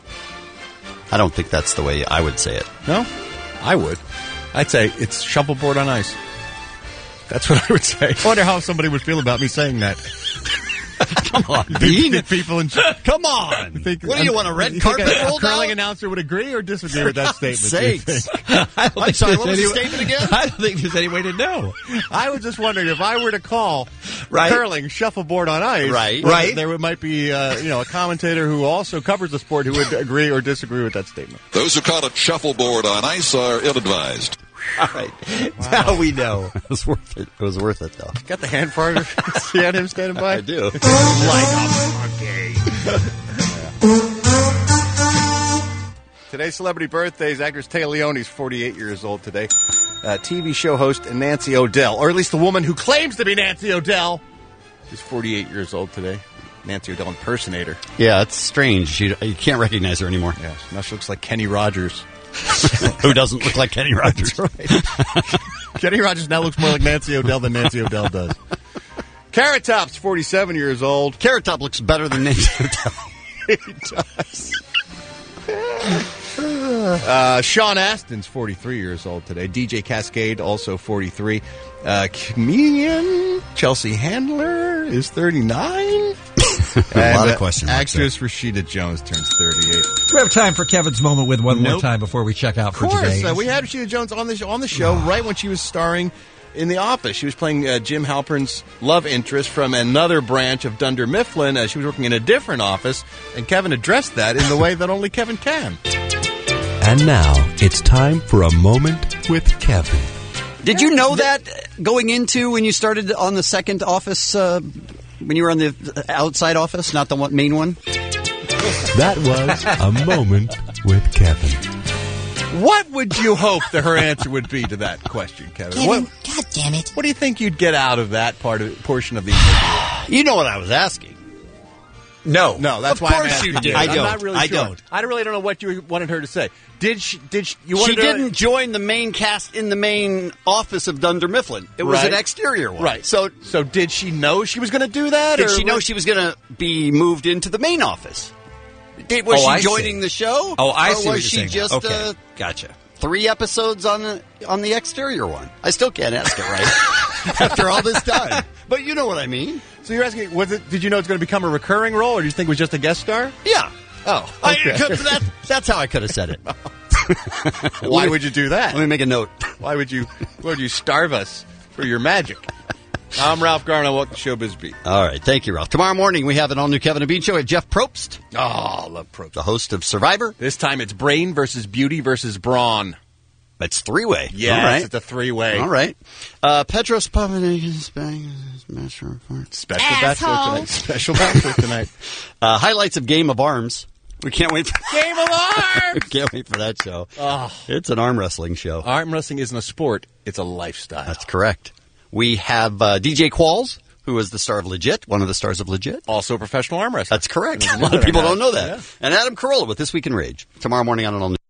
I don't think that's the way I would say it. No? I would. I'd say it's shuffleboard on ice. That's what I would say. I wonder how somebody would feel about me saying that. Come on, Bean. Come on. What do you want, a red carpet roll A curling announcer would agree or disagree with that statement? Sakes. I'm sorry, what was the statement again? I don't think there's any way to know. I was just wondering if I were to call Right. curling shuffleboard on ice, Right. there might be a commentator who also covers the sport who would agree or disagree with that statement. Those who call it shuffleboard on ice are ill-advised. All right. Now we know. It was worth it. It was worth it, though. Got the hand fart? See him standing by? I do. Today's celebrity birthdays. Actress Taya Leone's 48 years old today. TV show host Nancy O'Dell, or at least the woman who claims to be Nancy O'Dell, is 48 years old today. Nancy O'Dell impersonator. Yeah, it's strange. You can't recognize her anymore. Yeah, now she looks like Kenny Rogers. Who doesn't look like Kenny Rogers? That's right. Kenny Rogers now looks more like Nancy O'Dell than Nancy O'Dell does. Carrot Top's 47 years old. Carrot Top looks better than Nancy O'Dell. He does. Sean Astin's 43 years old today. DJ Cascade, also 43. Comedian Chelsea Handler is 39. A lot of questions. Actress Rashida Jones turns 38. Do we have time for Kevin's moment with one more time before we check out for today? Of course. We had Rashida Jones on the show right when she was starring in The Office. She was playing Jim Halpern's love interest from another branch of Dunder Mifflin. She was working in a different office, and Kevin addressed that in the way that only Kevin can. And now it's time for a moment with Kevin. Did you know that going into when you started on the second office, when you were on the outside office, not the main one? That was a moment with Kevin. What would you hope that her answer would be to that question, Kevin? God damn it. What do you think you'd get out of that portion of the interview? You know what I was asking. No, that's of why course I'm asking you do. I'm not really sure. I don't. I really don't know what you wanted her to say. Did she? She didn't join the main cast in the main office of Dunder Mifflin. It was an exterior one. Right. So did she know she was going to do that? Did she know she was going to be moved into the main office? Was she joining the show? Oh, I or see. Or was she just okay. Gotcha. 3 episodes on the exterior one? I still can't ask it right after all this time. But you know what I mean. So you're asking, did you know it's going to become a recurring role, or do you think it was just a guest star? Yeah. Oh, okay. That's how I could have said it. Why would you do that? Let me make a note. Why would you starve us for your magic? I'm Ralph Garman. I walk the Showbiz Beat. All right. Thank you, Ralph. Tomorrow morning, we have an all-new Kevin and Bean show. We have Jeff Probst. Oh, I love Probst. The host of Survivor. This time it's brain versus beauty versus brawn. It's 3-way. Yes, all right. It's a 3-way. All right. Petros Papadakis Special Bachelor tonight. Special Bachelor tonight. Highlights of Game of Arms. We can't wait for Game of Arms. We can't wait for that show. Oh. It's an arm wrestling show. Arm wrestling isn't a sport; it's a lifestyle. That's correct. We have DJ Qualls, who is the star of Legit, one of the stars of Legit. Also a professional arm wrestler. That's correct. A lot of people don't know that. Yeah. And Adam Carolla with This Week in Rage. Tomorrow morning on an all-new